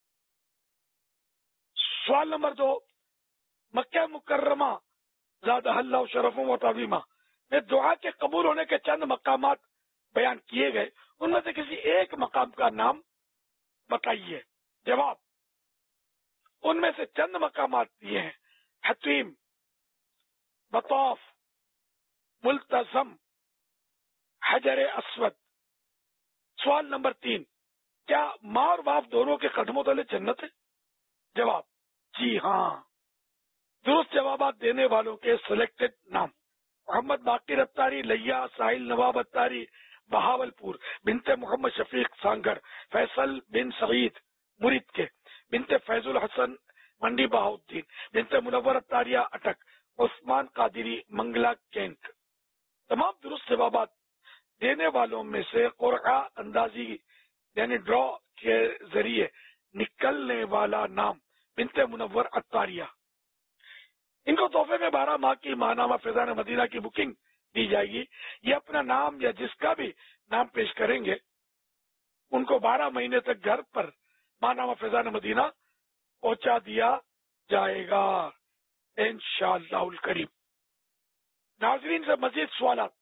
سوال نمبر دو، مکہ مکرمہ زادہ اللہ شرفوں و تعظیمہ میں دعا کے قبول ہونے کے چند مقامات بیان کیے گئے، ان میں سے کسی ایک مقام کا نام بتائیے۔ جواب، ان میں سے چند مقامات یہ ہیں: حتیم، بطاف، ملتزم، حجر اسود۔ سوال نمبر تین، کیا ماں اور باپ دونوں کے قدموں تلے جنت ہے؟ جواب، جی ہاں۔ درست جوابات دینے والوں کے سلیکٹڈ نام: محمد باقر اتاری، لیا، ساحل نواب اتاری بہاول پور، بنت محمد شفیق سانگڑ، فیصل بن سعید مرید کے، بنت فیض الحسن منڈی بہاؤدین، بنت منور اتاریہ اٹک، عثمان قادری منگلا کینٹ۔ تمام درست جوابات دینے والوں میں سے قرعہ اندازی یعنی ڈرا کے ذریعے نکلنے والا نام بنت منور اتاریہ۔ ان کو تحفے میں بارہ ماہ کی ماہنامہ فیضان مدینہ کی بکنگ دی جائے گی۔ یہ اپنا نام یا جس کا بھی نام پیش کریں گے ان کو بارہ مہینے تک گھر پر ماہنامہ فیضان مدینہ پہنچا دیا جائے گا انشاءاللہ الکریم۔ ناظرین سے مزید سوالات،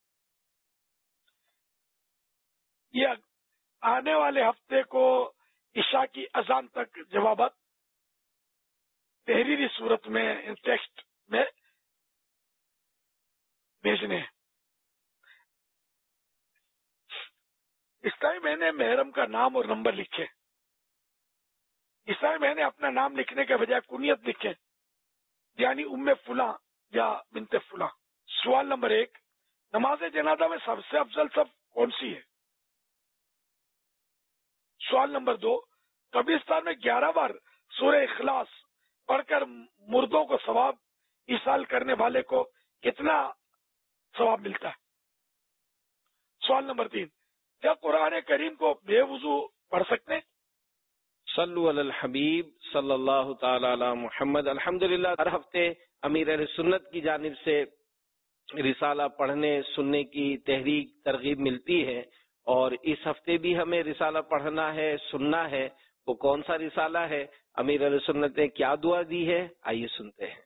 یہ آنے والے ہفتے کو عشاء کی اذان تک جوابات تحریری صورت میں ٹیکسٹ میں بھیجنے ہیں۔ اسلامی بہنیں محرم کا نام اور نمبر لکھیں۔ اسلامی بہنیں اپنا نام لکھنے کے بجائے کنیت لکھیں، یعنی ام فلاں یا بنت فلاں۔ سوال نمبر ایک، نماز جنازہ میں سب سے افضل صف کون سی ہے؟ سوال نمبر دو، قبرستان میں گیارہ بار سورہ اخلاص پڑھ کر مردوں کو ثواب ایصال کرنے والے کو کتنا ثواب ملتا ہے؟ سوال نمبر تین، کیا قرآن کریم کو بے وضو پڑھ سکتے ہیں؟ صلو علی الحبیب صلی اللہ تعالی علی محمد۔ الحمدللہ ہر ہفتے امیر اہل سنت کی جانب سے رسالہ پڑھنے سننے کی تحریک ترغیب ملتی ہے، اور اس ہفتے بھی ہمیں رسالہ پڑھنا ہے سننا ہے۔ وہ کون سا رسالہ ہے، امیر اہل سنت نے کیا دعا دی ہے، آئیے سنتے ہیں۔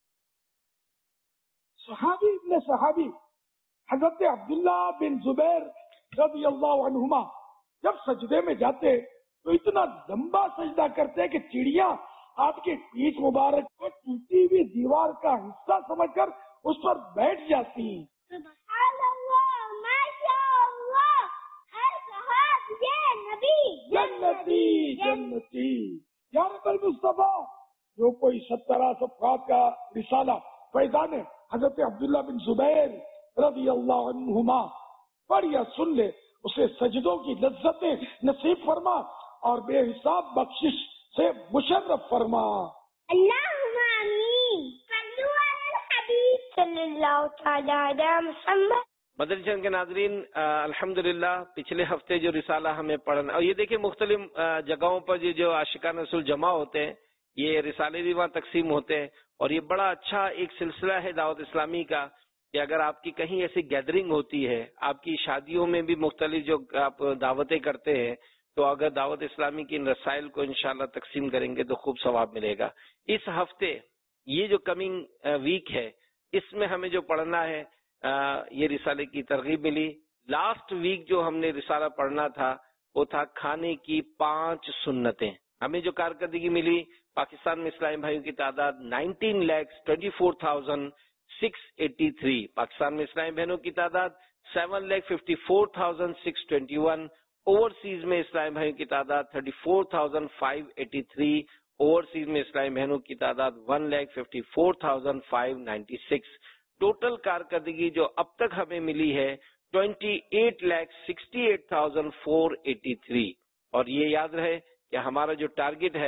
صحابی ابن صحابی حضرت عبداللہ بن زبیر رضی اللہ عنہما جب سجدے میں جاتے تو اتنا لمبا سجدہ کرتے کہ چڑیاں آپ کے پیٹھ مبارک کو ٹوٹی ہوئی دیوار کا حصہ سمجھ کر اس پر بیٹھ جاتی۔ سبحان اللہ، ماشاء اللہ، ہر صحاب یہ نبی جنتی جنتی یا رب المصطفیٰ۔ جو کوئی سترہ صفحات کا رسالہ فیضان حضرت عبداللہ بن زبیر رضی اللہ عنہما پڑھ یا سن لے، اسے سجدوں کی لذتیں نصیب فرما اور بے حساب بخشش سے مشرف فرما۔ اللہم آمین۔ صلو علی الحبیب صلی اللہ تعالی علی محمد۔ مدنی چینل کے ناظرین، الحمدللہ پچھلے ہفتے جو رسالہ ہمیں پڑھنا، اور یہ دیکھیں مختلف جگہوں پر یہ جو عاشقان رسول جمع ہوتے ہیں، یہ رسالے بھی وہاں تقسیم ہوتے ہیں، اور یہ بڑا اچھا ایک سلسلہ ہے دعوت اسلامی کا کہ اگر آپ کی کہیں ایسی گیدرنگ ہوتی ہے، آپ کی شادیوں میں بھی مختلف جو آپ دعوتیں کرتے ہیں، تو اگر دعوت اسلامی کی ان رسائل کو انشاءاللہ تقسیم کریں گے تو خوب ثواب ملے گا۔ اس ہفتے یہ جو کمنگ ویک ہے، اس میں ہمیں جو پڑھنا ہے، یہ رسالے کی ترغیب ملی۔ لاسٹ ویک جو ہم نے رسالہ پڑھنا تھا وہ تھا کھانے کی پانچ سنتیں۔ ہمیں جو کارکردگی ملی، پاکستان میں اسلامی بھائیوں کی تعداد nineteen lakhs twenty four thousand six eighty three, Pakistan میں اسلامی بہنوں کی تعداد seven lakh fifty four thousand six twenty one, overseas میں اسلامی بھائیوں کی تعداد thirty four thousand five eighty three, overseas میں اسلامی بہنوں کی تعداد one lakh fifty four thousand five ninety six. Total کارکردگی جو اب تک ہمیں ملی ہے twenty eight lakh sixty eight thousand four eighty three, اور یہ یاد رہے کہ ہمارا جو ٹارگٹ ہے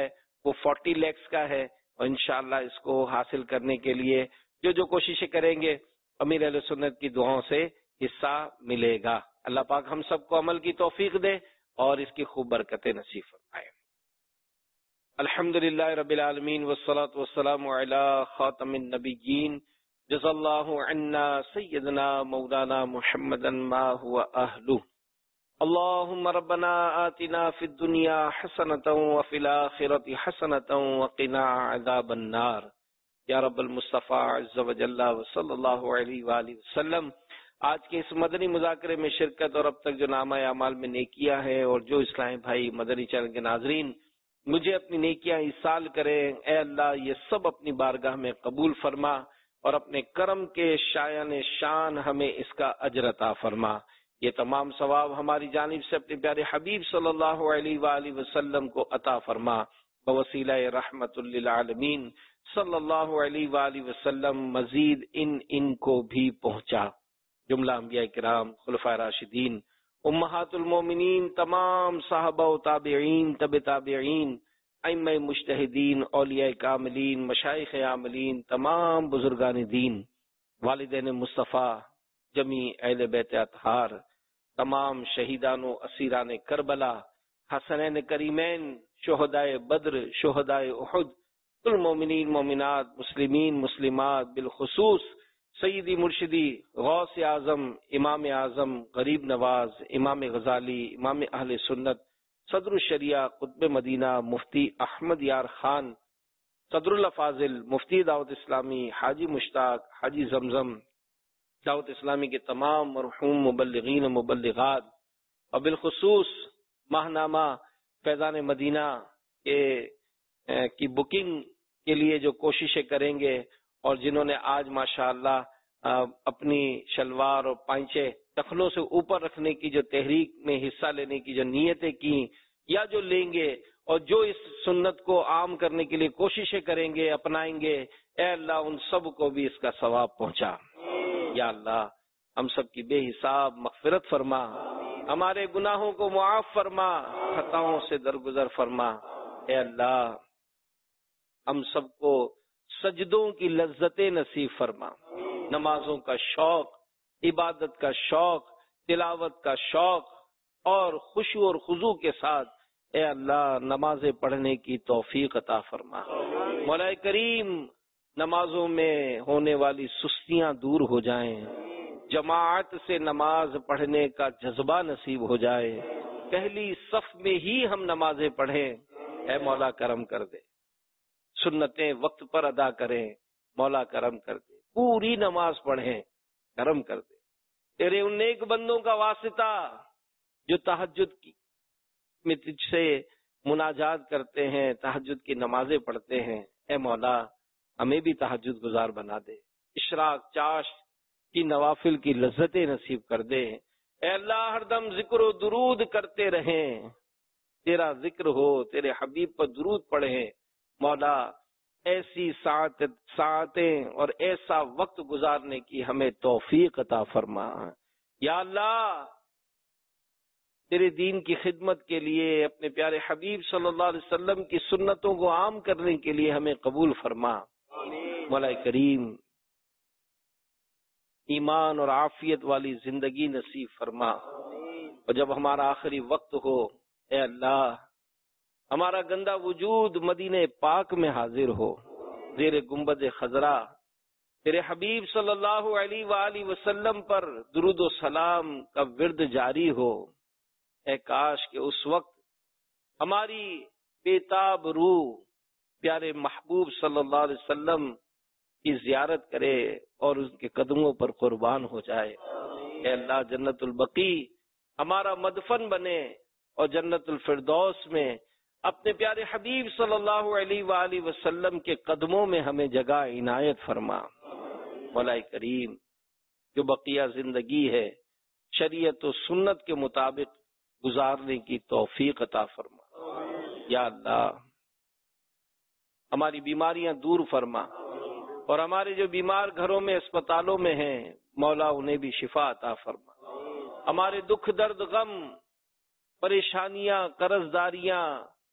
وہ فورٹی لیکس کا ہے اور انشاءاللہ اس کو حاصل کرنے کے لیے جو جو کوششیں کریں گے امیر اہل سنت کی دعاؤں سے حصہ ملے گا. اللہ پاک ہم سب کو عمل کی توفیق دے اور اس کی خوب برکتیں نصیب فرمائے. الحمدللہ رب العالمین والصلاة والسلام علی خاتم النبیین جزا اللہ عنا سیدنا مولانا محمدا ما هو اہلہ. اللهم ربنا آتنا في الدنيا حسنة وفي الآخرة حسنة وقنا عذاب النار. یا رب المصطفیٰ عز و جل صلی اللہ علیہ وآلہ وسلم. آج کے اس مدنی مذاکرے میں شرکت اور اب تک جو نامہ اعمال میں نیکیاں ہیں اور جو اسلامی بھائی مدنی چینل کے ناظرین مجھے اپنی نیکیاں ایصال کریں، اے اللہ یہ سب اپنی بارگاہ میں قبول فرما اور اپنے کرم کے شایان شان ہمیں اس کا اجر عطا فرما. یہ تمام ثواب ہماری جانب سے اپنے پیارے حبیب صلی اللہ علیہ وآلہ وسلم کو عطا فرما بوسیلہ رحمت للعالمین صلی اللہ علیہ وآلہ وسلم. مزید ان ان کو بھی پہنچا. جملہ انبیاء کرام، خلفائے راشدین، امہات المومنین، تمام صحابہ و تابعین، تبع تابعین، ائمہ مجتہدین، اولیاء کاملین، مشائخ عاملین، تمام بزرگان دین، والدین مصطفیٰ، جمیع اہل بیت اطہار، تمام شہیدان و اسیران کربلا، حسنین کریمین، شہدائے بدر، شہدائے احد، المومنین مومنات، مسلمین مسلمات، بالخصوص سیدی مرشدی غوث اعظم، امام اعظم، غریب نواز، امام غزالی، امام اہل سنت، صدر الشریعہ، قطب مدینہ، مفتی احمد یار خان، صدر الافاضل، مفتی دعوت اسلامی، حاجی مشتاق، حاجی زمزم، دعوت اسلامی کے تمام مرحوم مبلغین و مبلغات، اور بالخصوص ماہنامہ فیضان مدینہ کے کی بکنگ کے لیے جو کوششیں کریں گے اور جنہوں نے آج ماشاءاللہ اپنی شلوار اور پائنچے ٹخنوں سے اوپر رکھنے کی جو تحریک میں حصہ لینے کی جو نیتیں کی یا جو لیں گے اور جو اس سنت کو عام کرنے کے لیے کوششیں کریں گے، اپنائیں گے، اے اللہ ان سب کو بھی اس کا ثواب پہنچا. یا اللہ ہم سب کی بے حساب مغفرت فرما، ہمارے گناہوں کو معاف فرما، خطاؤں سے درگزر فرما. اے اللہ ہم سب کو سجدوں کی لذتیں نصیب فرما، نمازوں کا شوق، عبادت کا شوق، تلاوت کا شوق اور خشوع اور خضوع کے ساتھ اے اللہ نمازیں پڑھنے کی توفیق عطا فرما. مولا کریم نمازوں میں ہونے والی سستیاں دور ہو جائیں، جماعت سے نماز پڑھنے کا جذبہ نصیب ہو جائے، پہلی صف میں ہی ہم نمازیں پڑھیں. اے مولا کرم کر دے، سنتیں وقت پر ادا کریں، مولا کرم کر دے، پوری نماز پڑھیں، کرم کر دے. تیرے ان نیک بندوں کا واسطہ جو تہجد کی میں تجھ سے مناجات کرتے ہیں، تہجد کی نمازیں پڑھتے ہیں، اے مولا ہمیں بھی تہجد گزار بنا دے. اشراق چاش کی نوافل کی لذتیں نصیب کر دے. اے اللہ ہر دم ذکر و درود کرتے رہیں، تیرا ذکر ہو، تیرے حبیب پر درود پڑھیں. مولا ایسی ساعت ساعتیں اور ایسا وقت گزارنے کی ہمیں توفیق عطا فرما. یا اللہ تیرے دین کی خدمت کے لیے، اپنے پیارے حبیب صلی اللہ علیہ وسلم کی سنتوں کو عام کرنے کے لیے ہمیں قبول فرما. مولا کریم ایمان اور عافیت والی زندگی نصیب فرما، اور جب ہمارا آخری وقت ہو اے اللہ ہمارا گندا وجود مدینہ پاک میں حاضر ہو، زیر گنبد خضرا تیرے حبیب صلی اللہ علیہ وآلہ وسلم پر درود و سلام کا ورد جاری ہو. اے کاش کہ اس وقت ہماری بےتاب روح پیارے محبوب صلی اللہ علیہ وسلم کی زیارت کرے اور ان کے قدموں پر قربان ہو جائے. اے اللہ جنت البقیع ہمارا مدفن بنے اور جنت الفردوس میں اپنے پیارے حبیب صلی اللہ علیہ وآلہ وسلم کے قدموں میں ہمیں جگہ عنایت فرما. مولا کریم جو بقیہ زندگی ہے شریعت و سنت کے مطابق گزارنے کی توفیق عطا فرما. یا اللہ ہماری بیماریاں دور فرما، اور ہمارے جو بیمار گھروں میں اسپتالوں میں ہیں مولا انہیں بھی شفا عطا فرما. ہمارے دکھ درد غم پریشانیاں قرض داریاں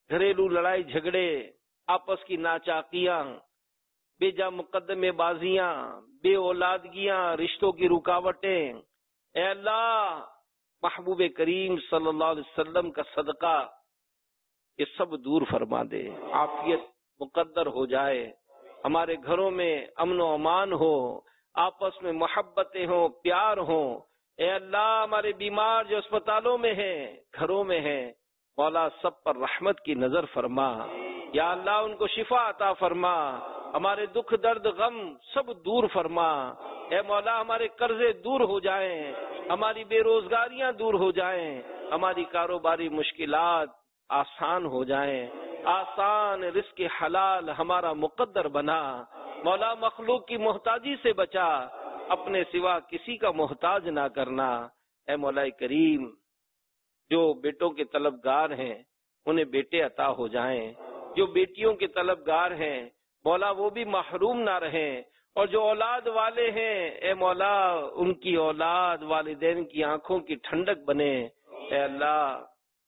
घरेलू लड़ाई झगड़े, आपस की नाचाकियां, बेजा मुकदमे बाजियां, बे औलादगियां, रिश्तों की रुकावटें, ए अल्लाह महबूब करीम सल्लल्लाहु अलैहि वसल्लम का सदका ये सब दूर फरमा दे। आफियत मुकद्दर हो जाए, हमारे घरों में अमन व अमान हो, आपस में मोहब्बतें हो, प्यार हो। ए अल्लाह हमारे बीमार जो अस्पतालों में हैं, घरों में हैं, मौला सब पर रहमत की नजर फरमा। या अल्लाह उनको शिफा अता फरमा, हमारे दुख दर्द गम सब दूर फरमा। ए मौला हमारे कर्जे दूर हो जाएं, हमारी बेरोजगारियां दूर हो जाएं, हमारी कारोबारी मुश्किलात आसान हो जाएं, आसान रिस्क हलाल हमारा मुकद्दर बना। मौला मखलूक की मोहताजी से बचा, अपने सिवा किसी का मोहताज ना करना। ए मौला करीम जो बेटों के तलबगार हैं उन्हें बेटे अता हो जाएं, जो बेटियों के तलबगार हैं मौला वो भी महरूम ना रहें, और जो औलाद वाले हैं ए मौला उनकी औलाद वालिदैन की आंखों की ठंडक बने। ए अल्लाह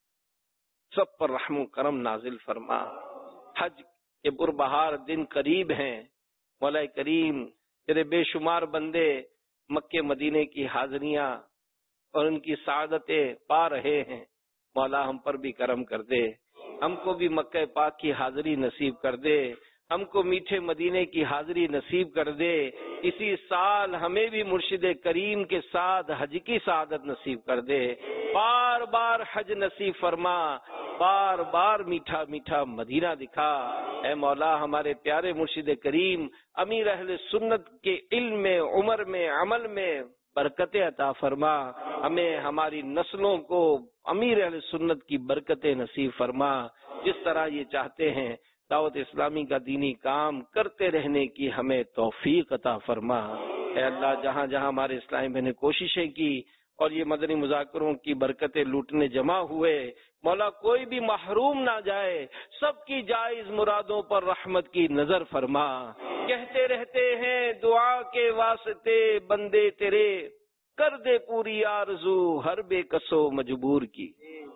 सब पर रहम करम नाजिल फरमा। हज के पुरबहार दिन करीब हैं, मौला करीम तेरे बेशुमार बंदे मक्के मदीने की हाजरियां और उनकी सादतें पा रहे हैं। मौला हम पर भी करम कर दे, हमको भी मक्के पाक की हाजिरी नसीब कर दे, हमको मीठे मदीने की हाजिरी नसीब कर दे। इसी साल हमें भी मुर्शिद करीम के साथ हज की सादत नसीब कर दे। बार बार हज नसीब फरमा, बार बार मीठा मीठा मदीना दिखा। ए मौला हमारे प्यारे मुर्शिद करीम अमीर अहले सुन्नत के इल्म में, उम्र में, अमल में बरकतें अता फरमा। हमें हमारी नस्लों को अमीर अहले सुन्नत की बरकतें नसीब फरमा। जिस तरह ये चाहते हैं दावत इस्लामी का दीनी काम करते रहने की हमें तौफीक अता फरमा। ए अल्लाह जहाँ जहाँ हमारे इस्लामी बहने कोशिशें की और ये मदनी मुज़ाकरों की बरकतें लूटने जमा हुए, मौला कोई भी महरूम ना जाए, सबकी जायज मुरादों पर रहमत की नजर फरमा। कहते रहते हैं दुआ के वास्ते बंदे तेरे, कर दे पूरी आरज़ू हर बेकसो मजबूर की।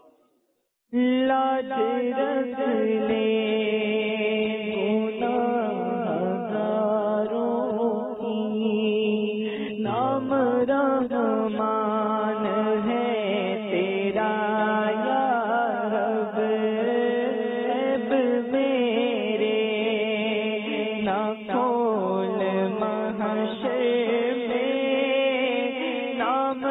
लाज रखने गुनाहगारों की, नाम रहमान है तेरा या रब। ऐब मेरे ना खोल महशर में, नाम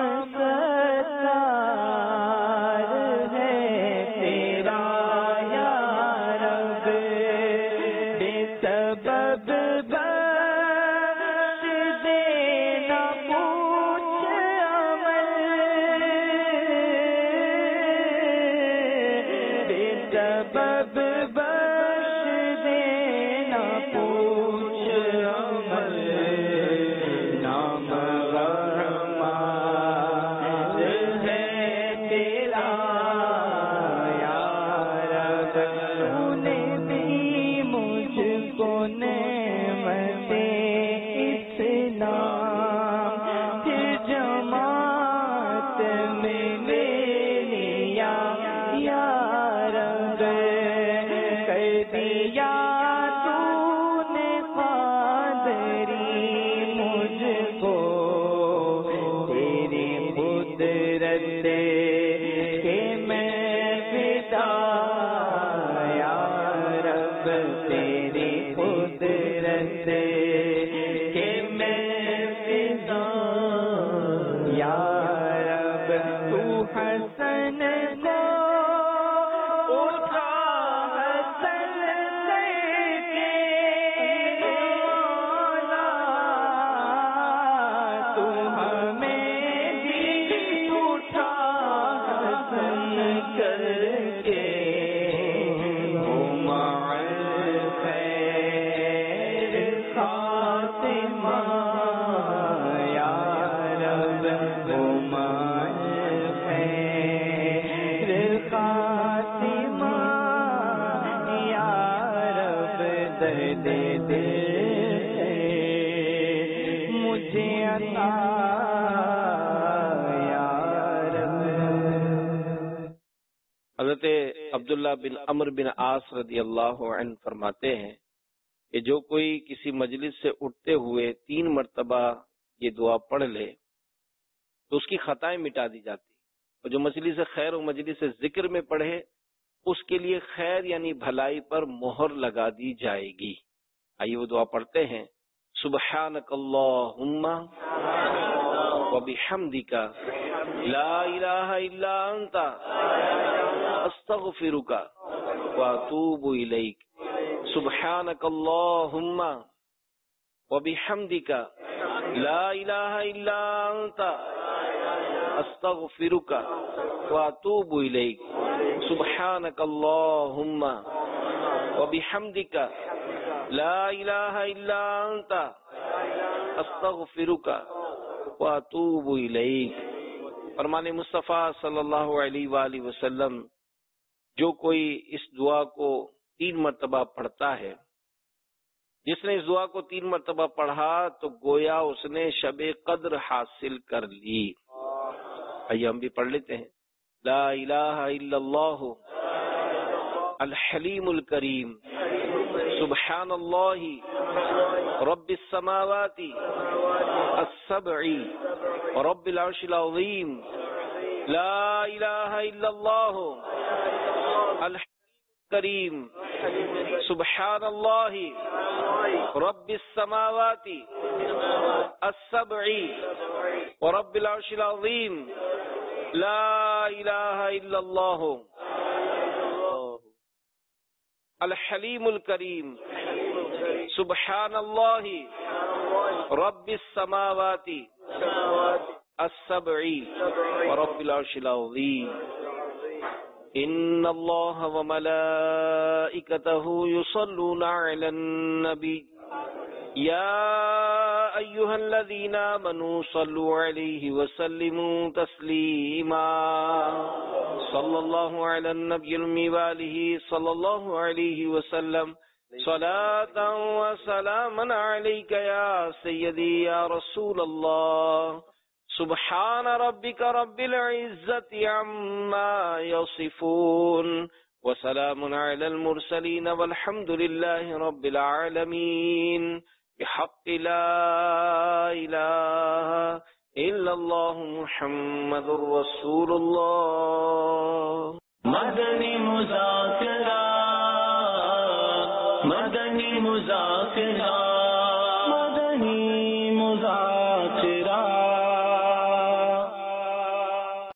حضرت عبداللہ بن عمر بن عاص رضی اللہ عنہ فرماتے ہیں کہ جو کوئی کسی مجلس سے اٹھتے ہوئے تین مرتبہ یہ دعا پڑھ لے تو اس کی خطائیں مٹا دی جاتی، اور جو مجلس خیر و مجلس ذکر میں پڑھے اس کے لیے خیر یعنی بھلائی پر مہر لگا دی جائے گی۔ آئیے وہ دعا پڑھتے ہیں، سبحانک اللہم وبحمدک لا الہ الا انت استغفرک واتوب الیک، سبحانک اللہم وبحمدک لا الہ الا انت استغفرک واتوب الیک، سبحانک اللہم وبحمدک لا الہ الا انت استغفرک واتوب الیک۔ فرمان مصطفیٰ صلی اللہ علیہ وآلہ وسلم، جو کوئی اس دعا کو تین مرتبہ پڑھتا ہے، جس نے اس دعا کو تین مرتبہ پڑھا تو گویا اس نے شب قدر حاصل کر لی۔ آئیے ہم بھی پڑھ لیتے ہیں، لا الہ الا اللہ الحلیم الکریم، سبحان اللہ رب السماوات السبع رب العرش العظیم، لا الہ الا اللہ الحلیم الکریم، سبحان اللہ رب السماوات السبع ورب العرش العظیم، لا الہ الا اللہ الحلیم الکریم، سبحان اللہ رب السماوات السبع ورب العرش العظیم۔ ان اللہ وملائکتہ یصلون علی النبی یا ایہا الذین آمنوا صلوا علیہ وسلموا تسلیما، صلی اللہ علی النبی الأمی وآلہ صلی اللہ علیہ وسلم، صلاة و سلاما علیک یا سیدی یا رسول اللہ، سبحان ربک رب العزت عما یصفون، وسلام علی المرسلین والحمد للہ رب العالمین، بحق لا الہ الا اللہ محمد رسول اللہ۔ مدنی مذاکرہ مدنی مذاکرہ مدنی مذاکرہ